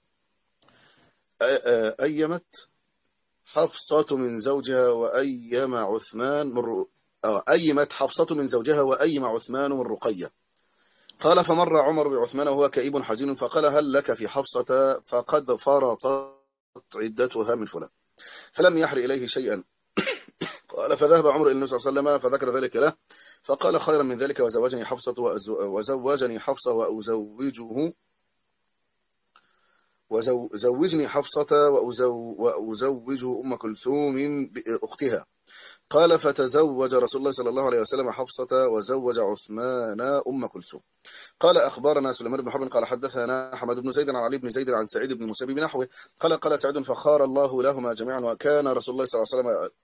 أيمت حفصة من زوجها وأيم عثمان من أيمت حفصة من زوجها وأيم عثمان من رقية. قال فمر عمر بعثمان وهو كئيب حزين فقال هل لك في حفصة فقد فرطت عدتها من فلان فلم يحر إليه شيئا. قال فذهب عمر إلى النبي صلى الله عليه وسلم فذكر ذلك له فقال خيرا من ذلك وزوجني حفصة وزوجني حفصة وأزوجه وزوجني حفصة وأزوجه أم كلثوم أختها. قال فتزوج رسول الله صلى الله عليه وسلم حفصة وزوج عثمان أم كلثوم. قال أخبرنا سليمان بن حرب قال حدثنا حمد بن زيد عن علي بن زيد عن سعيد بن المسيب نحوه قال قال سعيد فخار الله لهما جميعا وكان رسول الله صلى الله عليه وسلم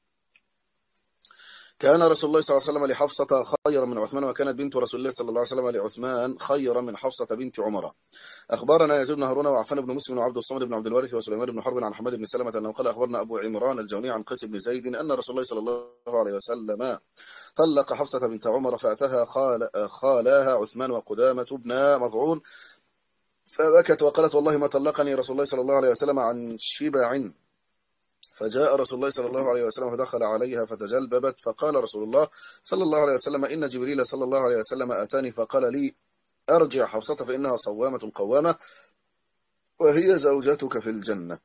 كان رسول الله صلى الله عليه وسلم لحفصة خيرا من عثمان وكانت بنت رسول الله صلى الله عليه وسلم لعثمان خيرا من حفصة بنت عمر. أخبرنا يزيد بن هارون وعفان بن مسلم وعبد الصمد بن عبد الوارث وسليمان بن حرب عن حماد بن سلمة أنه قال أخبرنا أبو عمران الجوني عن قيس بن زيد أن رسول الله صلى الله عليه وسلم طلق حفصة بنت عمر فأتاها خال خالاها عثمان وقدامة بن مضعون فبكت وقالت والله ما طلقني رسول الله صلى الله عليه وسلم عن شبع. فجاء رسول الله صلى الله عليه وسلم فدخل عليها فتجلببت فقال رسول الله صلى الله عليه وسلم إن جبريل صلى الله عليه وسلم أتاني فقال لي أرجع حفصة فإنها صوامة قوامة وهي زوجتك في الجنة.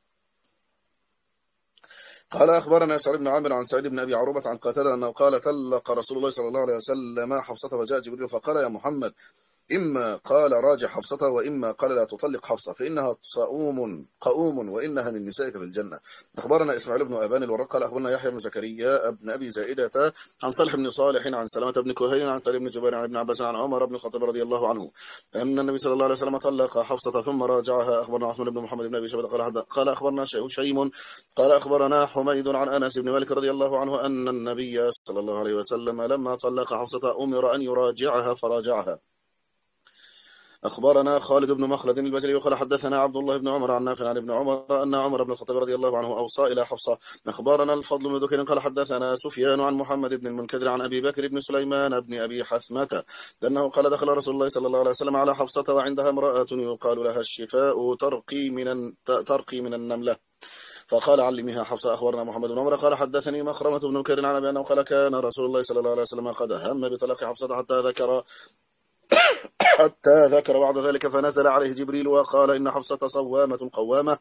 قال أخبرنا سعيد بن عامر عن سعيد بن أبي عروبة عن قتادة أنه قال طلق رسول الله صلى الله عليه وسلم حفصة فجاء جبريل فقال يا محمد إما قال راجع حفصة وإما قال لا تطلق حفصة فإنها صؤوم قؤوم وإنها من نسائك في الجنة. أخبرنا إسماعيل بن أبان الورق قال أخبرنا يحيى بن زكريا بن أبي زائدة عن صالح بن صالح عن سلامة بن كهيل عن سالم بن جبير عن ابن عباس عن عمر بن الخطاب رضي الله عنه أن النبي صلى الله عليه وسلم طلق حفصة ثم راجعها. أخبرنا عثمان بن محمد بن أبي شيبة قال قال أخبرنا شيم قال أخبرنا حميد عن أنس بن مالك رضي الله عنه أن النبي صلى الله عليه وسلم لما طلق حفصة أمر أن يراجعها فراجعها. أخبرنا خالد بن مخلد البجلي وقال حدثنا عبد الله بن عمر عن نافع عن ابن عمر أن عمر بن الخطاب رضي الله عنه أوصى إلى حفصة. أخبرنا الفضل بن ذكر قال حدثنا سفيان عن محمد بن المنكدر عن أبي بكر بن سليمان بن أبي حثمة لأنه قال دخل رسول الله صلى الله عليه وسلم على حفصة وعندها امرأة يقال لها الشفاء ترقي من ترقي من النملة فقال علمها حفصة. أخبرنا محمد بن عمر قال حدثني مخرمة بن مكر عن أبي أنه قال كان رسول الله صلى الله عليه وسلم قد هم بطلاق حفصة حتى ذكر حتى ذكر بعد ذلك فنزل عليه جبريل وقال إن حفصة صوامة قوامة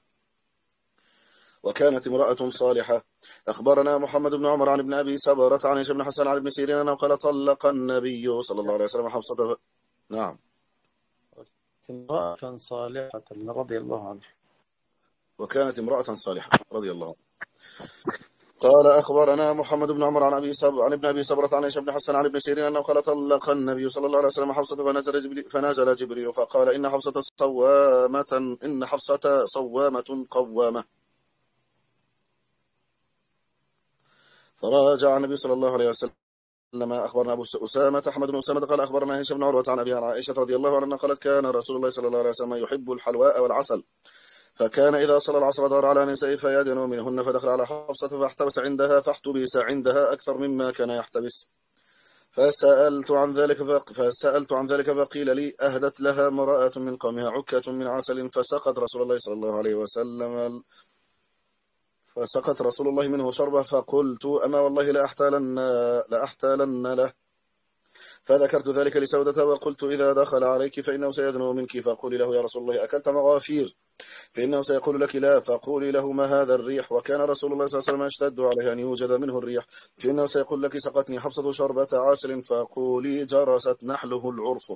وكانت امرأة صالحة. أخبرنا محمد بن عمر عن ابن أبي سبرة عن هشام بن حسن عن ابن سيرين أنه قال طلق النبي صلى الله عليه وسلم حفصة. نعم امرأة صالحة رضي الله عنه وكانت امرأة صالحة رضي الله عنه. قال أخبرنا محمد بن عمر عن أبي صبر عن ابن أبي صبرة عن هشام بن حسن عن ابن سيرين أنه قال طلق النبي صلى الله عليه وسلم حفصة فنزل جبريل, فنزل جبريل فقال إن حفصة صوامة إن حفصة صوامة قوامة. فراجع النبي صلى الله عليه وسلم. لما أخبرنا أبو أسامة أحمد بن أسامة قال أخبرنا هشام بن عروة عن أبي عائشة رضي الله عنها قالت كان رسول الله صلى الله عليه وسلم يحب الحلواء والعسل فكان إذا صلى العصر دار على نساء فيدنو منهن فدخل على حفصة فاحتبس عندها فاحتبس عندها أكثر مما كان يحتبس فسألت عن ذلك فسألت عن ذلك فقيل لي أهدت لها امرأة من قومها عكة من عسل فسقت رسول الله صلى الله عليه وسلم فسقط رسول الله منه شربة فقلت أما والله لا أحتالن, لا أحتالن له. فذكرت ذلك لسودة وقلت إذا دخل عليك فإنه سيدنو منك فقولي له يا رسول الله أكلت مغافير فإنه سيقول لك لا فقولي له ما هذا الريح. وكان رسول الله صلى الله عليه وسلم يشتد عليه أن يوجد منه الريح فإنه سيقول لك سقتني حفصة شربة عسل فقولي جرست نحله العرف.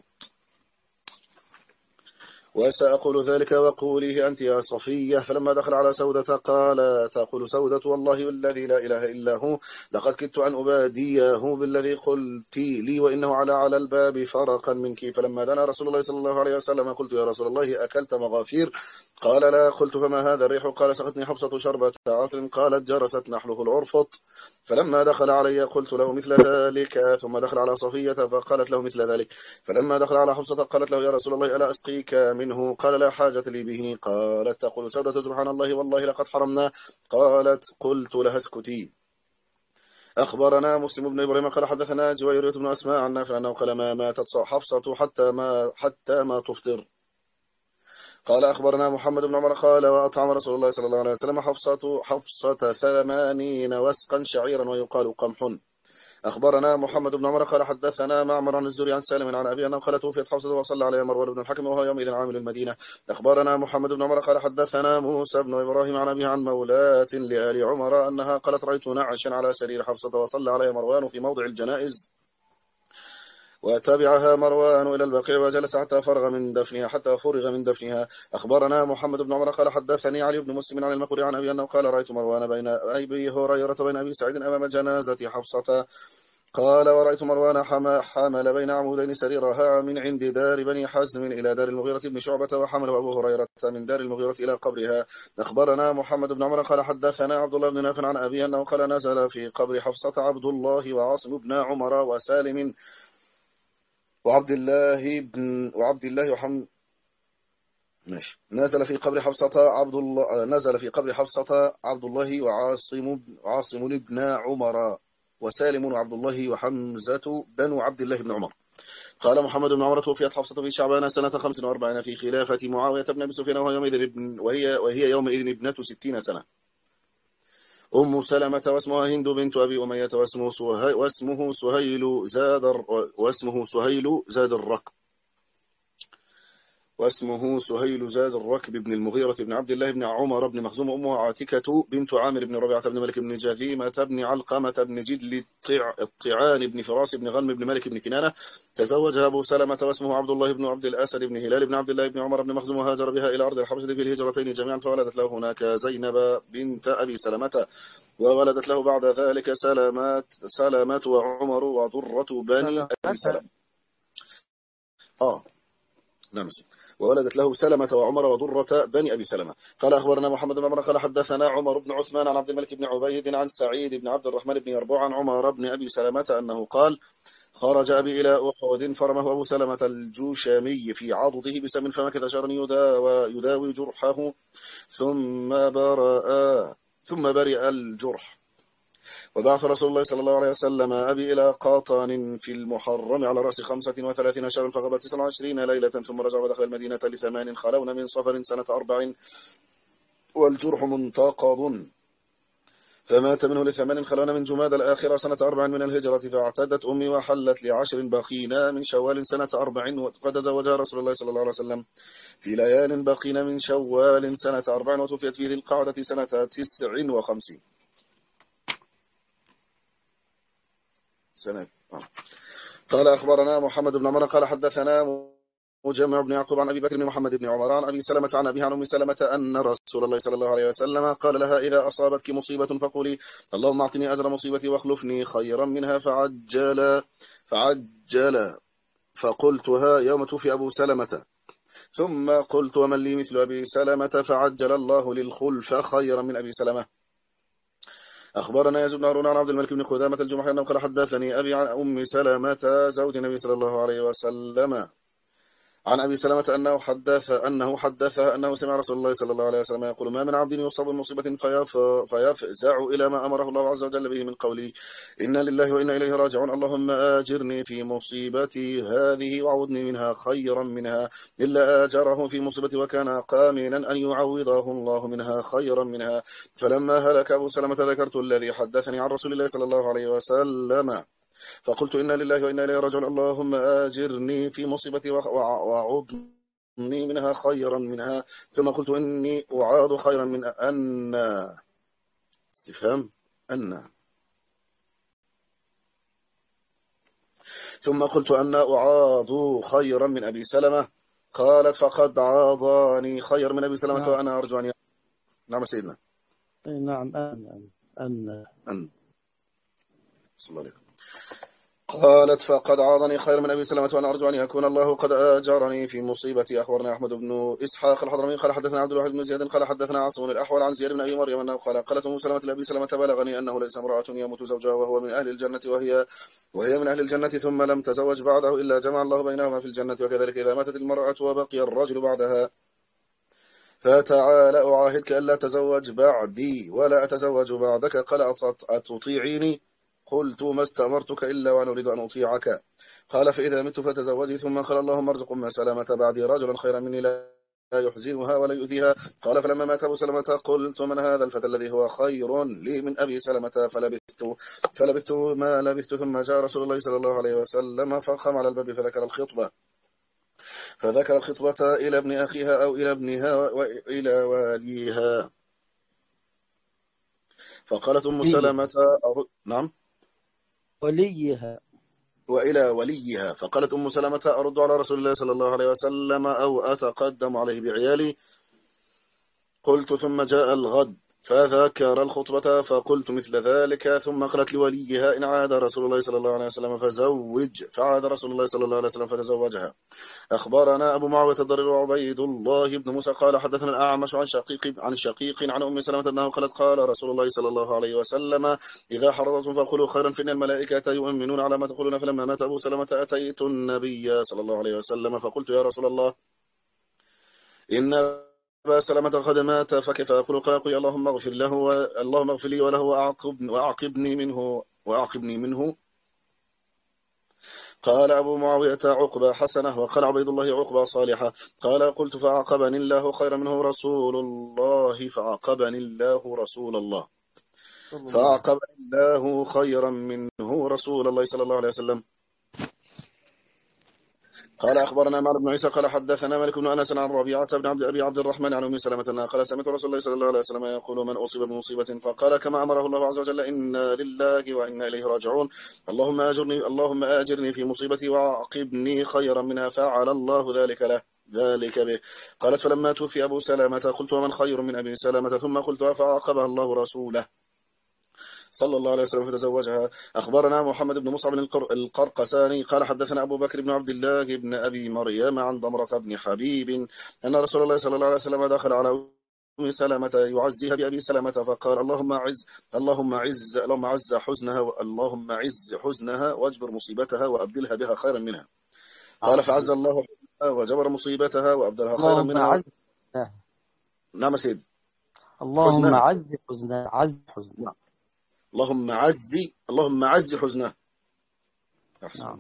وسأقول ذلك وقوليه أنت يا صفية. فلما دخل على سودة قال تقول سودة والله الذي لا إله إلا هو لقد كدت أن أباديه بالذي قلت لي وإنه على على الباب فرقا منك. فلما دنا رسول الله صلى الله عليه وسلم قلت يا رسول الله أكلت مغافير؟ قال لا. قلت فما هذا الريح؟ قال سقتني حفصة شربة عصر قالت جرست نحله العرفط. فلما دخل علي قلت له مثل ذلك. ثم دخل على صفية فقالت له مثل ذلك. فلما دخل على حفصة قالت له يا رسول الله ألا أسقيك منه؟ قال لا حاجة لي به. قالت تقول سودة سبحان الله والله لقد حرمنا. قالت قلت لها اسكتي. أخبرنا مسلم بن إبراهيم قال حدثنا جويرية بن أسماء عن نافع أنه قال ما ماتت حفصة حتى ما حتى ما تفطر. قال أخبرنا محمد بن عمر قال وأطعم رسول الله صلى الله عليه وسلم حفصة حفصة ثمانين وسقا شعيرا ويقال قمح. أخبرنا محمد بن عمر قال حدثنا معمر عن الزهري عن سالم عن أبي أنه قال توفيت حفصة وصلى عليها مروان بن الحكم وهو يومئذ عامل المدينة. أخبرنا محمد بن عمر قال حدثنا موسى بن إبراهيم عن أبيه عن مولاة لآل عمر أنها قالت رأيت نعشا على سرير حفصة وصلى عليها مروان في موضع الجنائز وتبعها مروان إلى البقيع وجلس حتى فرغ من دفنها حتى فرغ من دفنها. أخبرنا محمد بن عمر قال حدثني علي بن مسلم عن المقري عن أبي أنه قال رأيت مروان بين أبي هريرة بين أبي سعيد أمام جنازة حفصة. قال ورأيت مروان حمل بين عمودين سريرها من عند دار بني حزم إلى دار المغيرة بن شعبة وحمل أبو هريرة من دار المغيرة إلى قبرها. أخبرنا محمد بن عمر قال حدثنا عبد الله بن نافع عن أبي أنه قال نزل في قبر حفصة عبد الله وعاصم بن عمر وسالم وعبد الله بن وعبد الله وحمد ماشي. نزل في قبر حفصة عبد الله نزل في قبر حفصة عبد الله وعاصم عاصم بن عمر وسالم وعبد الله وحمزة بن عبد الله بن عمر. قال محمد بن عمر توفيت حفصة في شعبان سنة خمس وأربعين في خلافة معاوية بن أبي سفيان وهي يومئذ ابن وهي وهي يومئذ ابنة ستين سنة. أم سلمة واسمها هند بنت أبي أمية واسمه سهيل واسمه سهيل زاد واسمه سهيل زاد الركب واسمه سهيل زاد الركب بن المغيرة بن عبد الله بن عمر بن مخزوم. أمه عاتكة بنت عامر بن ربيعة بن ملك بن جذيمة بن علقمة بن جدل الطعان بن فراس بن غنم بن ملك بن كنانة. تزوجها أبو سلمة واسمه عبد الله بن عبد الأسد بن هلال بن عبد الله بن عمر بن مخزوم وهاجر بها إلى أرض الحبشة في الهجرتين جميعا فولدت له هناك زينب بنت أبي سلمة وولدت له بعد ذلك سلامات سلامات وعمر وضرة بني أبي سلمة. آه نعم وولدت له سلمة وعمر وضرة بني أبي سلمة. قال أخبرنا محمد بن عمر قال حدثنا عمر بن عثمان عن عبد الملك بن عبيد عن سعيد بن عبد الرحمن بن يربوع عن عمر بن أبي سلمة أنه قال خرج أبي إلى أحد فرمه أبو سلمة الجوشامي في عضده بسم فمكث شهرا يداوي, يداوي جرحه ثم برأ ثم برئ الجرح. وبعث رسول الله صلى الله عليه وسلم أبي إلى قاطان في المحرم على رأس خمسة وثلاثين شهرا فغبت تسعة وعشرين ليلة ثم رجع ودخل المدينة لثمان خلون من صفر سنة أربع والجرح منتقض فمات منه لثمان خلون من جماد الآخرة سنة أربع من الهجرة فاعتدت أمي وحلت لعشر بقينا من شوال سنة أربع وقد زوجها رسول الله صلى الله عليه وسلم في ليال بقينا من شوال سنة أربع وتوفيت في ذي القعدة سنة تسع وخمسين سنة. قال أخبرنا محمد بن عمر قال حدثنا مجمع بن يعقوب عن أبي بكر بن محمد بن عمر عن أبي سلمة عن أبي عن أم سلمة أن رسول الله صلى الله عليه وسلم قال لها إذا أصابتك مصيبة فقولي اللهم أعطني أجر مصيبتي واخلفني خيرا منها فعجل فعجل فقلتها يوم توفي أبو سلمة ثم قلت ومن لي مثل أبي سلمة فعجل الله للخلف خيرا من أبي سلمة. أخبرنا يزيد بن هارون عن عبد الملك بن خزامة الجمحي أنه قال حدثني أبي عن أم سلمة زوج النبي صلى الله عليه وسلم عن أبي سلمة أنه حدث أنه حدث أنه سمع رسول الله صلى الله عليه وسلم يقول ما من عبد يصاب بمصيبة فيف فيفزع إلى ما أمره الله عز وجل به من قوله إنا لله وإنا إليه راجعون اللهم آجرني في مصيبتي هذه وعودني منها خيرا منها إلا آجره في مصيبتي وكان قامنا أن يعوضه الله منها خيرا منها. فلما هلك أبو سلمة ذكرت الذي حدثني عن رسول الله صلى الله عليه وسلم فقلت إنا لله وإنا إليه راجعون اللهم آجرني في مصيبتي وعودني منها خيرا منها. ثم قلت إني أعاد خيرا من أن استفهام أن ثم قلت أن أعاد خيرا من أبي سلمة. قالت فقد عاضاني خير من أبي سلمة نعم. وأنا أرجو أن ي... نعم سيدنا. نعم أن أن أن صلى الله عليه وسلم. قالت فقد عاضني خير من أبي سلمة وأنا أرجو أن يكون الله قد آجرني في مصيبتي. أخبرنا أحمد بن إسحاق الحضرمي قال حدثنا عبد الواحد بن زياد قال حدثنا عاصم الأحول عن زياد بن أبي مريم أنه قال قالت أم سلمة لأبي سلمة بلغني أنه ليس امرأة يموت زوجها وهو من أهل الجنة وهي وهي من أهل الجنة ثم لم تزوج بعده إلا جمع الله بينهما في الجنة وكذلك إذا ماتت المرأة وبقي الرجل بعدها فتعال أعاهدك ألا تزوج بعدي ولا أتزوج بعدك. قال أتطيعيني؟ قلت ما استأمرتك إلا وأنا أريد أن أطيعك. قال فإذا مت فتزوجي. ثم قال اللهم ارزق أم سلمة بعدي رجلا خيرا مني لا يحزنها ولا يؤذيها. قال فلما مات أبو سلمة قلت من هذا الفتى الذي هو خير لي من أبي سلمة فلبثت فلبثت ما لبثت ثم جاء رسول الله صلى الله عليه وسلم فقام على الباب فذكر الخطبة فذكر الخطبة إلى ابن أخيها أو إلى ابنها وإلى واليها. فقالت أم سلمة أرد... نعم وليها وإلى وليها. فقالت أم سلمة أرد على رسول الله صلى الله عليه وسلم أو أتقدم عليه بعيالي؟ قلت ثم جاء الغد فذكر الخطبة فقلت مثل ذلك. ثم قالت لوليها إن عاد رسول الله صلى الله عليه وسلم فزوج. فعاد رسول الله صلى الله عليه وسلم فتزوجها. أخبرنا أبو معاوية الضرير وعبيد الله بن موسى قال حدثنا الأعمش عن شقيق عن شقيق عن أم سلمة أنه قالت قال رسول الله صلى الله عليه وسلم إذا حرضتم فقولوا خيرا فإن الملائكة يؤمنون على ما تقولون. فلما مات أبو سلمة أتيت النبي صلى الله عليه وسلم فقلت يا رسول الله إن أبا سلمة قد مات فكيف أقول؟ قال قل اللهم اغفر له اللهم اغفر لي وله وأعقبني, وأعقبني منه وأعقبني منه. قال أبو معاوية عقبة حسنة وقال عبيد الله عقبة صالحة. قال قلت فعقبني الله خيرا منه رسول الله فعقبني الله رسول الله فعقبني الله خيرا منه رسول الله صلى الله عليه وسلم. قال أخبرنا معن بن عيسى قال حدثنا مالك بن أنس عن ربيعة بن عبد أبي عبد الرحمن عن أم سلمة قال سمعت رسول الله صلى الله عليه وسلم يقول من أصيب بمصيبة فقال كما أمره الله عز وجل إنا لله وإنا إليه راجعون اللهم أجرني اللهم أجرني في مصيبتي وعاقبني خيرا منها. فعل الله ذلك له ذلك به. قالت فلما توفي أبو سلمة قلت ومن خير من أبي سلمة ثم قلت فعاقبها الله رسوله صلى الله عليه وسلم فتزوجها. أخبرنا محمد بن مصعب القرقساني قال حدثنا أبو بكر بن عبد الله بن أبي مريم عن ضمرة بن حبيب أن رسول الله صلى الله عليه وسلم دخل على أم سلمة يعزيها بأبي سلمة فقال اللهم عز اللهم عز اللهم عز حزنها اللهم عز حزنها واجبر مصيبتها وأبدلها بها خيرا منها. قال فعز الله حزنها وجبر مصيبتها وأبدلها خيرا منها. نعم سيد. اللهم عز حزنها عز حزنها اللهم عزي اللهم عزي حزنه. نعم.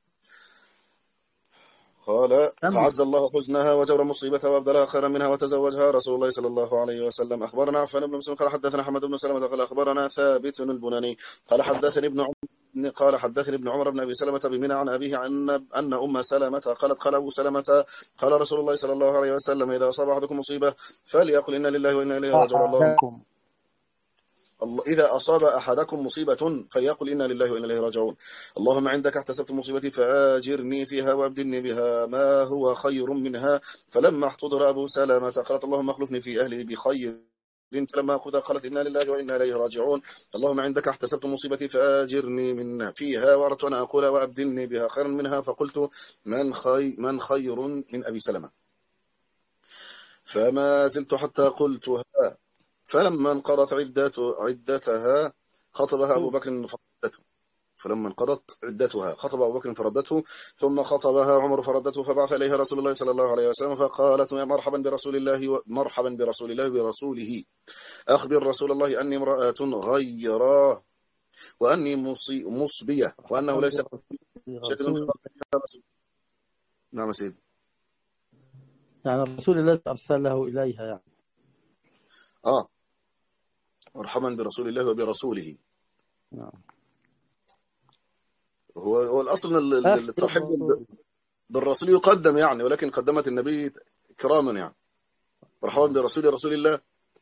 قال فعز الله حزنها وجبر مصيبتها وابدلها خيرا منها وتزوجها رسول الله صلى الله عليه وسلم. أخبرنا عفان بن مسلم قال حدثنا حمد بن سلمة قال أخبرنا ثابت البناني قال حدثني ابن عمر قال حدثني ابن عمر بن أبي سلمة بمنى عن أبيه عن أن أم سلمة قالت قال أبو سلمة قال رسول الله صلى الله عليه وسلم إذا أصاب أحدكم مصيبة فليقل إنا لله وإنا إليه راجعون. الله إذا أصاب أحدكم مصيبة فليقل إنا لله وإنا إليه راجعون. اللهم عندك احتسبت مصيبتي فآجرني فيها وابدلني بها ما هو خير منها. فلما احتضر أبو سلمة قالت اللهم اخلفني في أهلي بخير. فلما أخذ قالت إنا لله وإنا إليه راجعون. اللهم عندك احتسبت مصيبتي فآجرني من فيها وأردت أن أقول وأبدلني بها خيرا منها فقلت من خير من خير من أبي سلمة فما زلت حتى قلتها. فلما انقضت عدتها خطبها أبو بكر فردته فلما انقضت عدتها خطب أبو بكر فردته، ثم خطبها عمر فردته، فبعث إليها رسول الله صلى الله عليه وسلم فقالت يا مرحبا برسول الله مرحبا برسول الله برسوله، أخبر رسول الله أني امرأة غيراه وأني مصبية وأنه ليس رسول نعم سيد. يعني الرسول الذي أرسله إليها يعني. آه مرحبا برسول الله وبرسوله. نعم. هو هو الأصل أن الترحيب بالرسول يقدم يعني، ولكن قدمت النبي إكراما يعني. مرحبا برسول رسول الله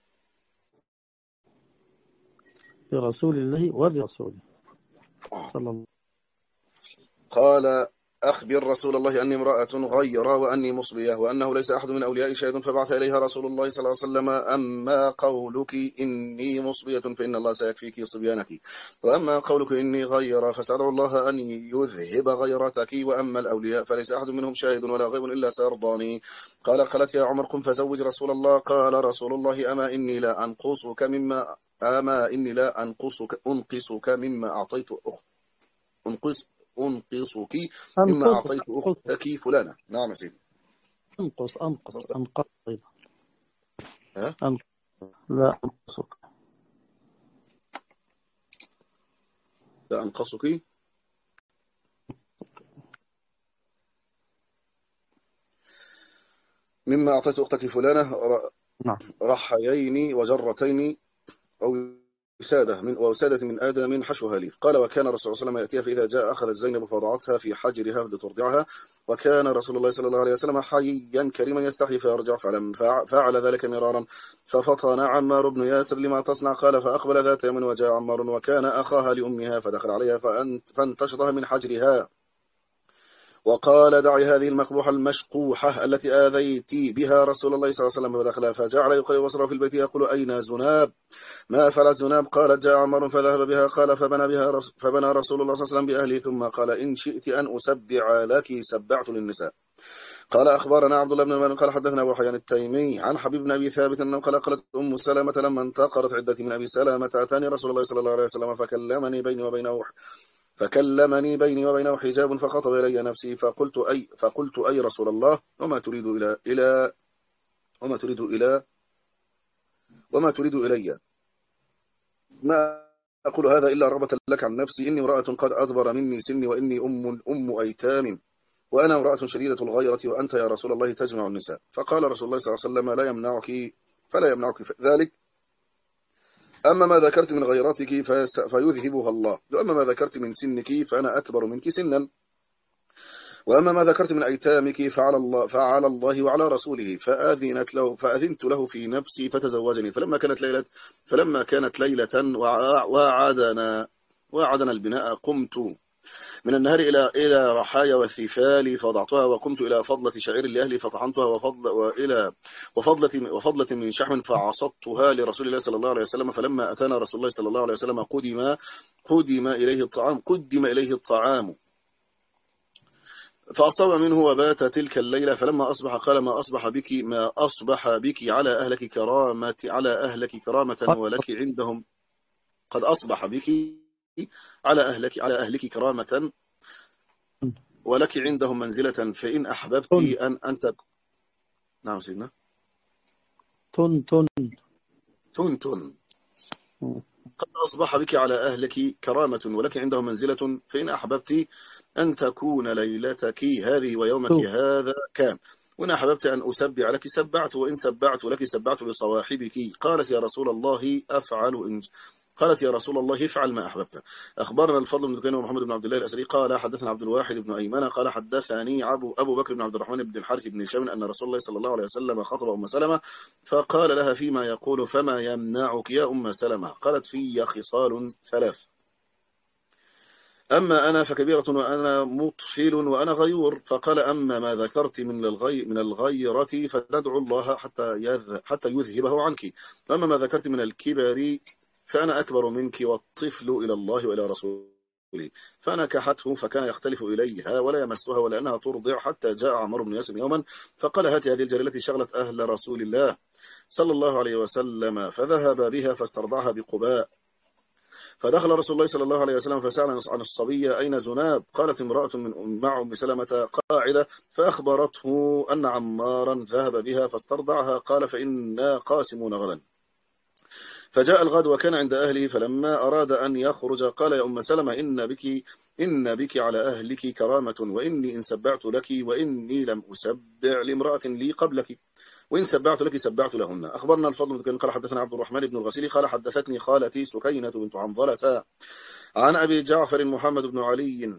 برسول الله وبرسوله صلى الله عليه وسلم. قال أخبر رسول الله أني امرأة غيرة وأني مصبية وأنه ليس أحد من أولياء شهيد، فبعث إليها رسول الله صلى الله عليه وسلم أما قولك إني مصبية فإن الله سيكفيك صبيانك، وأما قولك إني غيرة فسأدعو الله أن يذهب غيرتك، وأما الأولياء فليس أحد منهم شاهد ولا غيب إلا سيرضاني. قال قالت يا عمر قم فزوج رسول الله. قال رسول الله أما إني لا أنقصك مما أما إني لا أنقصك أنقصك مما أعطيت أخت أنقص أنقصك مما أنقص أعطيت أختك فلانة. نعم سيدي. أنقص أنقص أنقص أيضا. ها؟ أنقص لا أنقصك. لا أنقصك مما أعطيت أختك فلانة نعم. رحيين وجرتين أو وسادة من وسادة من آدم من حشوها ليف. قال وكان الرسول صلى الله عليه وسلم يأتيها فإذا جاء أخذت زينب فوضعتها في حجرها لترضعها، وكان رسول الله صلى الله عليه وسلم حيا كريما يستحي فيرجع، فلم فعل ذلك مرارا ففطن عمار بن ياسر لما تصنع. قال فأقبل ذات يوم وجاء عمار وكان أخاها لأمها فدخل عليها فانتشطها من حجرها وقال دعي هذه المقبوحة المشقوحة التي آذيت بها رسول الله صلى الله عليه وسلم، فدخلها فجعل يقلب بصره في البيت يقول أين زناب ما فعلت زناب؟ قالت جاء عمر فذهب بها. قال فبنى بها رس فبنى رسول الله صلى الله عليه وسلم بأهله، ثم قال إن شئت أن أسبع لك سبعت للنساء. قال أخبرنا عبد الله بن المال قال حدثنا أبو حيان التيمي عن حبيب بن أبي ثابت أنه قال قالت أم سلمة لما انتقرت عدتي من أبي سلمة أتاني رسول الله صلى الله عليه وسلم فكلمني بيني وبينه فكلمني بيني وبينه حجاب فخطب إلي نفسي فقلت أي فقلت أي رسول الله وما تريد إلى إلى وما تريد إلى وما تريد إلي ما أقول هذا إلا رغبة لك عن نفسي، إني امرأة قد أدبر مني سني وإني أم أم أيتام وأنا امرأة شديدة الغيرة وأنت يا رسول الله تجمع النساء. فقال رسول الله صلى الله عليه وسلم لا يمنعك فلا يمنعك ذلك، أما ما ذكرت من غيرتك فيذهبها الله، وأما ما ذكرت من سنك فأنا أكبر منك سنا، وأما ما ذكرت من أيتامك فعلى الله, فعلى الله وعلى رسوله. فأذنت له فأذنت له في نفسي فتزوجني. فلما كانت ليلة فلما كانت ليلة وعدنا وعدنا البناء قمت من النهار إلى إلى رحايا والثفال فوضعتها، وقمت إلى فضلة شعير لأهلي فطحنتها، وفضل وإلى وفضلة وفضلة من شحم فعصبتها لرسول الله صلى الله عليه وسلم. فلما أتانا رسول الله صلى الله عليه وسلم قدم قدم إليه الطعام قدم إليه الطعام فأصاب منه وبات تلك الليلة. فلما أصبح قال ما أصبح بك ما أصبح بك على أهلك كرامة على أهلك كرامة ولك عندهم قد أصبح بك على أهلك على أهلك كرامة ولك عندهم منزلة فإن أحببت أن أنت. نعم سيدنا. تن تن تن تن قد أصبح بك على أهلك كرامة ولك عندهم منزلة فإن أحببت أن تكون ليلتك هذه ويومك هذا كان، وإن أحببت أن أسبع لك سبعت، وإن سبعت لك سبعت لصواحبك. قالت يا رسول الله أفعل إن قالت يا رسول الله افعل ما أحببت. أخبرنا الفضل بن دكين ومحمد بن عبد الله الأسري قال حدثنا عبد الواحد بن أيمن قال حدثني أبو, أبو بكر بن عبد الرحمن بن الحارث بن هشام أن رسول الله صلى الله عليه وسلم خطب أم سلمة فقال لها فيما يقول فما يمنعك يا أم سلمة؟ قالت في خصال ثلاث، أما أنا فكبيرة وأنا مطفل وأنا غيور. فقال أما ما ذكرت من الغي من الغيرة فندعو الله حتى حتى يذهبه عنك، وأما ما ذكرت من الكبر فأنا أكبر منك والطفل إلى الله وإلى رسوله. فأنا كحته فكان يختلف إليها ولا يمسها ولا أنها ترضع، حتى جاء عمرو بن ياسر يوما فقال هات هذه الجارية التي شغلت أهل رسول الله صلى الله عليه وسلم، فذهب بها فاسترضعها بقباء فدخل رسول الله صلى الله عليه وسلم فسأل عن الصبية أين زناب؟ قالت امرأة من مع أم سلمة قاعدة، فأخبرته أن عمارا ذهب بها فاسترضعها. قال فإنا قاسمون غدا. فجاء الغد وكان عند أهله، فلما أراد أن يخرج قال يا أم سلمة إن بك إن بك على أهلك كرامة، وإني إن سبعت لك وإني لم أسبع لامرأة لي قبلك، وإن سبعت لك سبعت لهن. أخبرنا الفضل بن قال حدثنا عبد الرحمن بن الغسيل قال حدثتني خالتي سكينة بنت حنظلة عن أبي جعفر محمد بن علي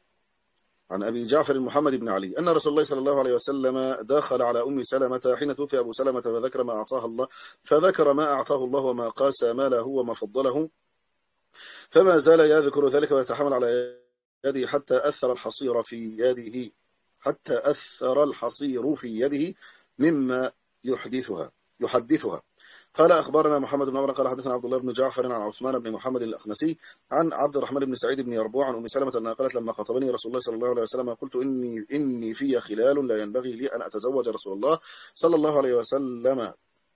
عن أبي جعفر محمد بن علي أن رسول الله صلى الله عليه وسلم دخل على أم سلمة حين توفي أبو سلمة فذكر ما أعطاه الله فذكر ما أعطاه الله وما قاس ماله وما فضله، فما زال يذكر ذلك ويتحمل على يده حتى أثر الحصير في يده حتى أثر الحصير في يده مما يحدثها يحدثها. قال أخبرنا محمد بن عمر قال حدثنا عبد الله بن جعفر عن عثمان بن محمد الأخنسي عن عبد الرحمن بن سعيد بن يربوع عن أم سلمة أنها قالت لما خطبني رسول الله صلى الله عليه وسلم قلت إني إني في خلال لا ينبغي لي أن أتزوج رسول الله صلى الله عليه وسلم،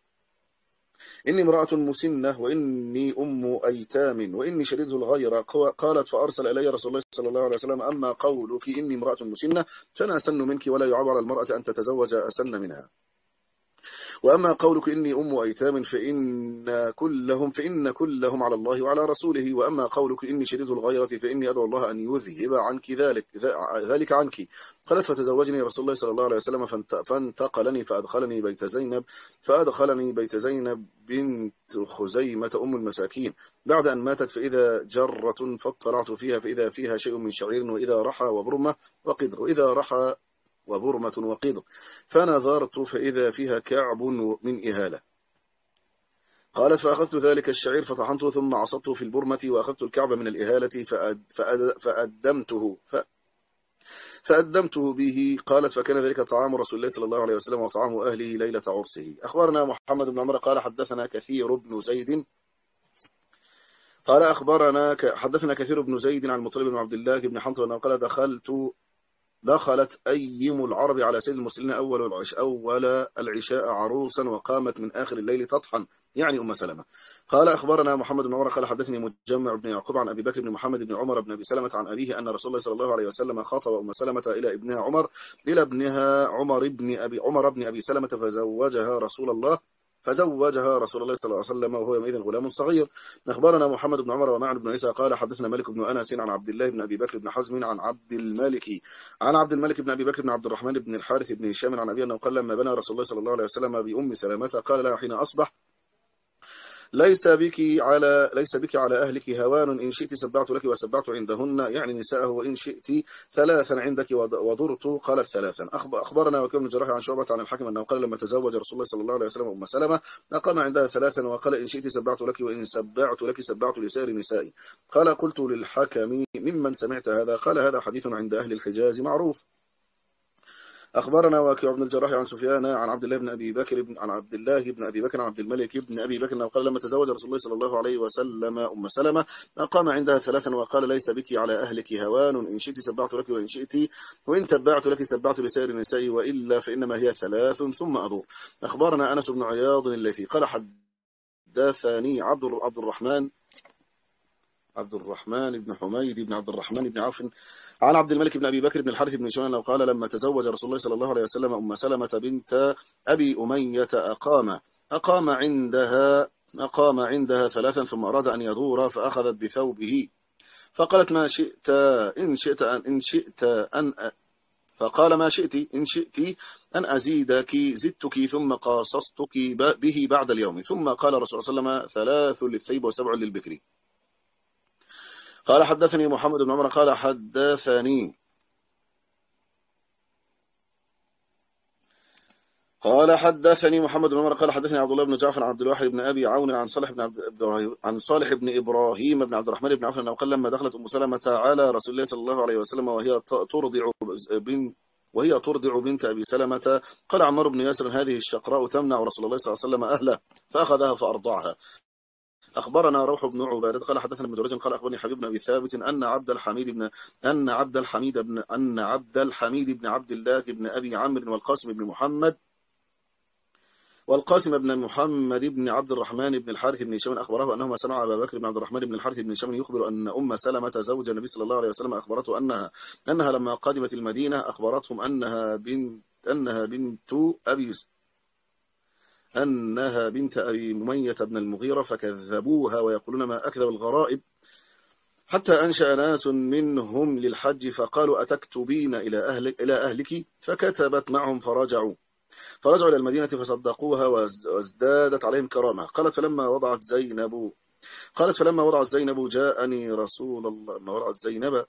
إني امرأة مسنة وإني أم أيتام وإني شديد الغيرة. قالت فأرسل إلي رسول الله صلى الله عليه وسلم أما قولك إني امرأة مسنة فأنا أسن منك ولا يعاب على المرأة أن تتزوج أسن منها، وأما قولك إني أم أيتام فإن كلهم فإن كلهم على الله وعلى رسوله، وأما قولك إني شديد الغيرة فإني أدعو الله أن يذهب عنك ذلك ذلك عنك. قالت فتزوجني رسول الله صلى الله عليه وسلم فانتقلني فأدخلني بيت زينب فأدخلني بيت زينب بنت خزيمة أم المساكين بعد أن ماتت، فإذا جرة فاطلعت فيها فإذا فيها شيء من شعير وإذا رحى وبرمة وقدر وإذا رحى وبرمة وقدر، فنظرت فإذا فيها كعب من إهالة. قالت فأخذت ذلك الشعير فطحنته ثم عصبته في البرمة وأخذت الكعب من الإهالة فأد فأد فأدمته ف فأدمته به. قالت فكان ذلك طعام رسول الله صلى الله عليه وسلم وطعام أهله ليلة عرسه. أخبرنا محمد بن عمر قال حدثنا كثير بن زيد قال أخبرنا حدثنا كثير بن زيد عن المطلب بن عبد الله بن حنظلة قال دخلت دخلت أيم العرب على سيد المسلمين أول العشاء, أول العشاء عروسا وقامت من آخر الليل تطحن يعني أم سلمة. قال أخبرنا محمد بن عمر قال حدثني مجمع بن يعقوب عن أبي بكر بن محمد بن عمر بن أبي سلمة عن أبيه أن رسول الله صلى الله عليه وسلم خاطب أم سلمة إلى ابنها عمر إلى ابنها عمر بن أبي عمر بن أبي سلمة فزوجها رسول الله فزوجها رسول الله صلى الله عليه وسلم وهو يومئذ غلام صغير. أخبرنا محمد بن عمر ومعن بن عيسى قال حدثنا مالك بن أنس عن عبد الله بن أبي بكر بن حزم عن عبد الملك عن عبد الملك بن أبي بكر بن عبد الرحمن بن الحارث بن هشام عن أبي أنه قال لما بنى رسول الله صلى الله عليه وسلم بأم سلمة قال لها حين أصبح ليس بك على ليس بك على أهلك هوان، إن شئت سبعت لك وسبعت عندهن يعني نساءه، وإن شئت ثلاثا عندك وضرت. قالت ثلاثا. أخبرنا وكيع بن الجراح عن شعبة عن الحاكم أنه قال لما تزوج رسول الله صلى الله عليه وسلم أم سلمة أقام عندها ثلاثا وقال إن شئت سبعت لك وإن سبعت لك سبعت لسائر نسائي. قال قلت للحكم ممن سمعت هذا؟ قال هذا حديث عند أهل الحجاز معروف. أخبرنا وكيع بن الجراح عن سفيان عن عبد الله بن أبي بكر بن عن عبد الله بن أبي بكر عن عبد الملك بن أبي بكر أنه قال لما تزوج رسول الله صلى الله عليه وسلم أم سلمة أقام عندها ثلاثا وقال ليس بك على أهلك هوان، إن شئت سبعت لك وإن شئت وإن سبعت لك سبعت لسائر النساء وإلا فإنما هي ثلاث ثم أدور. أخبرنا أنس بن عياض الليثي قال حدثني عبد عبد الرحمن عبد الرحمن بن حميد بن عبد الرحمن بن عوف عن عبد الملك بن أبي بكر بن الحارث بن هشام قال لما تزوج رسول الله صلى الله عليه وسلم أم سلمة بنت أبي أمية أقام أقام عندها أقام عندها ثلاثا ثم أراد أن يدور فأخذت بثوبه فقالت ما شئت إن شئت أن إن شئت أن فقال ما شئت إن شئت أن أزيدك زدتك ثم قاصصتك به بعد اليوم. ثم قال رسول الله صلى الله عليه وسلم ثلاث للثيب وسبع للبكر. قال حدثني محمد بن عمر قال حدثني قال حدثني محمد بن عمر قال حدثني عبد الله بن جعفر عن عبد الواحد بن أبي عون عن صالح بن عبد عن صالح بن إبراهيم بن عبد الرحمن بن عوف أنه قال لما دخلت أم سلمة على رسول الله صلى الله عليه وسلم وهي ترضع بنت وهي ترضع بنت أبي سلمة قال عمار بن ياسر هذه الشقراء تمنع رسول الله صلى الله عليه وسلم أهله فأخذها فأرضعها. أخبرنا روح بن عبادة قال حدثنا ابن جريج قال أخبرني حبيب بن أبي ثابت أن عبد الحميد بن أن عبد الحميد بن أن عبد الحميد بن عبد الله بن أبي عمرو والقاسم بن محمد والقاسم بن محمد بن عبد الرحمن بن الحارث بن هشام أخبره أنهما سمع أبا بكر بن عبد الرحمن بن الحارث بن هشام يخبر أن أم سلمة زوج النبي صلى الله عليه وسلم أخبرته أنها أنها لما قدمت المدينة أخبرتهم أنها بنت أنها بنت أبي أنها بنت أبي ممية بن المغيرة، فكذبوها ويقولون ما أكذب الغرائب، حتى أنشأ ناس منهم للحج فقالوا أتكتبين إلى أهلك, إلى أهلك، فكتبت معهم فرجعوا فرجعوا إلى المدينة فصدقوها وازدادت عليهم كرامة. قالت فلما وضعت زينب قالت فلما وضعت زينب جاءني رسول الله لما وضعت زينب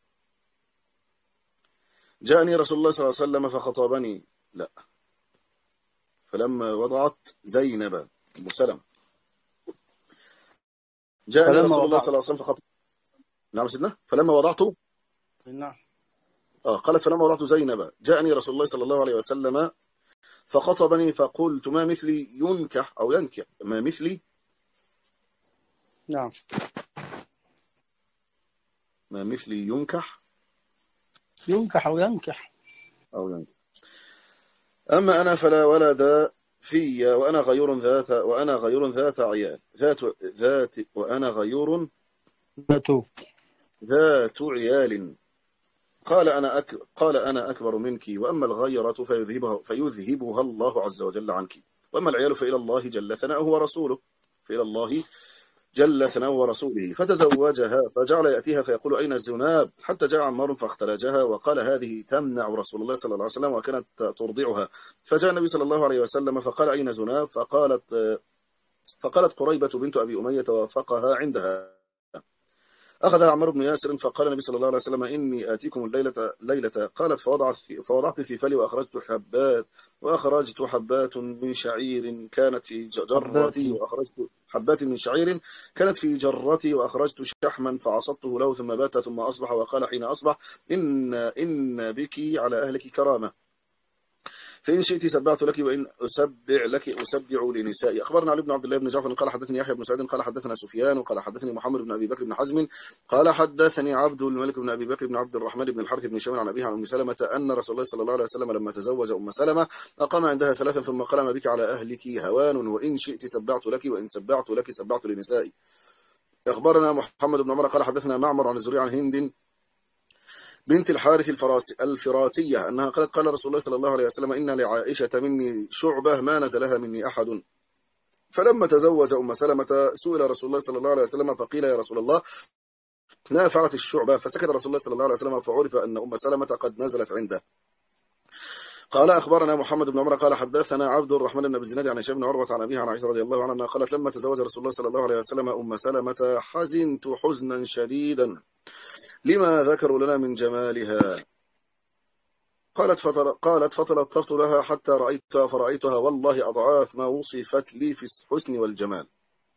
جاءني رسول الله صلى الله عليه وسلم فخطبني لا فلما وضعت زينب أم سلمة جاءني رسول الله صلى الله عليه وسلم فخطبني. نعم سيدنا. فلما وضعته نعم آه قالت فلما وضعت زينب جاءني رسول الله صلى الله عليه وسلم فخطبني فقلت ما مثلي ينكح أو ينكح ما مثلي نعم ما مثلي ينكح ينكح أو ينكح أو ينكح أما أنا فلا ولد في وأنا غيور ذات وأنا غيور ذات عيال ذات ذات وأنا غيور ذات ذات عيال. قال أنا أك قال أنا أكبر منك، وأما الغيرة فيذهبها فيذهبها الله عز وجل عنك، وأما العيال فإلى الله جل ثناؤه ورسوله فإلى الله جل ثناؤه ورسوله. فتزوجها فجعل يأتيها فيقول أين الزناب، حتى جاء عمار فاختلجها وقال هذه تمنع رسول الله صلى الله عليه وسلم وكانت ترضعها. فجاء النبي صلى الله عليه وسلم فقال أين زناب، فقالت فقالت قريبة بنت أبي أمية وافقها عندها. أخذها عمرو بن ياسر فقال النبي صلى الله عليه وسلم إني آتيكم الليلة ليلة. قالت فوضعت فوضعت في فلي وأخرجت حبات وأخرجت حبات من شعير كانت في جرتي وأخرجت حبات من شعير كانت في جرتي وأخرجت شحما فعصبته له ثم بات ثم أصبح وقال حين أصبح إن إن بك على أهلك كرامة، فإن شئت سبعت لك وإن أسبع لك أسبع لنسائي. أخبرنا علي بن عبد الله بن جعفر قال حدثني يحيى بن سعيد قال حدثنا سفيان قال حدثني محمد بن أبي بكر بن حزم قال حدثني عبد الملك بن أبي بكر بن عبد الرحمن بن الحارث بن هشام عن أبيه عن أم سلمة أن رسول الله صلى الله عليه وسلم لما تزوج أم سلمة أقام عندها ثلاثا ثم قال ما بك على أهلك هوان، وإن شئت سبعت لك وإن سبعت لك سبعت لنسائي. أخبرنا محمد بن عمر قال حدثنا معمر عن الزهري عن هند بنت الحارث الفراسي الفراسية أنها قالت قال رسول الله صلى الله عليه وسلم إن لعائشة مني شعبة ما نزلها مني أحد. فلما تزوج أم سلمة سئل رسول الله صلى الله عليه وسلم فقيل يا رسول الله ما فعلت الشعبة، فسكت رسول الله صلى الله عليه وسلم فعرف أن أم سلمة قد نزلت عنده. قال أخبرنا محمد بن عمر قال حدثنا عبد الرحمن بن أبي الزناد عن هشام بن عروة عن أبيها عن عائشة رضي الله عنها قالت لما تزوج رسول الله صلى الله عليه وسلم أم سلمة حزنت حزنا شديدا لما ذكروا لنا من جمالها. قالت فطل قالت فطلبت لها حتى رأيتها فرأيتها والله أضعاف ما وصفت لي في الحسن والجمال.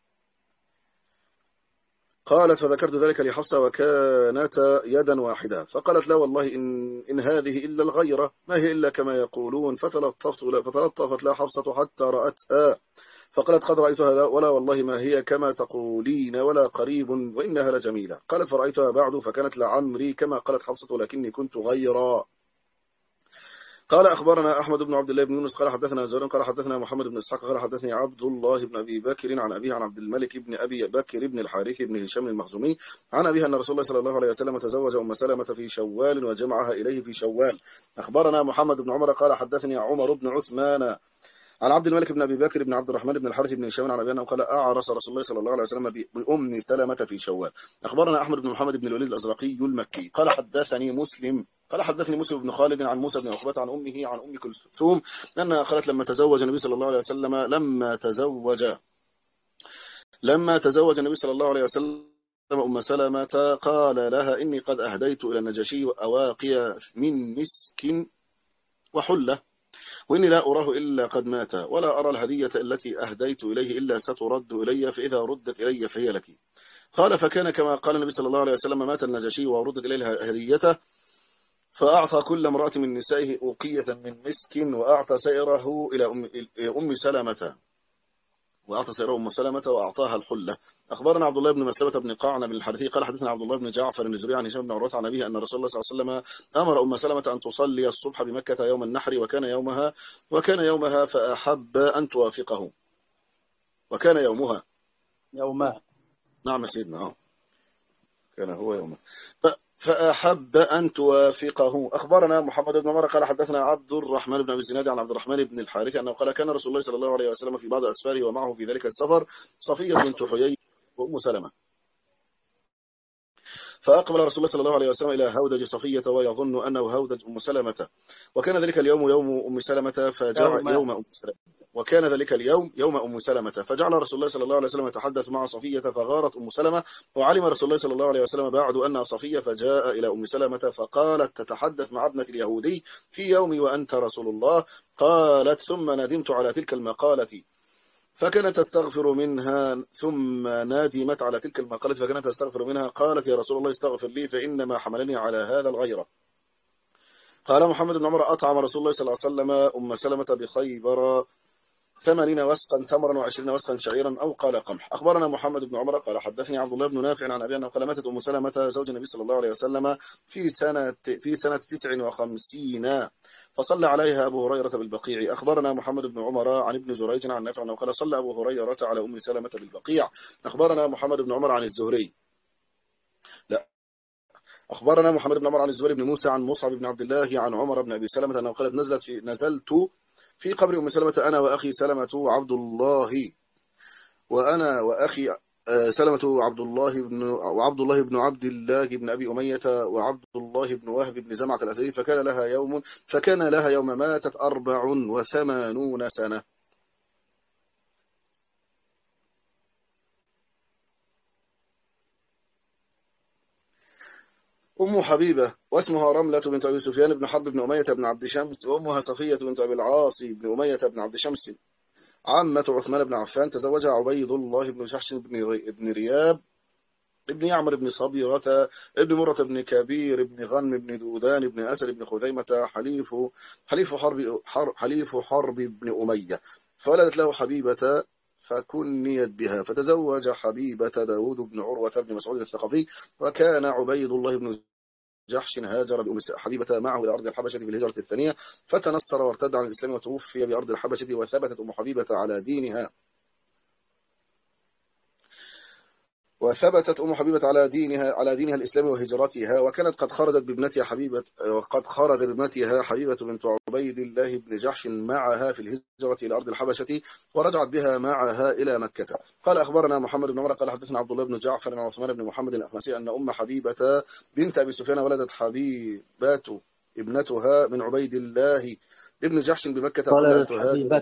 قالت فذكرت ذلك لحفصة وكانتا يدا واحدة، فقالت لا والله إن, إن هذه إلا الغيرة ما هي إلا كما يقولون. فتلطفت فتلطفت لها حفصة حتى رأتها فقالت قد رأيتها ولا والله ما هي كما تقولين ولا قريب وإنها لجميلة. قالت فرأيتها بعد فكانت لعمري كما قالت حفصة ولكني كنت غيرا. قال أخبرنا أحمد بن عبد الله بن يونس قال حدثنا زهير قال حدثنا محمد بن إسحاق قال حدثني عبد الله بن أبي بكر عن أبيه عن عبد الملك بن أبي بكر بن الحارث بن هشام المخزومي عن أبيه أن رسول الله صلى الله عليه وسلم تزوج أم سلمة في شوال وجمعها إليه في شوال. أخبرنا محمد بن عمر قال حدثني عمر بن عثمان عن عبد الملك بن أبي بكر بن عبد الرحمن بن الحارث بن هشام عن أبيه أنه قال أعرس رسول الله صلى الله عليه وسلم بأم سلمة في شوال. أخبرنا أحمد بن محمد بن الوليد الأزرقي المكي قال حدثني مسلم قال حدثني مسلم بن خالد عن موسى بن عقبة عن أمه عن أم كلثوم أنها قالت لما تزوج النبي صلى الله عليه وسلم لما تزوج لما تزوج النبي صلى الله عليه وسلم أم سلمة قال لها إني قد أهديت إلى النجاشي أواقي من مسك وحلة وإني لا أراه إلا قد مات ولا أرى الهدية التي أهديت إليه إلا سترد إلي فإذا ردت إلي فهي لك. قال فكان كما قال النبي صلى الله عليه وسلم مات النجاشي وردت إليه هديته فأعطى كل امرأة من نسائه أوقية من مسك وأعطى سائره إلى أم, أم سلمة وأعطى سيره أم سلمة وأعطاها الحلة. أخبرنا عبد الله بن مسلمة بن قعنب الحارثي قال حدثنا عبد الله بن جعفر الزهري عن هشام بن عروة عن أبيه أن رسول الله صلى الله عليه وسلم أمر أم سلمة أن تصلي الصبح بمكة يوم النحر، وكان يومها وكان يومها فأحب أن توافقه. وكان يومها يومها نعم سيدنا آه. كان هو يومها فأحب أن توافقه. أخبرنا محمد بن عمر قال حدثنا عبد الرحمن بن أبي الزناد عن عبد الرحمن بن الحارث أنه قال كان رسول الله صلى الله عليه وسلم في بعض أسفاره ومعه في ذلك السفر صفية بنت حيي وأم سلمة، فأقبل رسول الله صلى الله عليه وسلم إلى هودج صفية ويظن أنه هودج أم سلمة، وكان ذلك اليوم يوم أم سلمة فجعل يوم يوم أم سلمة وكان ذلك اليوم يوم أم سلمة فجعل رسول الله صلى الله عليه وسلم يتحدث مع صفية، فغارت أم سلمة وعلم رسول الله صلى الله عليه وسلم بعد أنها صفية، فجاء إلى أم سلمة فقالت تتحدث مع ابنة اليهودي في يومي وأنت رسول الله. قالت ثم ندمت على تلك المقالة فكانت تستغفر منها ثم نادمت على تلك المقالة فكانت تستغفر منها. قالت يا رسول الله استغفر لي فإنما حملني على هذا الغيرة. قال محمد بن عمر أطعم رسول الله صلى الله عليه وسلم أم سلمة بخيبر ثمانين وسقا تمرا وعشرين وسقا شعيرا أو قال قمح. أخبرنا محمد بن عمر قال حدثني عبد الله بن نافع عن أبي أنه قال ماتت أم سلمة زوج النبي صلى الله عليه وسلم في سنة في سنة تسع وخمسين فصلى عليها أبو هريرة بالبقيع. أخبرنا محمد بن عمر عن ابن جريج عن نافع أنه قال صلى أبو هريرة على أم سلمة بالبقيع. أخبرنا محمد بن عمر عن الزهري لا أخبرنا محمد بن عمر عن الزهري بن موسى عن مصعب بن عبد الله عن عمر بن أبي سلمة أنه قال نزلت في نزلت في قبر أم سلمة أنا وأخي سلمة وعبد الله وأنا وأخي سلمة عبد الله بن وعبد الله بن عبد الله بن أبي أمية وعبد الله بن وهب بن زمعة الأسدي فكان لها يوم فكان لها يوم ماتت أربع وثمانون سنة. أم حبيبة واسمها رملة بنت أبي سفيان بن حرب بن أمية بن عبد شمس، وأمها صفية بنت أبي العاص بن أمية بن عبد شمس عمة عثمان بن عفان. تزوجها عبيد الله بن جحش بن رياب ابن يعمر بن صبيرة ابن مرة بن كبير بن غنم بن دودان بن أسد بن خزيمة حليف حليف حرب حليف حرب بن أمية، فولدت له حبيبة فكنيت بها، فتزوج حبيبة داود بن عروة بن مسعود الثقفي، وكان عبيد الله بن جحش هاجر بأم حبيبة معه إلى أرض الحبشة في الهجرة الثانية فتنصر وارتد عن الإسلام وتوفي بأرض الحبشة، وثبتت أم حبيبة على دينها وثبتت أم حبيبة على دينها على دينها الإسلامي وهجرتها، وكانت قد خرجت بابنتها حبيبة وقد خرج بابنتها حبيبة بنت عبيد الله بن جحش معها في الهجرة إلى أرض الحبشة، ورجعت بها معها إلى مكة. قال أخبرنا محمد بن عمر قال حدثنا عبد الله بن جعفر عن عثمان بن محمد الأخنسي أن أم حبيبة بنت أبي سفيان ولدت حبيبة ابنتها من عبيد الله ابن جحش بمكة قبل أن تهاجر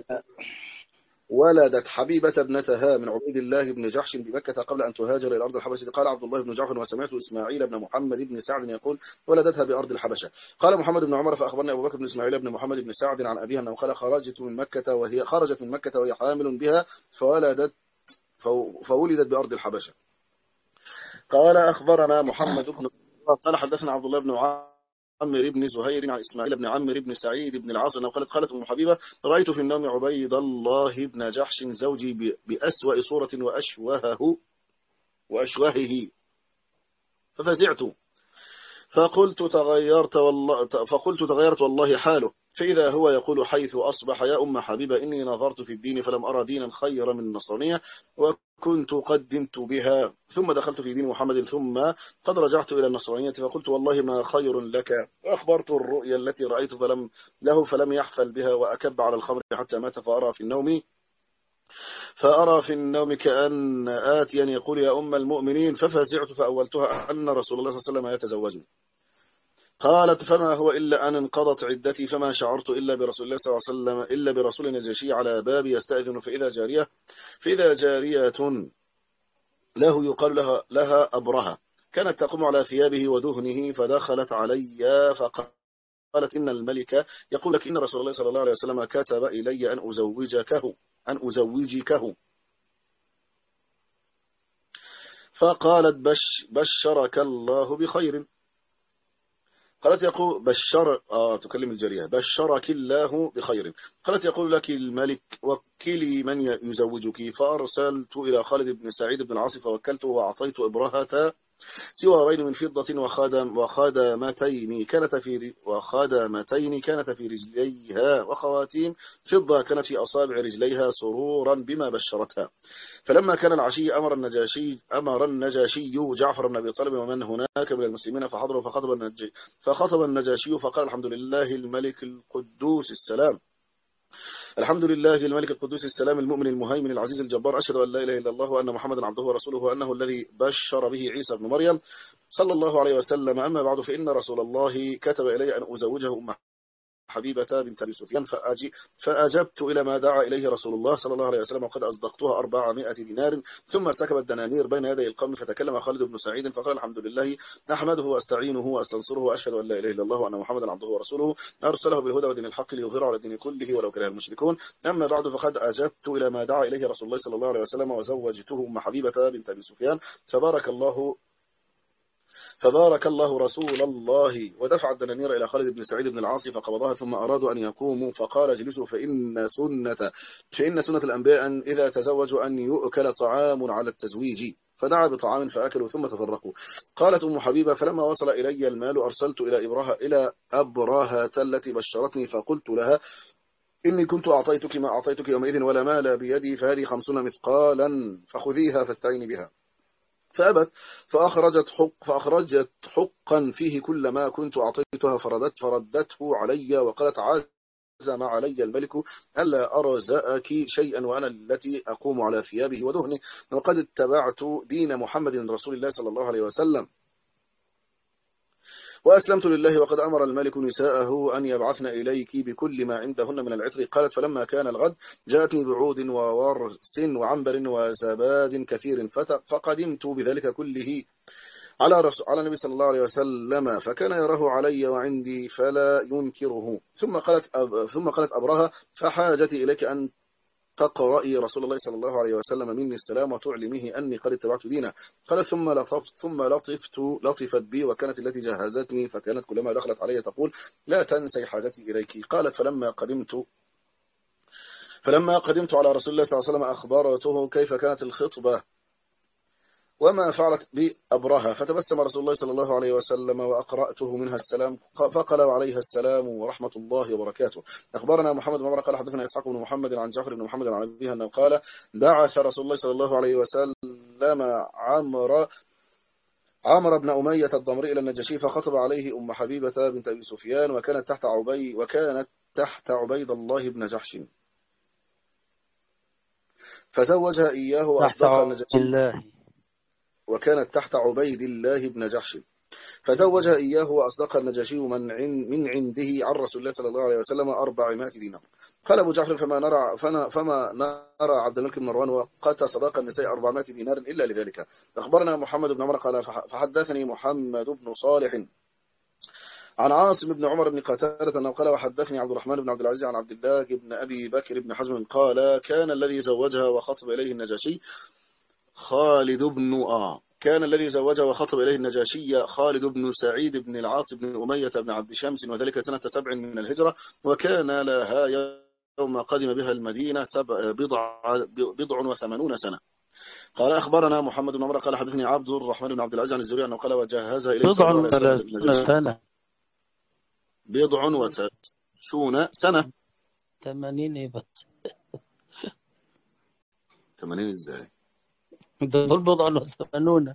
ولدت حبيبة ابنتها من عبيد الله بن جحش بمكة قبل أن تهاجر إلى أرض الحبشة. قال عبد الله بن جعفر وسمعت إسماعيل بن محمد بن سعد يقول ولدتها بأرض الحبشة. قال محمد بن عمر فأخبرني أبو بكر بن إسماعيل بن محمد بن سعد عن أبيها أنه قال خرجت من مكة وهي خرجت من مكة وهي حامل بها فولدت فولدت بأرض الحبشة. قال أخبرنا محمد بن قال حدثنا عبد الله بن عمرو بن زهير عن إسماعيل بن عمرو بن سعيد بن العاص أنه قالت قالت أم حبيبة رأيت في النوم عبيد الله بن جحش زوجي بأسوأ صورة وأشوهه وأشوهه ففزعت فقلت تغيرت والله فقلت تغيرت والله حاله، فإذا هو يقول حيث أصبح يا أم حبيبة إني نظرت في الدين فلم أرى دينا خيرا من النصرانية وكنت قدمت بها ثم دخلت في دين محمد ثم قد رجعت إلى النصرانية فقلت والله ما خير لك، وأخبرت الرؤيا التي رأيت فلم له فلم يحفل بها وأكب على الخمر حتى مات فأرى في النوم فأرى في النوم كأن آتيا يقول يا أم المؤمنين ففزعت فأولتها أن رسول الله صلى الله عليه وسلم يتزوجني. قالت فما هو إلا أن انقضت عدتي فما شعرت إلا برسول الله صلى الله عليه وسلم إلا برسول نجاشي على بابي يستأذن فإذا جارية فإذا جارية له يقال لها لها أبرهة كانت تقوم على ثيابه ودهنه فدخلت علي فقالت إن الملك يقول لك إن رسول الله صلى الله عليه وسلم كتب إلي أن أزوجكه أن أزوجكه فقالت بش بشرك الله بخير. قالت يقول بشر آه تكلم الجارية بشرك الله بخير. قالت يقول لك الملك وكلي من يزوجك، فأرسلت إلى خالد بن سعيد بن العاص فوكلته وأعطيت إبرهة سوارين من فضة وخادم وخادمتين كانت في وخادمتين كانت في رجليها وخواتيم فضة كانت في أصابع رجليها سرورا بما بشرتها. فلما كان العشي أمر النجاشي أمر النجاشي جعفر بن أبي طالب ومن هناك من المسلمين فحضروا فخطب النجاشي فخطب النجاشي فقال الحمد لله الملك القدوس السلام الحمد لله الملك القدوس السلام المؤمن المهيمن العزيز الجبار، أشهد أن لا إله إلا الله وأن محمدا عبده ورسوله وأنه الذي بشر به عيسى بن مريم صلى الله عليه وسلم. أما بعد، فإن رسول الله كتب إلي أن أزوجه أم حبيبة بنت أبي سفيان فأجي فأجبت إلى ما دعا إليه رسول الله صلى الله عليه وسلم وقد أصدقتها أربعمائة دينار. ثم سكب الدنانير بين يدي القوم فتكلم خالد بن سعيد فقال الحمد لله أحمده وأستعينه وأستنصره وأشهد أن لا إله إلا الله وأن محمدا عبده ورسوله أرسله بالهدى ودين الحق ليظهره على الدين كله ولو كره المشركون. أما بعد، فقد أجبت إلى ما دعا إليه رسول الله صلى الله عليه وسلم وزوجته أم حبيبة بنت أبي سفيان فبارك الله فبارك الله رسول الله. ودفع الدنانير إلى خالد بن سعيد بن العاص فقبضها ثم أرادوا أن يقوموا فقال اجلسوا فإن سنة فإن سنة الأنبياء أن إذا تزوجوا أن يؤكل طعام على التزويج. فدعا بطعام فأكلوا ثم تفرقوا. قالت أم حبيبة فلما وصل إلي المال أرسلت إلى إبراهة إلى أبراهة التي بشرتني فقلت لها إني كنت أعطيتك ما أعطيتك يومئذ ولا مال بيدي فهذه خمسون مثقالا فخذيها فاستعيني بها. فأبت فأخرجت حق فأخرجت حقا فيه كل ما كنت أعطيتها فردت فردته علي وقالت عزم علي الملك ألا أرزأك شيئا وأنا التي أقوم على ثيابه ودهنه وقد اتبعت دين محمد رسول الله صلى الله عليه وسلم وأسلمت لله وقد أمر الملك نساءه أن يبعثن إليك بكل ما عندهن من العطر. قالت فلما كان الغد جاءتني بعود وورس وعنبر وزباد كثير فقدمت بذلك كله على رسول على النبي صلى الله عليه وسلم فكان يراه علي وعندي فلا ينكره. ثم قالت أب ثم قالت أبرهة فحاجتي إليك أن تقرأي رسول الله صلى الله عليه وسلم مني السلام وتعلمه أني قد اتبعت دينه. قالت ثم لطفت ثم لطفت لطفت بي وكانت التي جهزتني فكانت كلما دخلت علي تقول لا تنسي حاجتي إليك. قالت فلما قدمت فلما قدمت على رسول الله صلى الله عليه وسلم أخبرته كيف كانت الخطبة وما فعلت بأبرهة فتبسم رسول الله صلى الله عليه وسلم وأقرأته منها السلام فقال عليها السلام ورحمة الله وبركاته. أخبرنا محمد بن عمر قال حدثنا إسحاق بن محمد عن جعفر بن محمد عن أبيه أنه قال بعث رسول الله صلى الله عليه وسلم عمرو عمرو بن أمية الضمري إلى النجاشي فخطب عليه أم حبيبة بنت أبي سفيان وكانت تحت عبي وكانت تحت عبيد الله بن جحش فزوجها إياه وأصدقها النجاشي وكانت تحت عبيد الله بن جحش فزوجها إياه وأصدقها النجاشي من من عنده عن رسول الله صلى الله عليه وسلم أربعمائة دينار. قال أبو جعفر فما نرى فما نرى عبد الملك بن مروان وقت صداق النساء أربعمائة دينار إلا لذلك. أخبرنا محمد بن عمر قال فحدثني محمد بن صالح عن عاصم بن عمر بن قتادة أنه قال وحدثني عبد الرحمن بن عبد العزيز عن عبد الله بن أبي بكر بن حزم قال كان الذي زوجها وخطب إليه النجاشي خالد بن آه كان الذي زوجها وخطب إليه النجاشي خالد بن سعيد بن العاص بن أمية بن عبد شمس وذلك سنة سبع من الهجرة وكان لها يوم قدم بها المدينة سبع بضع, بضع وثمانون سنة. قال أخبرنا محمد بن عمر قال حدثني عبد الرحمن بن عبد العزيز عن الزهري أنه قال وجهزها إليه بضع وثلاثون سنة بضع وثلاثون سنة ثمانين بس ثمانين إزاي دول بضع وثمانون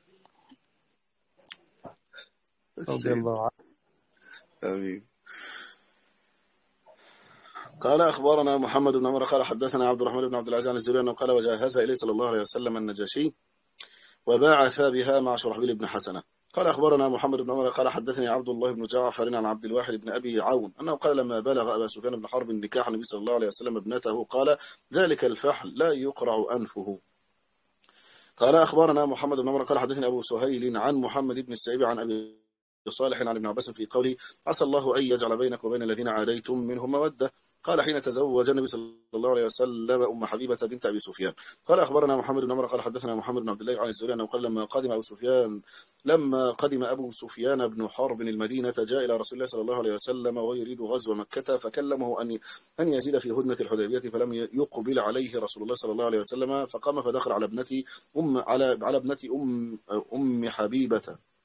رضي الله عنه. آمين. قال أخبرنا محمد بن عمر قال حدثنا عبد الرحمن بن عبد العزيز عن الزهري أنه قال وجهزها إليه صلى الله عليه وسلم النجاشي وباعث بها مع شرحبيل بن حسنة. قال أخبرنا محمد بن عمر قال حدثني عبد الله بن جعفر عن عبد الواحد بن أبي عون أنه قال لما بلغ أبا سفيان بن حرب نكاح النبي صلى الله عليه وسلم ابنته قال ذلك الفحل لا يقرع أنفه. قال أخبرنا محمد بن عمر قال حدثني أبو سهيل عن محمد بن السائب عن أبي صالح عن ابن عباس في قوله عسى الله أن يجعل بينك وبين الذين عاديتم منهم مودة. قال حين تزوج النبي صلى الله عليه وسلم أم حبيبة بنت أبي سفيان. قال أخبرنا محمد بن عمر قال حدثنا محمد بن عبد الله عن الزهري أنه قال لما قدم أبو سفيان لما قدم أبو سفيان بن حرب المدينة جاء إلى رسول الله صلى الله عليه وسلم ويريد غزو مكة، فكلمه أن أن يزيد في هدنة الحديبية، فلم يقبل عليه رسول الله صلى الله عليه وسلم، فقام فدخل على ابنتي أم على على ابنة أم أم حبيبة،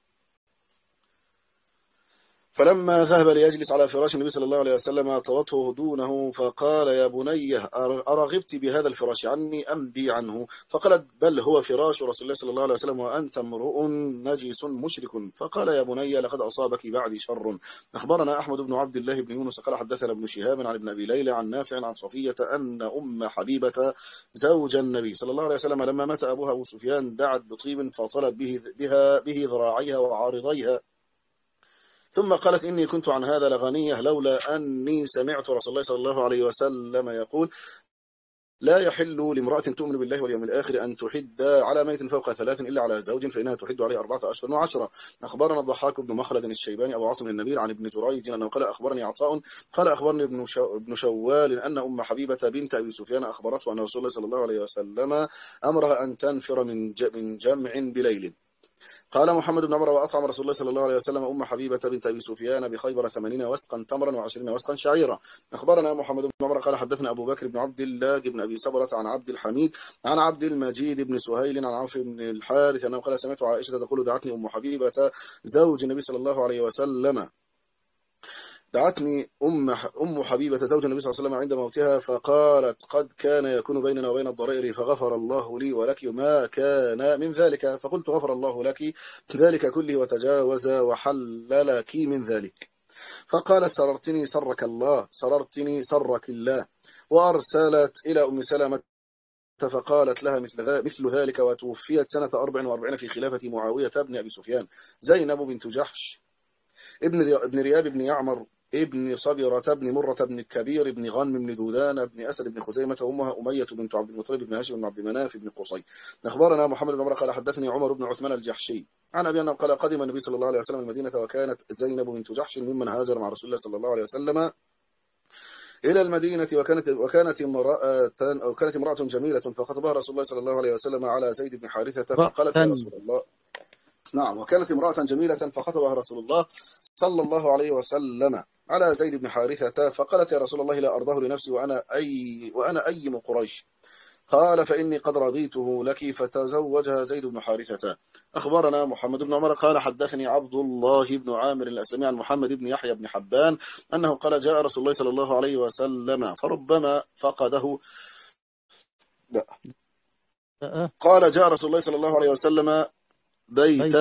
فلما ذهب ليجلس على فراش النبي صلى الله عليه وسلم طوته دونه، فقال يا بني أرغبت بهذا الفراش عني أم بي عنه؟ فقالت بل هو فراش رسول الله صلى الله عليه وسلم وأنت امرؤ نجس مشرك. فقال يا بني لقد أصابك بعد شر. أخبرنا أحمد بن عبد الله بن يونس قال حدثنا ابن شهاب عن ابن أبي ليلى عن نافع عن صفية أن أم حبيبة زوج النبي صلى الله عليه وسلم لما مات أبوها أبو سفيان دعت بطيب فطلت به بها به ذراعيها وعارضيها، ثم قالت إني كنت عن هذا لغنية لولا أني سمعت رسول الله صلى الله عليه وسلم يقول لا يحل لامرأة تؤمن بالله واليوم الآخر أن تحد على ميت فوق ثلاث إلا على زوج فإنها تحد عليه أربعة أشهر وعشرة. أخبرنا الضحاك بن مخلد الشيباني أبو عاصم النبيل عن ابن جريج أنه قال أخبرني عطاء قال أخبرني ابن ابن شوال أن أم حبيبة بنت أبي سفيان أخبرته أن رسول الله صلى الله عليه وسلم أمرها أن تنفر من من جمع بليل. قال محمد بن عمر وأطعم رسول الله صلى الله عليه وسلم أم حبيبة بنت أبي سفيان بخيبر ثمانين وسقا تمرا وعشرين وسقا شعيرا. أخبرنا محمد بن عمر قال حدثنا أبو بكر بن عبد الله بن أبي صبرة عن عبد الحميد عن عبد المجيد بن سهيل عن عوف بن الحارث أنه قال سمعت عائشة تقول دعتني أم حبيبة زوج النبي صلى الله عليه وسلم دعتني أم أم حبيبة زوج النبي صلى الله عليه وسلم عند موتها فقالت قد كان يكون بيننا وبين الضرائر فغفر الله لي ولك ما كان من ذلك. فقلت غفر الله لك ذلك كله وتجاوز وحل لك من ذلك. فقال سررتني سرك الله سررتني سرك الله. وأرسلت إلى أم سلمة فقالت لها مثل مثل ذلك، وتوفيت سنة أربع وأربعين في خلافة معاوية بن أبي سفيان زينب بنت جحش ابن ابن رياب بن يعمر ابن صبيرة بن مرة بن الكبير بن غنم بن دودان بن أسد بن خزيمة وأمها أمية بنت عبد المطلب بن هاشم بن عبد مناف بن قصي. أخبرنا محمد بن عمر قال حدثني عمر بن عثمان الجحشي عن أبي أنه قال قدم النبي صلى الله عليه وسلم المدينة وكانت زينب بنت جحش ممن هاجر مع رسول الله صلى الله عليه وسلم إلى المدينة، وكانت وكانت امرأة أو كانت امرأة جميلة فخطبها رسول الله صلى الله عليه وسلم على زيد بن حارثة فقالت يا رسول الله نعم وكانت امرأة جميلة فخطبها رسول الله صلى الله عليه وسلم على زيد بن حارثة فقالت يا رسول الله لا أرضاه لنفسي وأنا أي وأنا أيم قريش. قال فإني قد رضيته لك فتزوجها زيد بن حارثة. أخبرنا محمد بن عمر قال حدثني عبد الله بن عامر الأسلمي عن محمد بن يحيى بن حبان أنه قال جاء رسول الله صلى الله عليه وسلم فربما فقده لا. قال جاء رسول الله صلى الله عليه وسلم بيت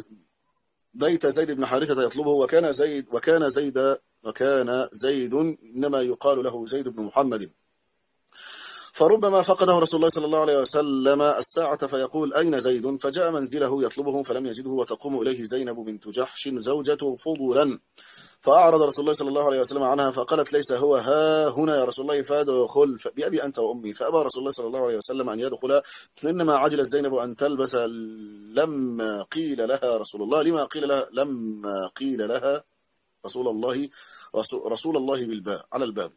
بيت زيد بن حارثة يطلبه وكان زيد وكان زيد وكان زيد إنما يقال له زيد بن محمد، فربما فقده رسول الله صلى الله عليه وسلم الساعة فيقول أين زيد؟ فجاء منزله يطلبه فلم يجده وتقوم إليه زينب بنت جحش زوجته فضلا، فأعرض رسول الله صلى الله عليه وسلم عنها فقالت ليس هو ها هنا يا رسول الله فادخل بأبي أنت وأمي. فأبى رسول الله صلى الله عليه وسلم أن يدخل، فإنما عجلت زينب أن تلبس لما قيل لها رسول الله لما قيل لها لما قيل لها رسول الله رسول الله بالباب على الباب،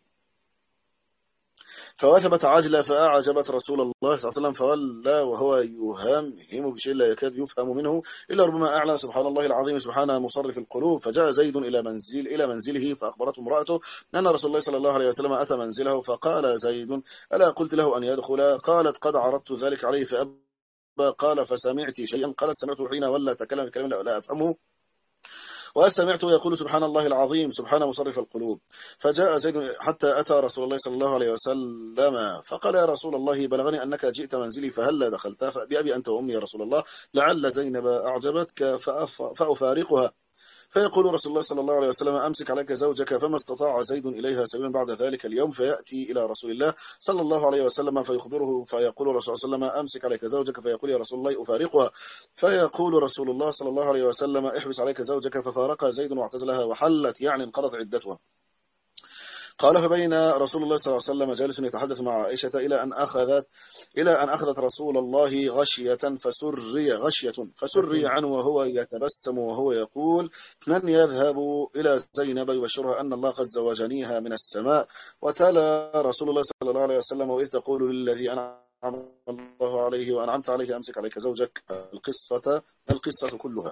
فوثبت عجلة فأعجبت رسول الله صلى الله عليه وسلم فولى وهو يهمهم بشيء لا يكاد يفهم منه إلا ربما أعلى سبحان الله العظيم سبحانه مصرف القلوب. فجاء زيد إلى منزل إلى منزله فأخبرته امرأته أن رسول الله صلى الله عليه وسلم أتى منزله، فقال زيد ألا قلت له أن يدخل؟ قالت قد عرضت ذلك عليه فأبى. قال فسمعت شيئا؟ قالت سمعته حين ولا تكلم بكلام لا أفهمه وسمعته يقول سبحان الله العظيم سبحان مصرف القلوب. فجاء زيد حتى أتى رسول الله صلى الله عليه وسلم فقال يا رسول الله بلغني أنك جئت منزلي فهلا دخلت؟ بأبي أنت وأمي يا رسول الله لعل زينب أعجبتك فأفارقها. فيقول رسول الله صلى الله عليه وسلم أمسك عليك زوجك. فما استطاع زيد إليها سبيلا بعد ذلك اليوم، فيأتي إلى رسول الله صلى الله عليه وسلم فيخبره فيقول رسول الله صلى الله عليه وسلم أمسك عليك زوجك، فيقول يا رسول الله أفارقها. فيقول رسول الله صلى الله عليه وسلم احبس عليك زوجك، ففارقها زيد واعتزلها وحلت يعني انقضت عدتها. قال فبين رسول الله صلى الله عليه وسلم جالس يتحدث مع عائشة إلى أن أخذت إلى أن أخذت رسول الله غشية فسري غشية فسري عنه وهو يتبسم وهو يقول من يذهب إلى زينب يبشرها أن الله قد زوجنيها من السماء. وتلا رسول الله صلى الله عليه وسلم وإذ تقول للذي أنعم الله عليه وأنعمت عليه أمسك عليك زوجك القصة القصة كلها.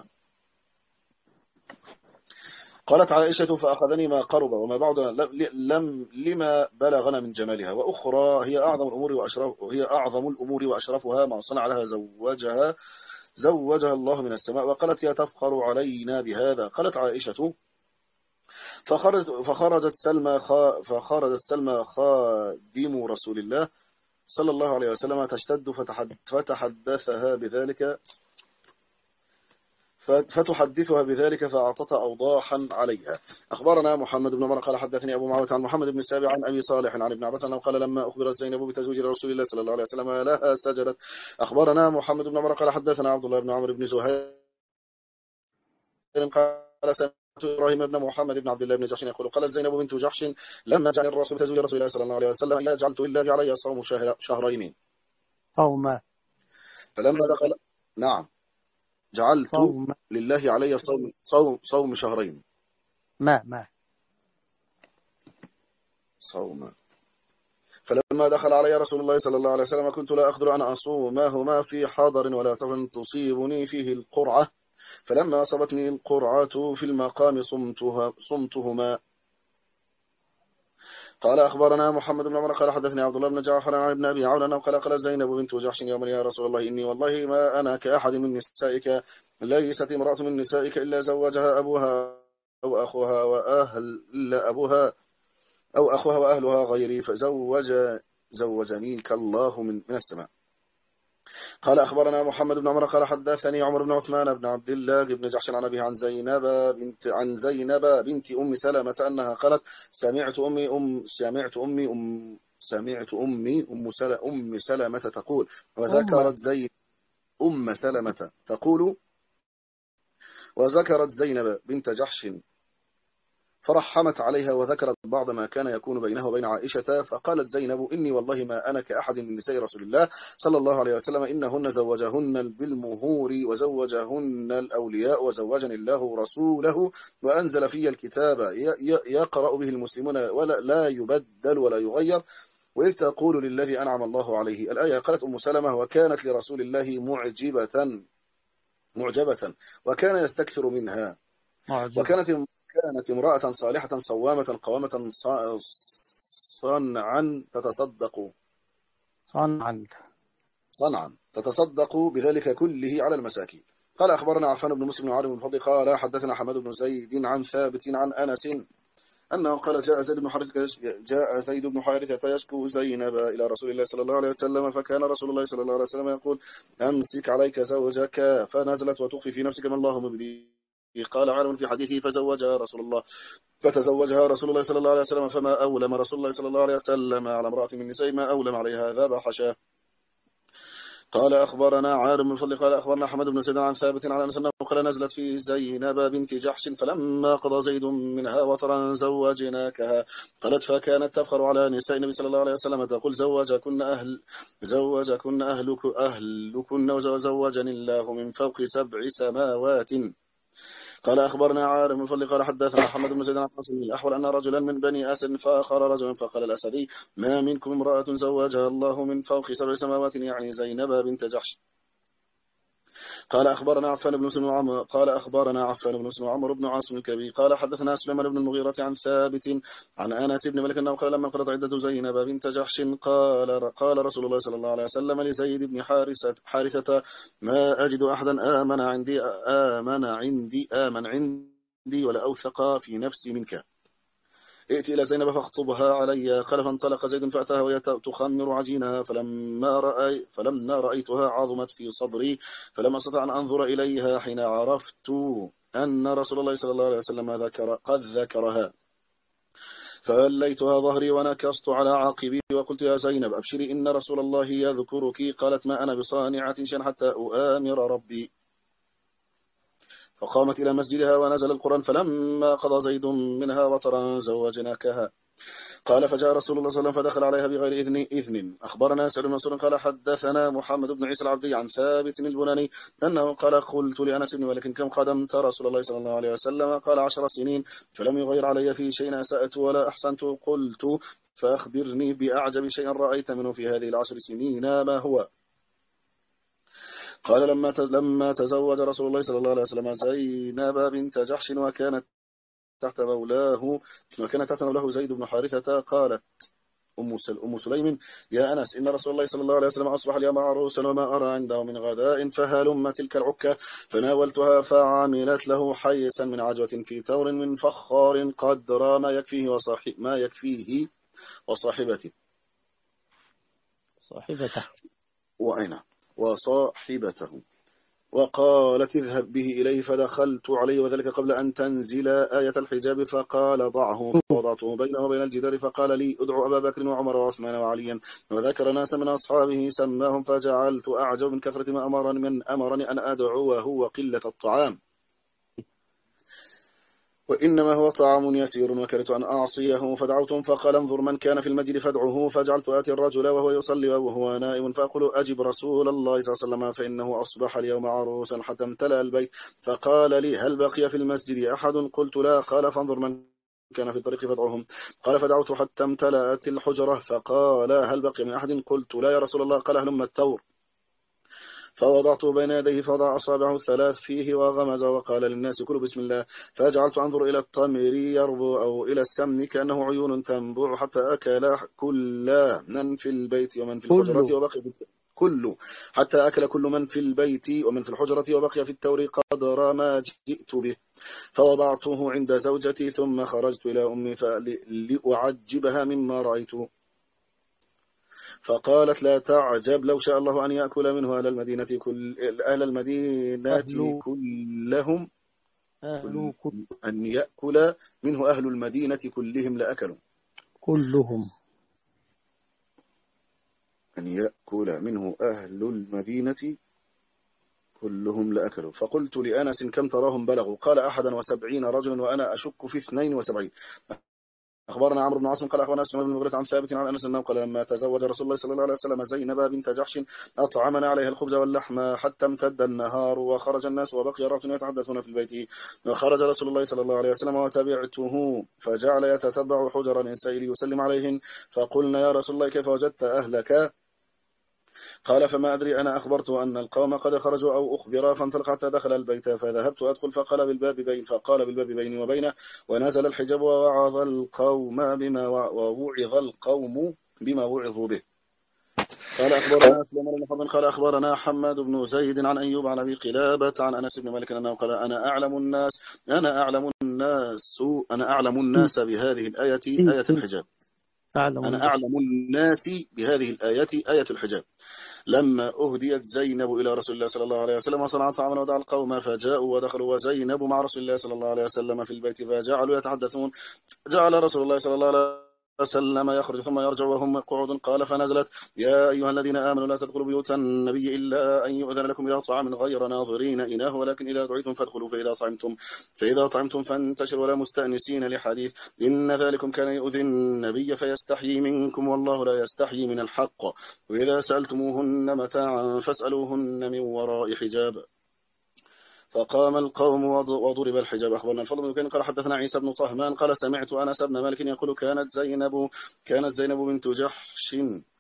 قالت عائشة فأخذني ما قرب وما بعد لم لما بلغنا من جمالها وأخرى هي أعظم الأمور وأشرف هي أعظم الأمور وأشرفها ما صنع لها زوجها زوجها الله من السماء. وقالت يا تفخر علينا بهذا. قالت عائشة فخرجت فخرجت سلمى فخرجت سلمى خادم رسول الله صلى الله عليه وسلم تشتد فتحدثها بذلك فتحدثها بذلك فأعطتها أوضاحا عليها. أخبرنا محمد بن عمر قال حدثني أبو معاوية عن محمد بن سابع عن أبي صالح عن ابن عباس أنه قال لما أخبرت زينب بتزويج رسول الله صلى الله عليه وسلم لها سجدت. أخبرنا محمد بن عمر قال حدثنا عبد الله بن عمرو بن زهير قال سمعت إبراهيم بن محمد بن عبد الله بن جحش يقول قالت زينب بنت جحش لما جعل الرسول تزويج رسول الله صلى الله عليه وسلم لا جعلت إلا علي صوم شهرين صوم فلما دخل نعم جعلت صوم لله علي صوم صوم صوم شهرين ما ما صوم. فلما دخل علي رسول الله صلى الله عليه وسلم كنت لا أقدر أن أصومهما في حضر ولا سفر تصيبني فيه القرعة فلما أصابتني القرعة في المقام صمتها صمتهما. قال أخبرنا محمد بن عمر قال حدثني عبد الله بن جعفر عن ابن أبي عون أنه قال قال زينب بنت جحش يوما يا رسول الله إني والله ما أنا كأحد من نسائك ليست امرأة من نسائك إلا زوجها أبوها أو أخوها وأهل إلا أبوها أو أخوها وأهلها غيري فزوج زوجنيك الله من من السماء. قال أخبرنا محمد بن عمر قال حدثني عمر بن عثمان بن عبد الله بن جحش عن أبيه عن زينب بنت عن زينب بنت أم سلمة أنها قالت سمعت أمي أم سمعت أمي أم سمعت أمي أم سلمة أم سلمة تقول وذكرت زينب أم سلمة تقول وذكرت زينب بنت جحش فرحمت عليها وذكرت بعض ما كان يكون بينه وبين عائشة. فقالت زينب إني والله ما أنا كأحد من نساء رسول الله صلى الله عليه وسلم إنهن زوجهن بالمهور وزوجهن الأولياء وزوجني الله رسوله وأنزل في الكتاب يقرأ به المسلمون ولا لا يبدل ولا يغير وإذ تقول للذي أنعم الله عليه. الآية. قالت أم سلمة وكانت لرسول الله معجبة معجبة وكان يستكثر منها معجب. وكانت كانت امرأة صالحة صوامة قوامة صنعا تتصدق صنعا صنعا تتصدق بذلك كله على المساكين. قال أخبرنا عفان بن مسلم وعلي بن فضل قال حدثنا حماد بن زيد عن ثابت عن أنس أنه قال جاء زيد بن حارثة جاء زيد بن حارثة يشكو زينب إلى رسول الله صلى الله عليه وسلم فكان رسول الله صلى الله عليه وسلم يقول أمسك عليك زوجك فنزلت وتخفي في نفسك ما الله مبديه. قال عالم في حديثه فزوجها رسول الله فتزوجها رسول الله صلى الله عليه وسلم فما أولم رسول الله صلى الله عليه وسلم على امرأة من نساء ما أولم عليها ذبح شاه. قال أخبرنا عارم بن فضل قال أخبرنا حمد بن زيد عن ثابت عن أنس أنه قال نزلت في زينب بنت جحش فلما قضى زيد منها وطرا زوجناكها. قالت فكانت تفخر على نساء النبي صلى الله عليه وسلم تقول زوجكن أهل زوجكن أهلك أهلكن وزوجني الله من فوق سبع سماوات. قال أخبرنا عارم بن فضل قال حدثنا محمد بن زيد عن حسن الأحول أن رجلا من بني أسد فآخر رجلا فقال الأسدي ما منكم امرأة زوجها الله من فوق سبع سماوات يعني زينب بنت جحش. قال أخبرنا عفان بن مسلم وعمر قال أخبرنا عفان بن مسلم وعمر بن عاصم الكبير قال حدثنا سليمان بن المغيرة عن ثابت عن أنس بن مالك أنه قال لما قرأت عدة زينب بنت جحش قال قال رسول الله صلى الله عليه وسلم لزيد بن حارثة حارثة ما أجد أحدا آمن عندي آمن عندي آمن عندي ولا أوثق في نفسي منك ائت إلى زينب فاخطبها علي. قال فانطلق زيد فأتاها وهي تخمر عجينها فلما رأي فلما رأيتها عظمت في صدري فلما استطاع أن أنظر إليها حين عرفت أن رسول الله صلى الله عليه وسلم ذكر قد ذكرها فوليتها ظهري ونكصت على عاقبي وقلت يا زينب أبشري إن رسول الله يذكرك. قالت ما أنا بصانعة شيئا حتى أؤامر ربي. فقامت إلى مسجدها ونزل القرآن فلما قضى زيد منها وطرا زوجناكها. قال فجاء رسول الله صلى الله عليه وسلم فدخل عليها بغير إذن إذن. أخبرنا سعيد بن منصور قال حدثنا محمد بن عيسى العبدي عن ثابت البناني أنه قال قلت لأنس بن مالك كم خدمت رسول الله صلى الله عليه وسلم؟ قال عشر سنين فلم يغير علي في شيء أسأت ولا أحسنت. قلت فأخبرني بأعجب شيء رأيت منه في هذه العشر سنين ما هو؟ قال لما لما تزوج رسول الله صلى الله عليه وسلم زينب بنت جحش وكانت تحت مولاه وكانت تحت مولاه زيد بن حارثة قالت أم أم سليم يا أنس إن رسول الله صلى الله عليه وسلم أصبح اليوم عروسا وما أرى عنده من غداء فهلم تلك العكة. فناولتها فعملت له حيسا من عجوة في ثور من فخار قدر ما يكفيه وصاحب ما يكفيه وصاحبته صاحبته وأين وصاحبته وقالت اذهب به إليه. فدخلت عليه وذلك قبل أن تنزل آية الحجاب فقال ضعه فوضعته بينه وبين الجدار فقال لي ادعو أبا بكر وعمر وعثمان وعليا وذكر ناس من أصحابه سماهم فجعلت أعجب من كثرة ما أمرني من أمرني أن أدعوه وقلة الطعام وإنما هو طعام يسير وكرهت أن أعصيه فدعوتهم فقال انظر من كان في المسجد فادعه. فجعلت آتي الرجل وهو يصلي وهو نائم فأقول أجب رسول الله صلى الله عليه وسلم فإنه أصبح اليوم عروسا حتى امتلأ البيت. فقال لي هل بقي في المسجد أحد؟ قلت لا. قال فانظر من كان في الطريق فادعوهم. قال فدعوت حتى امتلأت الحجرة فقال هل بقي من أحد؟ قلت لا يا رسول الله. قال هلم الثور. فوضعته بين يديه فوضع أصابعه الثلاث فيه وغمز وقال للناس كلوا بسم الله. فجعلت أنظر إلى التمر يربو أو إلى السمن كأنه عيون تنبوع حتى أكل كل من في البيت ومن في الحجرة وبقي في كل حتى أكل كل من في البيت ومن في الحجرة وبقي في التور قدر ما جئت به. فوضعته عند زوجتي ثم خرجت إلى أمي لأعجبها مما رأيته. فقالت لا تعجب لو شاء الله أن يأكل منه أهل المدينة كل أهل المدينة أهل كلهم أهل كل أن يأكل منه أهل المدينة كلهم لأكلوا كلهم أن يأكل منه أهل المدينة كلهم لأكلوا. فقلت لأنس كم تراهم بلغوا؟ قال أحدا وسبعين رجلا وأنا أشك في اثنين وسبعين. أخبرنا عمرو بن عاصم قال أخبرنا سليمان بن مغيرة عن ثابت عن أنس أنه قال لما تزوج رسول الله صلى الله عليه وسلم زينب بنت جحش أطعمنا عليها الخبز واللحم حتى امتد النهار وخرج الناس وبقي الرجل يتحدثون في البيت. وخرج رسول الله صلى الله عليه وسلم وتبعته فجعل يتتبع حجر النساء ليسلم عليهن. فقلنا يا رسول الله كيف وجدت أهلك؟ قال فما أدري أنا أخبرت أن القوم قد خرجوا أو أخبرا فانطلق حتى دخل البيت فذهبت أدخل فقال بالباب بين فقال بالباب بيني وبينه ونزل الحجاب ووعظ القوم بما ووعظ القوم بما وعظوا به. قال أخبرنا سليمان بن حرب قال أخبرنا حماد بن زيد عن أيوب عن أبي قلابة عن أنس بن مالك أنه قال أنا أعلم الناس أنا أعلم الناس أنا أعلم الناس بهذه الآية آية الحجاب أنا أعلم الناس بهذه الآية آية الحجاب. لما أهديت زينب إلى رسول الله صلى الله عليه وسلم وصنعت طعاما ودعا القوم فجاءوا ودخلوا وزينب مع رسول الله صلى الله عليه وسلم في البيت فجعلوا يتحدثون. جعل رسول الله صلى الله عليه وسلم يخرج ثم يرجع وهم قعود. قال فنزلت يا أيها الذين آمنوا لا تدخلوا بيوت النبي إلا أن يؤذن لكم إلى طعام غير ناظرين إناه ولكن إذا دعيتم فادخلوا فإذا طعمتم فإذا طعمتم فانتشروا ولا مستأنسين لحديث إن ذلكم كان يؤذي النبي فيستحيي منكم والله لا يستحيي من الحق وإذا سألتموهن متاعا فاسألوهن من وراء حجاب. فقام القوم وضرب الحجاب. أخبرنا الفضل بن كان قال حدثنا عيسى بن طهمان قال سمعت أنس بن مالك يقول كانت زينب كانت زينب بنت جحش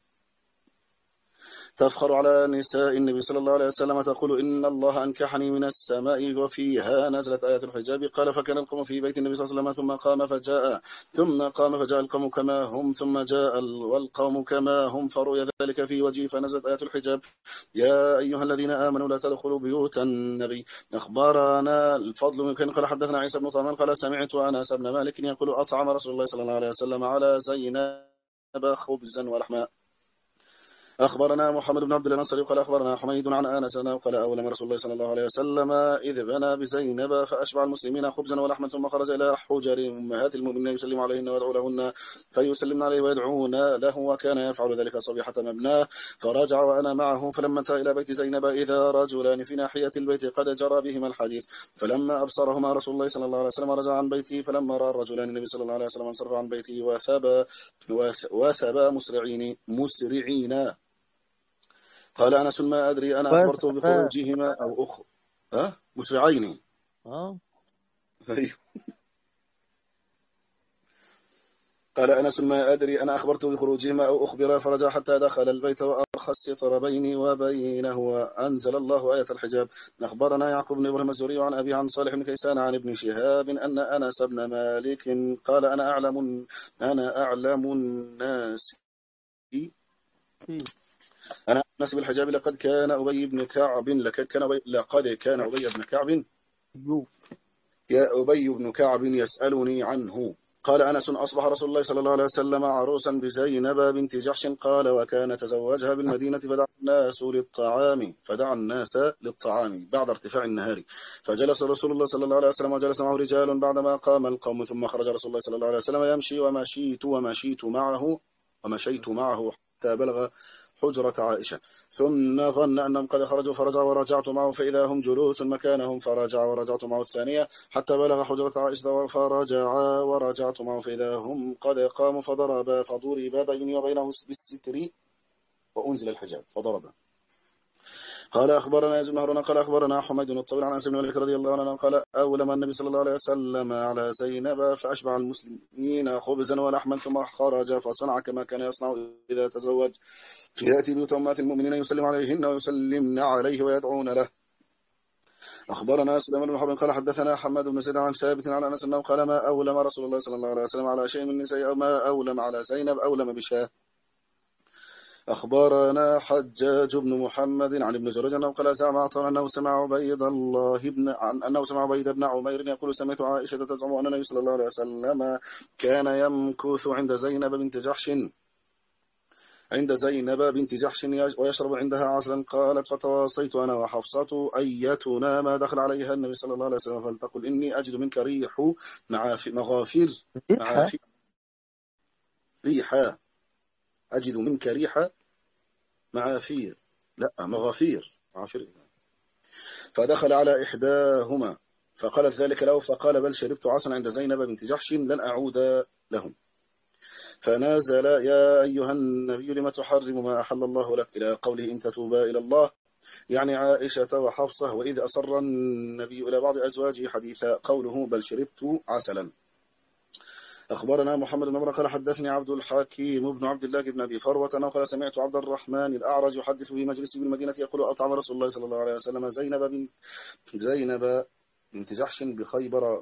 تفخر على نساء النبي صلى الله عليه وسلم تقول إن الله أنكحني من السماء وفيها نزلت آية الحجاب. قال فكان القوم في بيت النبي صلى الله عليه وسلم ثم قام فجاء ثم قام فجاء القوم كما هم ثم جاء والقوم كما هم فرؤي ذلك في وجهه فنزلت آية الحجاب يا أيها الذين آمنوا لا تدخلوا بيوت النبي. أخبرنا الفضل بن كان قال حدثنا عيسى بن طهمان قال سمعت أنس بن مالك يقول أطعم رسول الله صلى الله عليه وسلم على زينب خبزا ولحما. أخبرنا محمد بن عبد الله الأنصاري قال أخبرنا حميد عن أنس قال أولم رسول الله صلى الله عليه وسلم إذ بنى بزينب فأشبع المسلمين خبزا ولحما ثم خرج إلى حجر أمهات المؤمنين يسلم عليهن ويدعو لهن فيسلمن عليه ويدعون له وكان يفعل ذلك صبيحة مبناه فرجع وأنا معه فلما انتهى إلى بيت زينب إذا رجلان في ناحية البيت قد جرى بهما الحديث فلما أبصرهما رسول الله صلى الله عليه وسلم رجع عن بيته فلما رأى الرجلان النبي صلى الله عليه وسلم انصرف عن بيته وثبا وثبا مسرعين مسرعين قال أنس ما أدري أنا أخبرته بخروجهما أو أخ أه؟ مسرعين اه قال أنس ما أدري أنا أخبرته بخروجهما أو أخبره فرجع حتى دخل البيت وأرخى الستر بيني وبينه وأنزل الله آية الحجاب. أخبرنا يعقوب بن إبراهيم الزهري عن أبي عن صالح بن كيسان عن ابن شهاب أن أنس بن مالك قال أنا أعلم أنا أعلم الناس أنا أنس بالحجاب لقد كان أبي بن كعب لقد كان أبي لقد كان أبي بن كعب يا أبي بن كعب يسألني عنه. قال أنس أصبح رسول الله صلى الله عليه وسلم عروسا بزينب بنت جحش قال وكان تزوجها بالمدينة فدعا الناس للطعام فدعا الناس للطعام بعد ارتفاع النهار فجلس رسول الله صلى الله عليه وسلم وجلس معه رجال بعدما قام القوم ثم خرج رسول الله صلى الله عليه وسلم يمشي ومشيت ومشيت معه ومشيت معه حتى بلغ حجرة عائشة ثم ظن أنهم قد خرجوا فرجع ورجعت معه فإذا هم جلوس مكانهم فرجع ورجعت معه الثانية حتى بلغ حجرة عائشة فرجع ورجعت معه فإذا هم قد قاموا فضرب فضرب بيني وبينه بالستر وأنزل الحجاب فضرب. قال أخبرنا يزيد بن هارون قال أخبرنا حميد الطويل عن أنس بن مالك رضي الله عنه قال أولم النبي صلى الله عليه وسلم على زينب فأشبع المسلمين خبزا ولحما ثم خرج فصنع كما كان يصنع إذا تزوج يأتي بيوت أمهات المؤمنين يسلم عليهن ويسلمن عليه ويدعون له. أخبرنا سليمان بن حرب قال حدثنا حماد بن زيد عن ثابت عن أنس أنه قال ما أولم رسول الله صلى الله عليه وسلم على شيء من نساء أو ما أولم على زينب أولم بشاه. أخبرنا حجاج بن محمد عن ابن جريج أنه قال زعم عطاء أنه سمع عبيد الله بن عن أنه سمع عبيد بن عمير يقول سمعت عائشة تزعم أن النبي صلى الله عليه وسلم كان يمكث عند زينب بنت جحش عند زينب بنت جحش ويشرب عندها عسلا. قالت فتواصيت أنا وحفصة أيتنا ما دخل عليها النبي صلى الله عليه وسلم فلتقل إني أجد منك ريح مغافير معافير ريحا أجد منك ريح معافير لا مغافير معافير. فدخل على إحداهما فقالت ذلك له فقال بل شربت عسلا عند زينب بنت جحش لن أعود لهم. فنازل يا أيها النبي لما تحرم ما أحل الله لك إلى قوله إن تتوبا إلى الله يعني عائشة وحفصة وإذ أصر النبي إلى بعض أزواجه حديثا قوله بل شربت عسلا. أخبرنا محمد بن عمر قال حدثني عبد الحكيم بن عبد الله بن أبي فروة أنه قال سمعت عبد الرحمن الأعرج يحدث في مجلس بالمدينة يقول أطعم رسول الله صلى الله عليه وسلم زينب بنت زينب بنت جحش بخيبر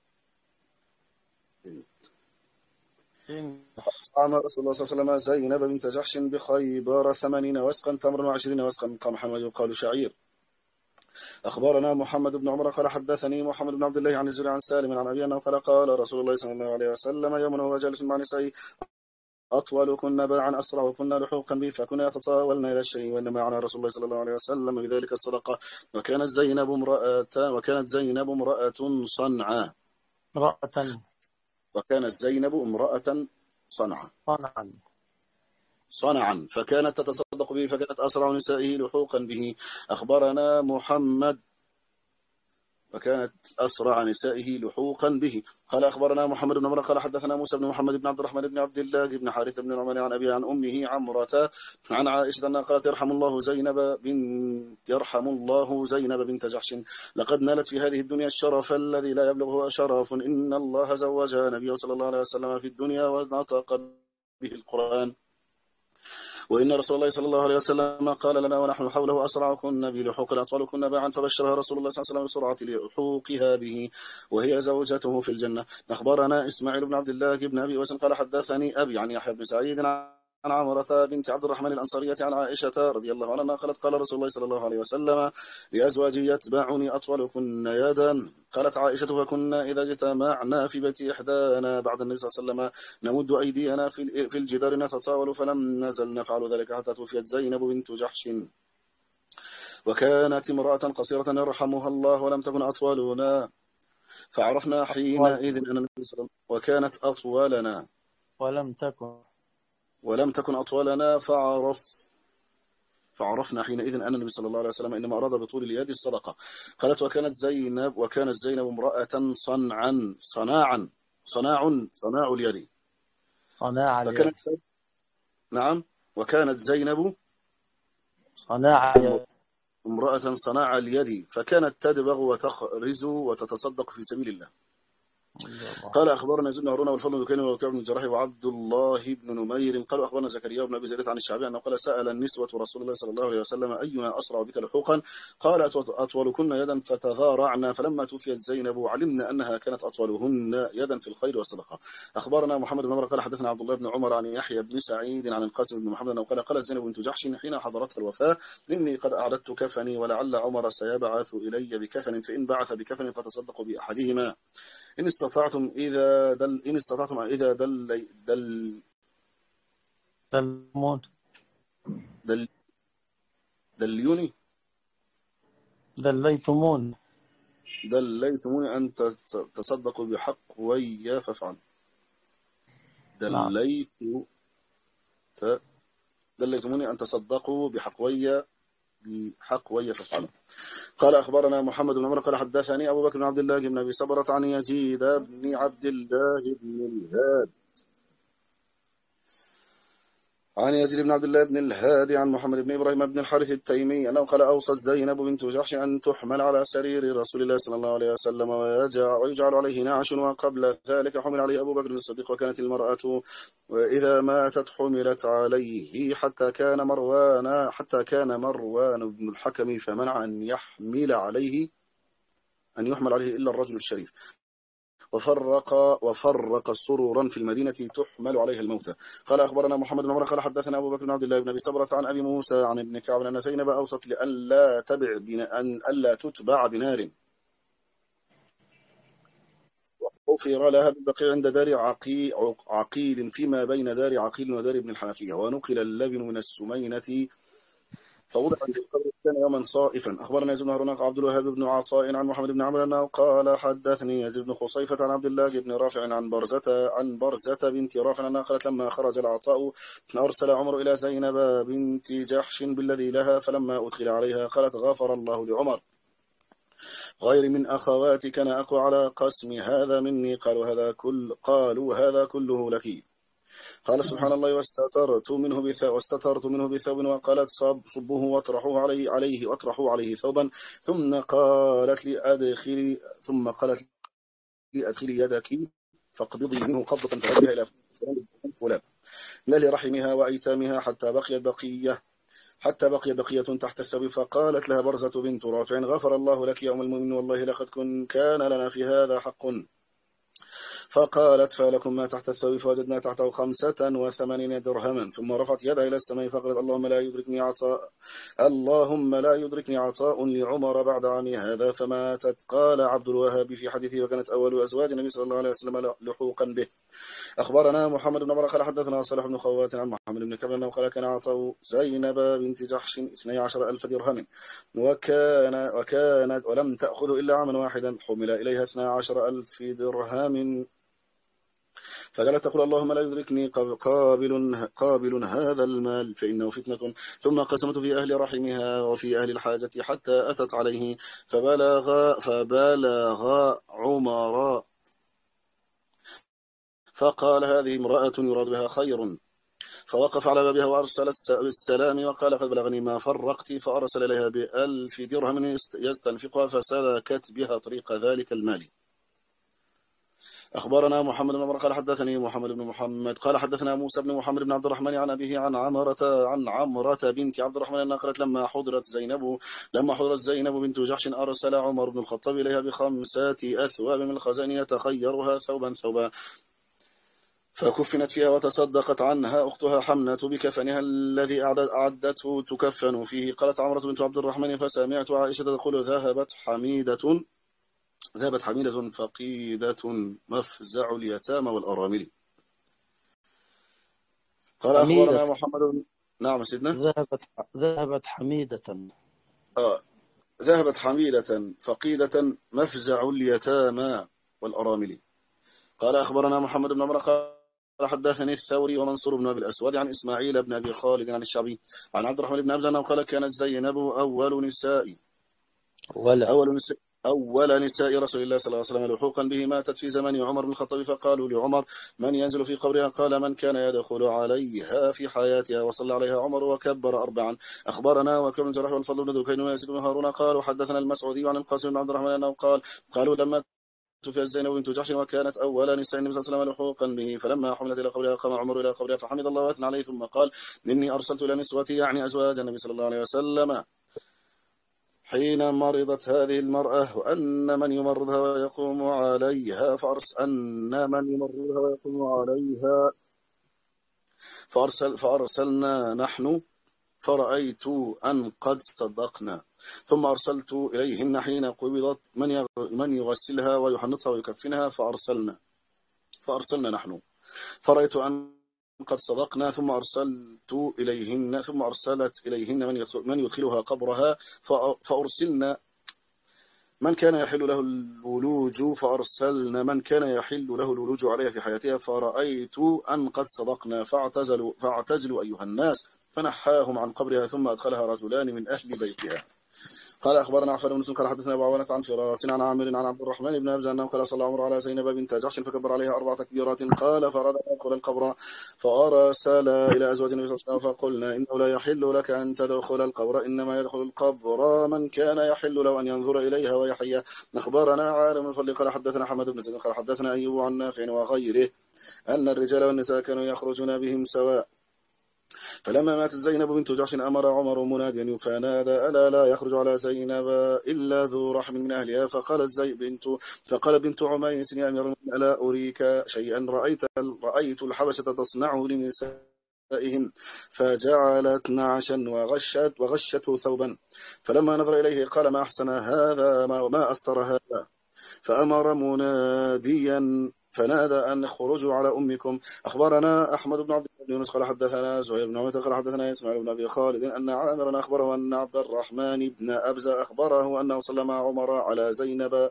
أطعم رسول الله صلى الله عليه وسلم زينب بنت جحش بخيبر ثمانين وسقا تمر وعشرين وسقا قمحا ويقال شعير. أخبرنا محمد بن عمر قال حدثني محمد بن عبد الله عن الزهري عن سالم عن أبي أنه قال قال رسول الله صلى الله عليه وسلم يوم وهو جالس مع نسائه أطول كنا باعا أسرع وكنا لحوقا به فكنا يتطاولن إلى الشيء وإنما على رسول الله صلى الله عليه وسلم بذلك الصدقة. وكانت زينب امرأة وكانت زينب امرأة صنعاء امرأة وكانت زينب امرأة صنعاء صنعا صنعا فكانت تتصدق به فكانت أسرع نسائه لحوقا به. أخبرنا محمد وكانت أسرع نسائه لحوقا به. قال أخبرنا محمد بن عمر قال حدثنا موسى بن محمد بن عبد الرحمن بن عبد الله بن حارث بن نعمان عن أبي عن أمه عمرة عن عائشة أنها قالت يرحم الله زينب بنت يرحم الله زينب بنت جحش لقد نالت في هذه الدنيا الشرف الذي لا يبلغه شرف إن الله زوجها نبيه صلى الله عليه وسلم في الدنيا ونطق به القرآن وإن رسول الله صلى الله عليه وسلم قال لنا ونحن حوله أسرعكن بلحوق الأطفال كنا باعا فبشرها رسول الله صلى الله عليه وسلم بسرعة لحوقها به وهي زوجته في الجنة. أخبرنا إسماعيل بن عبد الله بن أبي وسن قال حدثني أبي عن يحيى بن سعيد عن عن عمرة بنت عبد الرحمن الأنصارية عن عائشة رضي الله عنها قالت قال رسول الله صلى الله عليه وسلم لأزواجي يتبعني أطولكن يدا. قالت عائشة فكنا إذا اجتمعنا في بيت إحدانا بعد النبي صلى الله عليه وسلم نمد أيدينا في الجدار نتطاول فلم نزل نفعل ذلك حتى توفيت زينب بنت جحش وكانت امرأة قصيرة يرحمها الله ولم تكن أطولنا فعرفنا حينئذ أن النبي صلى الله عليه وسلم وكانت أطولنا ولم تكن ولم تكن أطولنا فعرف فعرفنا حينئذ أن النبي صلى الله عليه وسلم إنما أراد بطول اليد الصدقة. قالت وكانت زينب وكانت زينب امرأة صنعا صناعا صناع صناع اليد صناع اليد فكانت نعم وكانت زينب صناع اليد امرأة صناع اليد فكانت تدبغ وتخرز وتتصدق في سبيل الله. قال أخبرنا يزيد بن هارون والفضل بن دكين ووكيع بن الجراح وعبد الله بن نمير قالوا أخبرنا زكريا بن أبي زيد عن الشعبي أنه قال سأل النسوة رسول الله صلى الله عليه وسلم أينا أسرع بك لحوقا قال أطولكن يدا فتضارعنا فلما توفيت زينب علمنا أنها كانت أطولهن يدا في الخير والصدقة. أخبرنا محمد بن عمر قال حدثنا عبد الله بن عمر عن يحيى بن سعيد عن القاسم بن محمد أنه قال قال زينب بنت جحش حين حضرتها الوفاة إني قد أعددت كفني ولعل عمر سيبعث إلي بكفن فإن بعث بكفن فتصدقوا بأحدهما إن استطعتم إذا دل إن استطعتم إذا دل دل دلمون دل دليوني دليتمون دليتموني أن تصدقوا بحق ويا فافعل دليت دليتموني أن تصدقوا بحق ويا بحق ويا فافعلوا. قال أخبرنا محمد بن عمر قال حدثني أبو بكر بن عبد الله بن أبي صبرة عن يزيد بن عبد الله بن الهاد عن يزيد بن عبد الله بن الهادي عن محمد بن إبراهيم بن الحارث التيمي أنه قال أوصت زينب بنت جحش أن تحمل على سرير رسول الله صلى الله عليه وسلم ويجعل عليه نعش وقبل ذلك حمل عليه أبو بكر الصديق وكانت المرأة وإذا ماتت حملت عليه حتى كان مروان حتى كان مروان بن الحكم فمنع أن يحمل عليه أن يحمل عليه إلا الرجل الشريف وفرق وفرق سرورا في المدينة تحمل عليها الموتى. قال أخبرنا محمد بن عمر قال حدثنا أبو بكر بن عبد الله بن أبي صبرة عن أبي موسى عن ابن كعب أن زينب أوصت لأن لا تبع أن ألا تتبع بنار وغفر لها بالبقيع عند دار عقيل, عقيل فيما بين دار عقيل ودار ابن الحنفية ونقل اللبن من السمينة فوضع عند القبر كان يوما صائفا. أخبرنا يزيد بن هارون عبد الوهاب بن عطاء عن محمد بن عمرو أنه قال حدثني يزيد بن خصيفة عن عبد الله بن رافع عن برزة عن برزة بنت رافع أنها قالت لما خرج العطاء أرسل عمر إلى زينب بنت جحش بالذي لها فلما أدخل عليها قالت غفر الله لعمر غير من أخواتك كان أقوى على قسم هذا مني قالوا هذا كل قالوا هذا كله لك. قال سبحان الله واستترت منه بثوب واستترت منه بثوب وقالت صب صبوه واطرحوه عليه عليه واطرحوا عليه ثوبا ثم قالت لي أدخلي ثم قالت لي أدخلي يدك فاقبضي منه قبضة تردها إلى فلان لا لرحمها وأيتامها حتى بقي بقية حتى بقي بقية تحت الثوب فقالت لها برزة بنت رافع غفر الله لك يا أم المؤمنين والله لقد كان لنا في هذا حق. فقالت فلكم ما تحت الثوب فوجدنا تحته خمسة وثمانين درهما ثم رفعت يدها إلى السماء فقالت اللهم لا يدركني عطاء اللهم لا يدركني عطاء لعمر بعد عامي هذا فماتت. قال عبد الوهاب في حديثه وكانت أول أزواج النبي صلى الله عليه وسلم لحوقا به. أخبرنا محمد بن عمر قال حدثنا صالح بن خوات عن محمد بن كبر أنه قال كان عطاء زينب بنت جحش اثني عشر ألف درهم وكان وكانت ولم تأخذ إلا عاما واحدا حمل إليها اثني عشر ألف درهم فقالت تقول اللهم لا يدركني قابل, قابل هذا المال فإنه فتنة ثم قسمت في أهل رحمها وفي أهل الحاجة حتى أتت عليه فبلغ, فبلغ عمر فقال هذه امرأة يراد بها خير فوقف على بابها وأرسل السلام وقال قد بلغني ما فرقت فأرسل إليها بألف درهم يستنفقها فسلكت بها طريق ذلك المال. أخبرنا محمد بن عمر قال حدثني محمد بن محمد قال حدثنا موسى بن محمد بن عبد الرحمن عن أبيه عن عمرة عن عمرة بنت عبد الرحمن أنها قالت لما حضرت زينب لما حضرت زينب بنت جحش أرسل عمر بن الخطاب إليها بخمسة أثواب من الخزائن يتخيرها ثوبا ثوبا فكفنت فيها وتصدقت عنها أختها حمنة بكفنها الذي أعدته تكفن فيه. قالت عمرة بنت عبد الرحمن فسمعت عائشة تقول ذهبت حميدة ذهبت حميدة فقيدة مفزع اليتامى والأرامل. قال حميدة. أخبرنا محمد بن... نعم سيدنا. ذهبت ذهبت حميدة. آه. ذهبت حميدة فقيدة مفزع اليتامى والأرامل. قال أخبرنا محمد بن عمر قال حدثني الثوري ومنصور بن أبي الأسود عن إسماعيل بن أبي خالد عن الشعبي عن عبد الرحمن بن أبزة قال كانت زينب أول نساء ولا أول نساء أول نساء رسول الله صلى الله عليه وسلم لحوقا به ماتت في زمن عمر بن الخطاب فقالوا لعمر من ينزل في قبرها؟ قال من كان يدخل عليها في حياتها. وصلى عليها عمر وكبر أربعا. أخبرنا وكم جرح والفضل بن دكين ويزيد بن هارون قالوا حدثنا المسعودي عن القاسم بن عبد الرحمن أنه قال قالوا لما توفيت زينب بنت جحش وكانت أول نساء النبي صلى الله عليه وسلم لحوقا به فلما حملت إلى قبرها قام عمر إلى قبرها فحمد الله وأثنى عليه ثم قال إني أرسلت إلى نسوتي يعني أزواج النبي صلى الله عليه وسلم حين مرضت هذه المرأة وأن من يمرضها ويقوم عليها فأرسل أن من يمرضها ويقوم عليها فأرسل فأرسلنا نحن فرأيت أن قد صدقنا ثم أرسلت إليهن حين قبضت من من يغسلها ويحنطها ويكفنها فأرسلنا فأرسلنا نحن فرأيت أن قد صدقنا ثم أرسلت إليهن ثم أرسلت إليهن من يدخلها قبرها فأرسلنا من كان يحل له الولوج فأرسلنا من كان يحل له الولوج عليها في حياتها فرأيت أن قد صدقنا فاعتزلوا, فاعتزلوا أيها الناس فنحاهم عن قبرها ثم أدخلها رجلان من أهل بيتها. قال أخبرنا عفان بن مسلم قال حدثنا أبو عوانة عن فراس عن عامر عن عبد الرحمن بن أبزة أنه قال صلى عمر على زينب بنت جحش فكبر عليها أربع تكبيرات قال فراد يدخل القبر فأرسل إلى أزواج النبي صلى الله عليه وسلم فقلنا إنه لا يحل لك أن تدخل القبر إنما يدخل القبر من كان يحل له أن ينظر إليها ويحيى. أخبرنا عالم الفضل قال حدثنا حمد بن زيد قال حدثنا أيوب عن نافع وغيره أن الرجال والنساء كانوا يخرجون بهم سواء. فلما ماتت زينب بنت جحش أمر عمر مناديا فنادى ألا لا يخرج على زينب إلا ذو رحم من أهلها. فقال زي بنت فقال بنت عميس يا أمير المؤمنين ألا أريك شيئا رأيت رأيت الحبشة تصنعه لنسائهم فجعلت نعشا وغشت وغشته ثوبا فلما نظر إليه قال ما أحسن هذا ما, ما أستر هذا فأمر مناديا فنادى أن اخرجوا على أمكم. أخبرنا أحمد بن عبد الله بن يونس قال حدثنا زهير بن عمر قال حدثنا إسماعيل بن أبي خالد أن عامرا أخبره أن عبد الرحمن بن أبزة أخبره أنه صلى مع عمر على زينب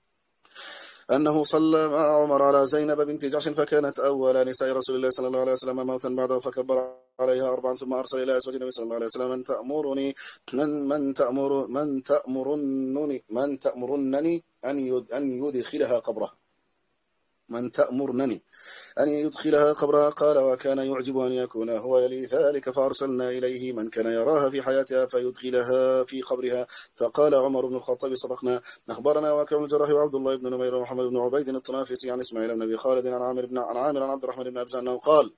أنه صلى مع عمر على زينب بنت جحش فكانت أول نساء رسول الله صلى الله عليه وسلم موتا بعده فكبر عليها أربعا ثم أرسل إلى أزواج النبي صلى الله عليه وسلم من تأمرني من من تأمر من تأمرنني من تأمرنني أن أن يدخلها قبره من تأمرنني أن يدخلها قبرها. قال وكان يعجب أن يكون هو يلي ذلك فأرسلنا إليه من كان يراها في حياتها فيدخلها في قبرها. فقال عمر بن الخطاب صدقنا. أخبرنا وكيع بن الجراح وعبد الله بن نمير ومحمد بن عبيد الطنافسي عن إسماعيل بن أبي خالد عن عامر بن عن عامر عن عبد الرحمن بن أبزة أنه قال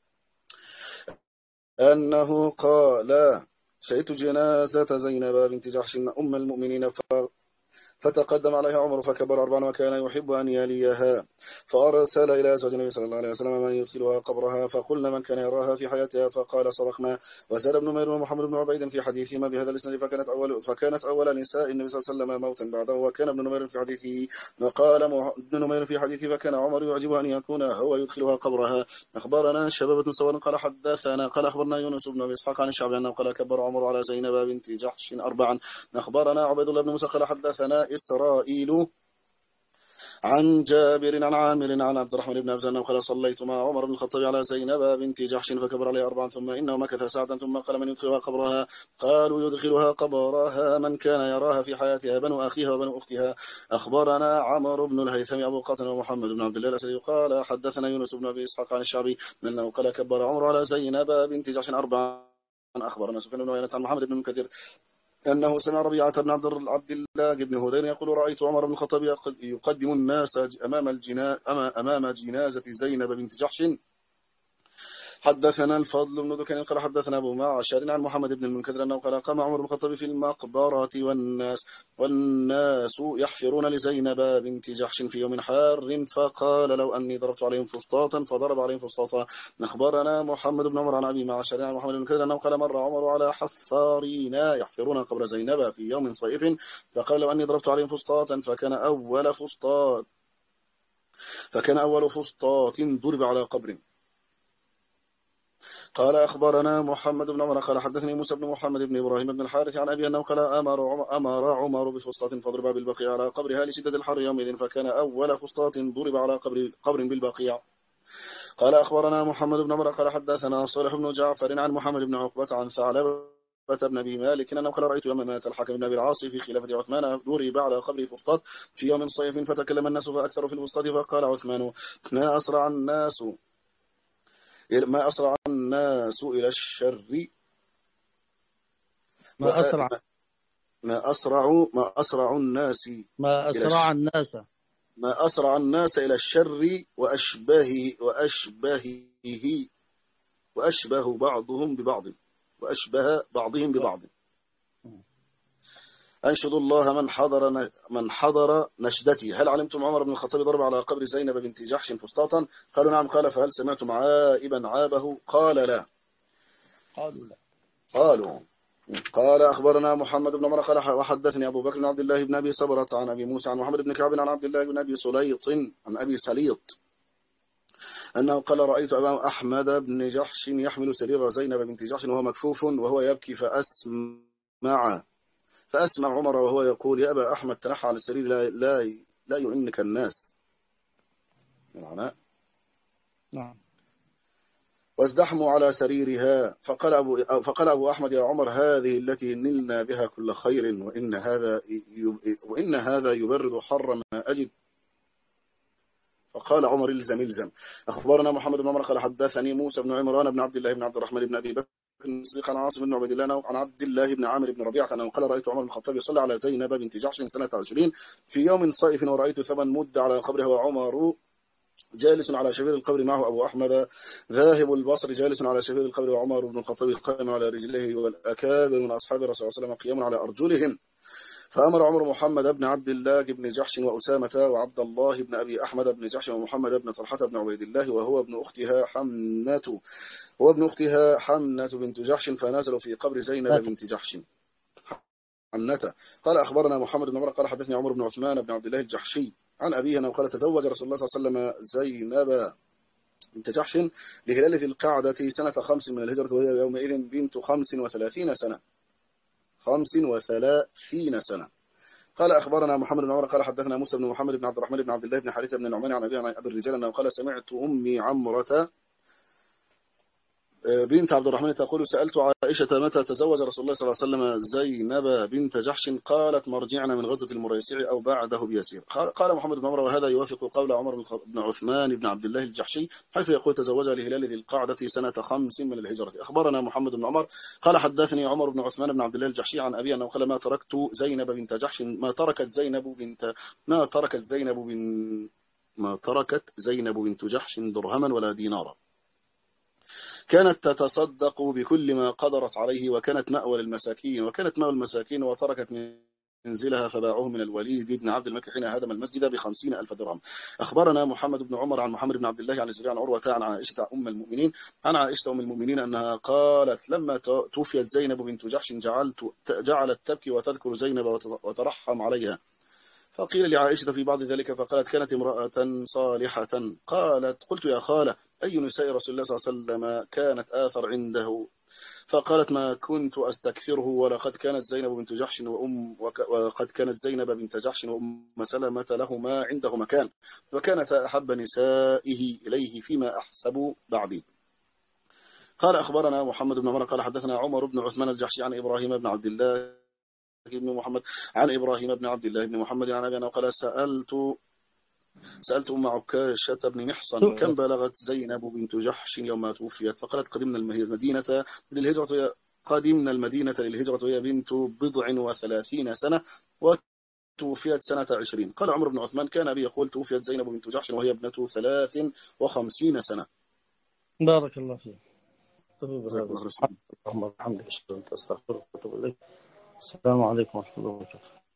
أنه قال شهدت جنازة زينب بنت جحش أم المؤمنين فتقدم عليها عمر فكبر أربعا وكان يحب أن يليها فأرسل إلى زوج النبي صلى الله عليه وسلم من يدخلها قبرها فقلنا من كان يراها في حياتها فقال صدقنا. وزاد ابن نمير ومحمد بن عبيد في حديثهما بهذا الاسناد فكانت أول فكانت أول نساء النبي صلى الله عليه وسلم موتا بعده. وكان ابن نمير في حديثه وقال ابن نمير في حديثه فكان عمر يعجب أن يكون هو يدخلها قبرها. أخبرنا شباب بن سوار قال حدثنا قال أخبرنا يونس بن أبي إسحاق عن الشعبي أنه قال كبر عمر على زينب بنت جحش أربعا. أخبرنا عبيد الله بن موسى قال حدثنا إسرائيل عن جابر عن عامر عن عبد الرحمن بن أبزة قال صليت مع عمر بن الخطاب على زينب بنت جحش فكبر عليها أربعا ثم إنه مكث ساعة ثم قال من يدخلها قبرها؟ قالوا يدخلها قبرها من كان يراها في حياتها بنو أخيها وبنو أختها. أخبرنا عمرو بن الهيثم أبو قاتل ومحمد بن عبد الله الأسدي قال حدثنا يونس بن أبي إسحاق عن الشعبي أنه قال كبر عمر على زينب بنت جحش أربعا. أخبرنا سفيان بن عيينة عن محمد بن المنكدر أنه سمع ربيعة بن عبد الله بن هذيل يقول رأيت عمر بن الخطاب يقدم الناس أمام الجنا أمام جنازة زينب بنت جحش حدثنا الفضل بن دكين قال حدثنا أبو معشر عن محمد بن المنكدر أنه قال قام عمر بن الخطاب في المقبرة والناس والناس يحفرون لزينب بنت جحش في يوم حار، فقال لو أني ضربت عليهم فسطاطا، فضرب عليهم فسطاطا. أخبرنا محمد بن عمر عن أبي معشر عن محمد بن المنكدر أنه قال مر عمر على حفارين يحفرون قبر زينب في يوم صيف، فقال لو أني ضربت عليهم فسطاطا، فكان أول فسطاط فكان أول فسطاط ضرب على قبر. قال أخبرنا محمد بن عمر قال حدثني موسى بن محمد بن إبراهيم بن الحارث عن أبي أنه قال أمر عمر, أمر عمر بفسطاط فضرب بالبقيع على قبرها لشدة الحر يومئذ، فكان أول فسطاط ضرب على قبر, قبر بالبقيع. قال أخبرنا محمد بن عمر قال حدثنا صالح بن جعفر عن محمد بن عقبة عن ثعلبة بن أبي مالك أنه قال رأيت يوم مات الحكم بن أبي العاص في خلافة عثمان ضرب على قبر فسطاط في يوم صيف، فتكلم الناس فأكثروا في الفسطاط، فقال عثمان ما أسرع الناس ما أسرع الناس إلى الشر ما أسرع ما أسرع ما أسرع الناس ما إلى أسرع الناس ما أسرع الناس إلى الشر وأشبهه وأشبهه وأشبه بعضهم ببعض وأشبه بعضهم ببعض. أنشد الله من حضر من حضر نشدتي. هل علمتم عمر بن الخطاب ضرب على قبر زينب بنت جحش فسطاطا؟ قالوا نعم. قال فهل سمعتم عائبا عابه؟ قال لا. قالوا لا. قالوا قال أخبرنا محمد بن عمر قال وحدثني أبو بكر بن عبد الله بن أبي صبرة عن أبي موسى عن محمد بن كعب عن عبد الله بن أبي سليط عن أبي سليط أنه قال رأيت أبا أحمد بن جحش يحمل سرير زينب بنت جحش وهو مكفوف وهو يبكي، فأسمع فأسمع عمر وهو يقول يا أبا أحمد تنحى على السرير لا لا لا يعنك الناس. معناه نعم. وازدحموا على سريرها. فقال أبو, فقال أبو أحمد يا عمر هذه التي نلنا بها كل خير، وإن هذا وإن هذا يبرد حر ما أجد. فقال عمر الزم الزم. أخبرنا محمد بن عمر قال حدثني موسى بن عمران بن عبد الله بن عبد الرحمن بن أبي بكر عن عاصم بن عبد الله عن عبد الله بن عامر بن ربيعة أنه قال رأيت عمر بن الخطاب يصلي على زينب بنت جحش سنة عشرين في يوم صيف، ورأيت ثمن مد على قبرها وعمر جالس على شفير القبر معه أبو أحمد ذاهب البصر جالس على شفير القبر، وعمر بن الخطاب قائم على رجليه، والأكابر من أصحاب الرسول صلى الله عليه وسلم قيام على أرجلهم. فأمر عمر محمد بن عبد الله بن جحش وأسامة وعبد الله بن أبي أحمد بن جحش ومحمد بن طلحة بن عبيد الله وهو ابن أختها حمنة هو ابن أختها حمنة بنت جحش، فنزلوا في قبر زينب بنت جحش حمنة. قال أخبرنا محمد بن عمر قال حدثني عمر بن عثمان بن عبد الله الجحشي عن أبيه أنه قال تزوج رسول الله صلى الله عليه وسلم زينب بنت جحش لهلال ذي القعدة سنة خمس من الهجرة، وهي يومئذ بنت خمس وثلاثين سنة خمس وثلاثين سنة. قال أخبرنا محمد بن عمر قال حدثنا موسى بن محمد بن عبد الرحمن بن عبد الله بن حارثة بن نعمان عن أبي عن أبي الرجال أنه قال سمعت أمي عمرة بنت عبد الرحمن تقول سألت عائشة متى تزوج رسول الله صلى الله عليه وسلم زينب بنت جحش؟ قالت مرجعنا من غزوة المريسيع أو بعده بيسير. قال محمد بن عمر وهذا يوافق قول عمر بن عثمان بن عبد الله الجحشي حيث يقول تزوج لهلال ذي القعدة سنة خمس من الهجرة. أخبرنا محمد بن عمر قال حدثني عمر بن عثمان بن عبد الله الجحشي عن أبي أنه قال ما تركت زينب بنت جحش ما تركت زينب بنت ما تركت زينب بنت ما تركت زينب بنت جحش درهما ولا دينارا، كانت تتصدق بكل ما قدرت عليه، وكانت مأوى للمساكين وكانت مأوى المساكين وتركت منزلها فباعوه من الوليد بن عبد الملك حين هدم المسجد بخمسين ألف درهم. أخبرنا محمد بن عمر عن محمد بن عبد الله عن الزبير عن عروة عن عائشة أم المؤمنين عن عائشة أم المؤمنين أنها قالت لما توفيت زينب بنت جحش جعلت جعلت تبكي وتذكر زينب وترحم عليها، فقيل لعائشة في بعض ذلك فقالت كانت امرأة صالحة. قالت قلت يا خالة أي نساء رسول الله صلى الله عليه وسلم كانت آثر عنده؟ فقالت ما كنت أستكثره، ولقد كانت زينب بنت جحش وأم وقد كانت زينب بنت جحش وأم سلمة لهما عنده مكان، وكانت أحب نسائه إليه فيما أحسب بعدي. قال أخبرنا محمد بن عمر قال حدثنا عمر بن عثمان الجحشي عن إبراهيم بن عبد الله بن محمد عن إبراهيم بن عبد الله بن محمد عن أبي أنه قال سألت سألت أم عكاشة بن محصن كم بلغت زينب بنت جحش يوم توفيت؟ فقالت قدمنا المدينة للهجرة قدمنا المدينة للهجرة وهي بنت بضع وثلاثين سنة وتوفيت سنة عشرين. قال عمر بن عثمان كان أبي يقول توفيت زينب بنت جحش وهي ابنة ثلاث وخمسين سنة. بارك الله فيك. نكتفي جزاك بهذا. الله خير. سبحانك اللهم وبحمدك، أشهد أن لا إله إلا أنت، أستغفرك وأتوب إليك. السلام عليكم ورحمة الله وبركاته.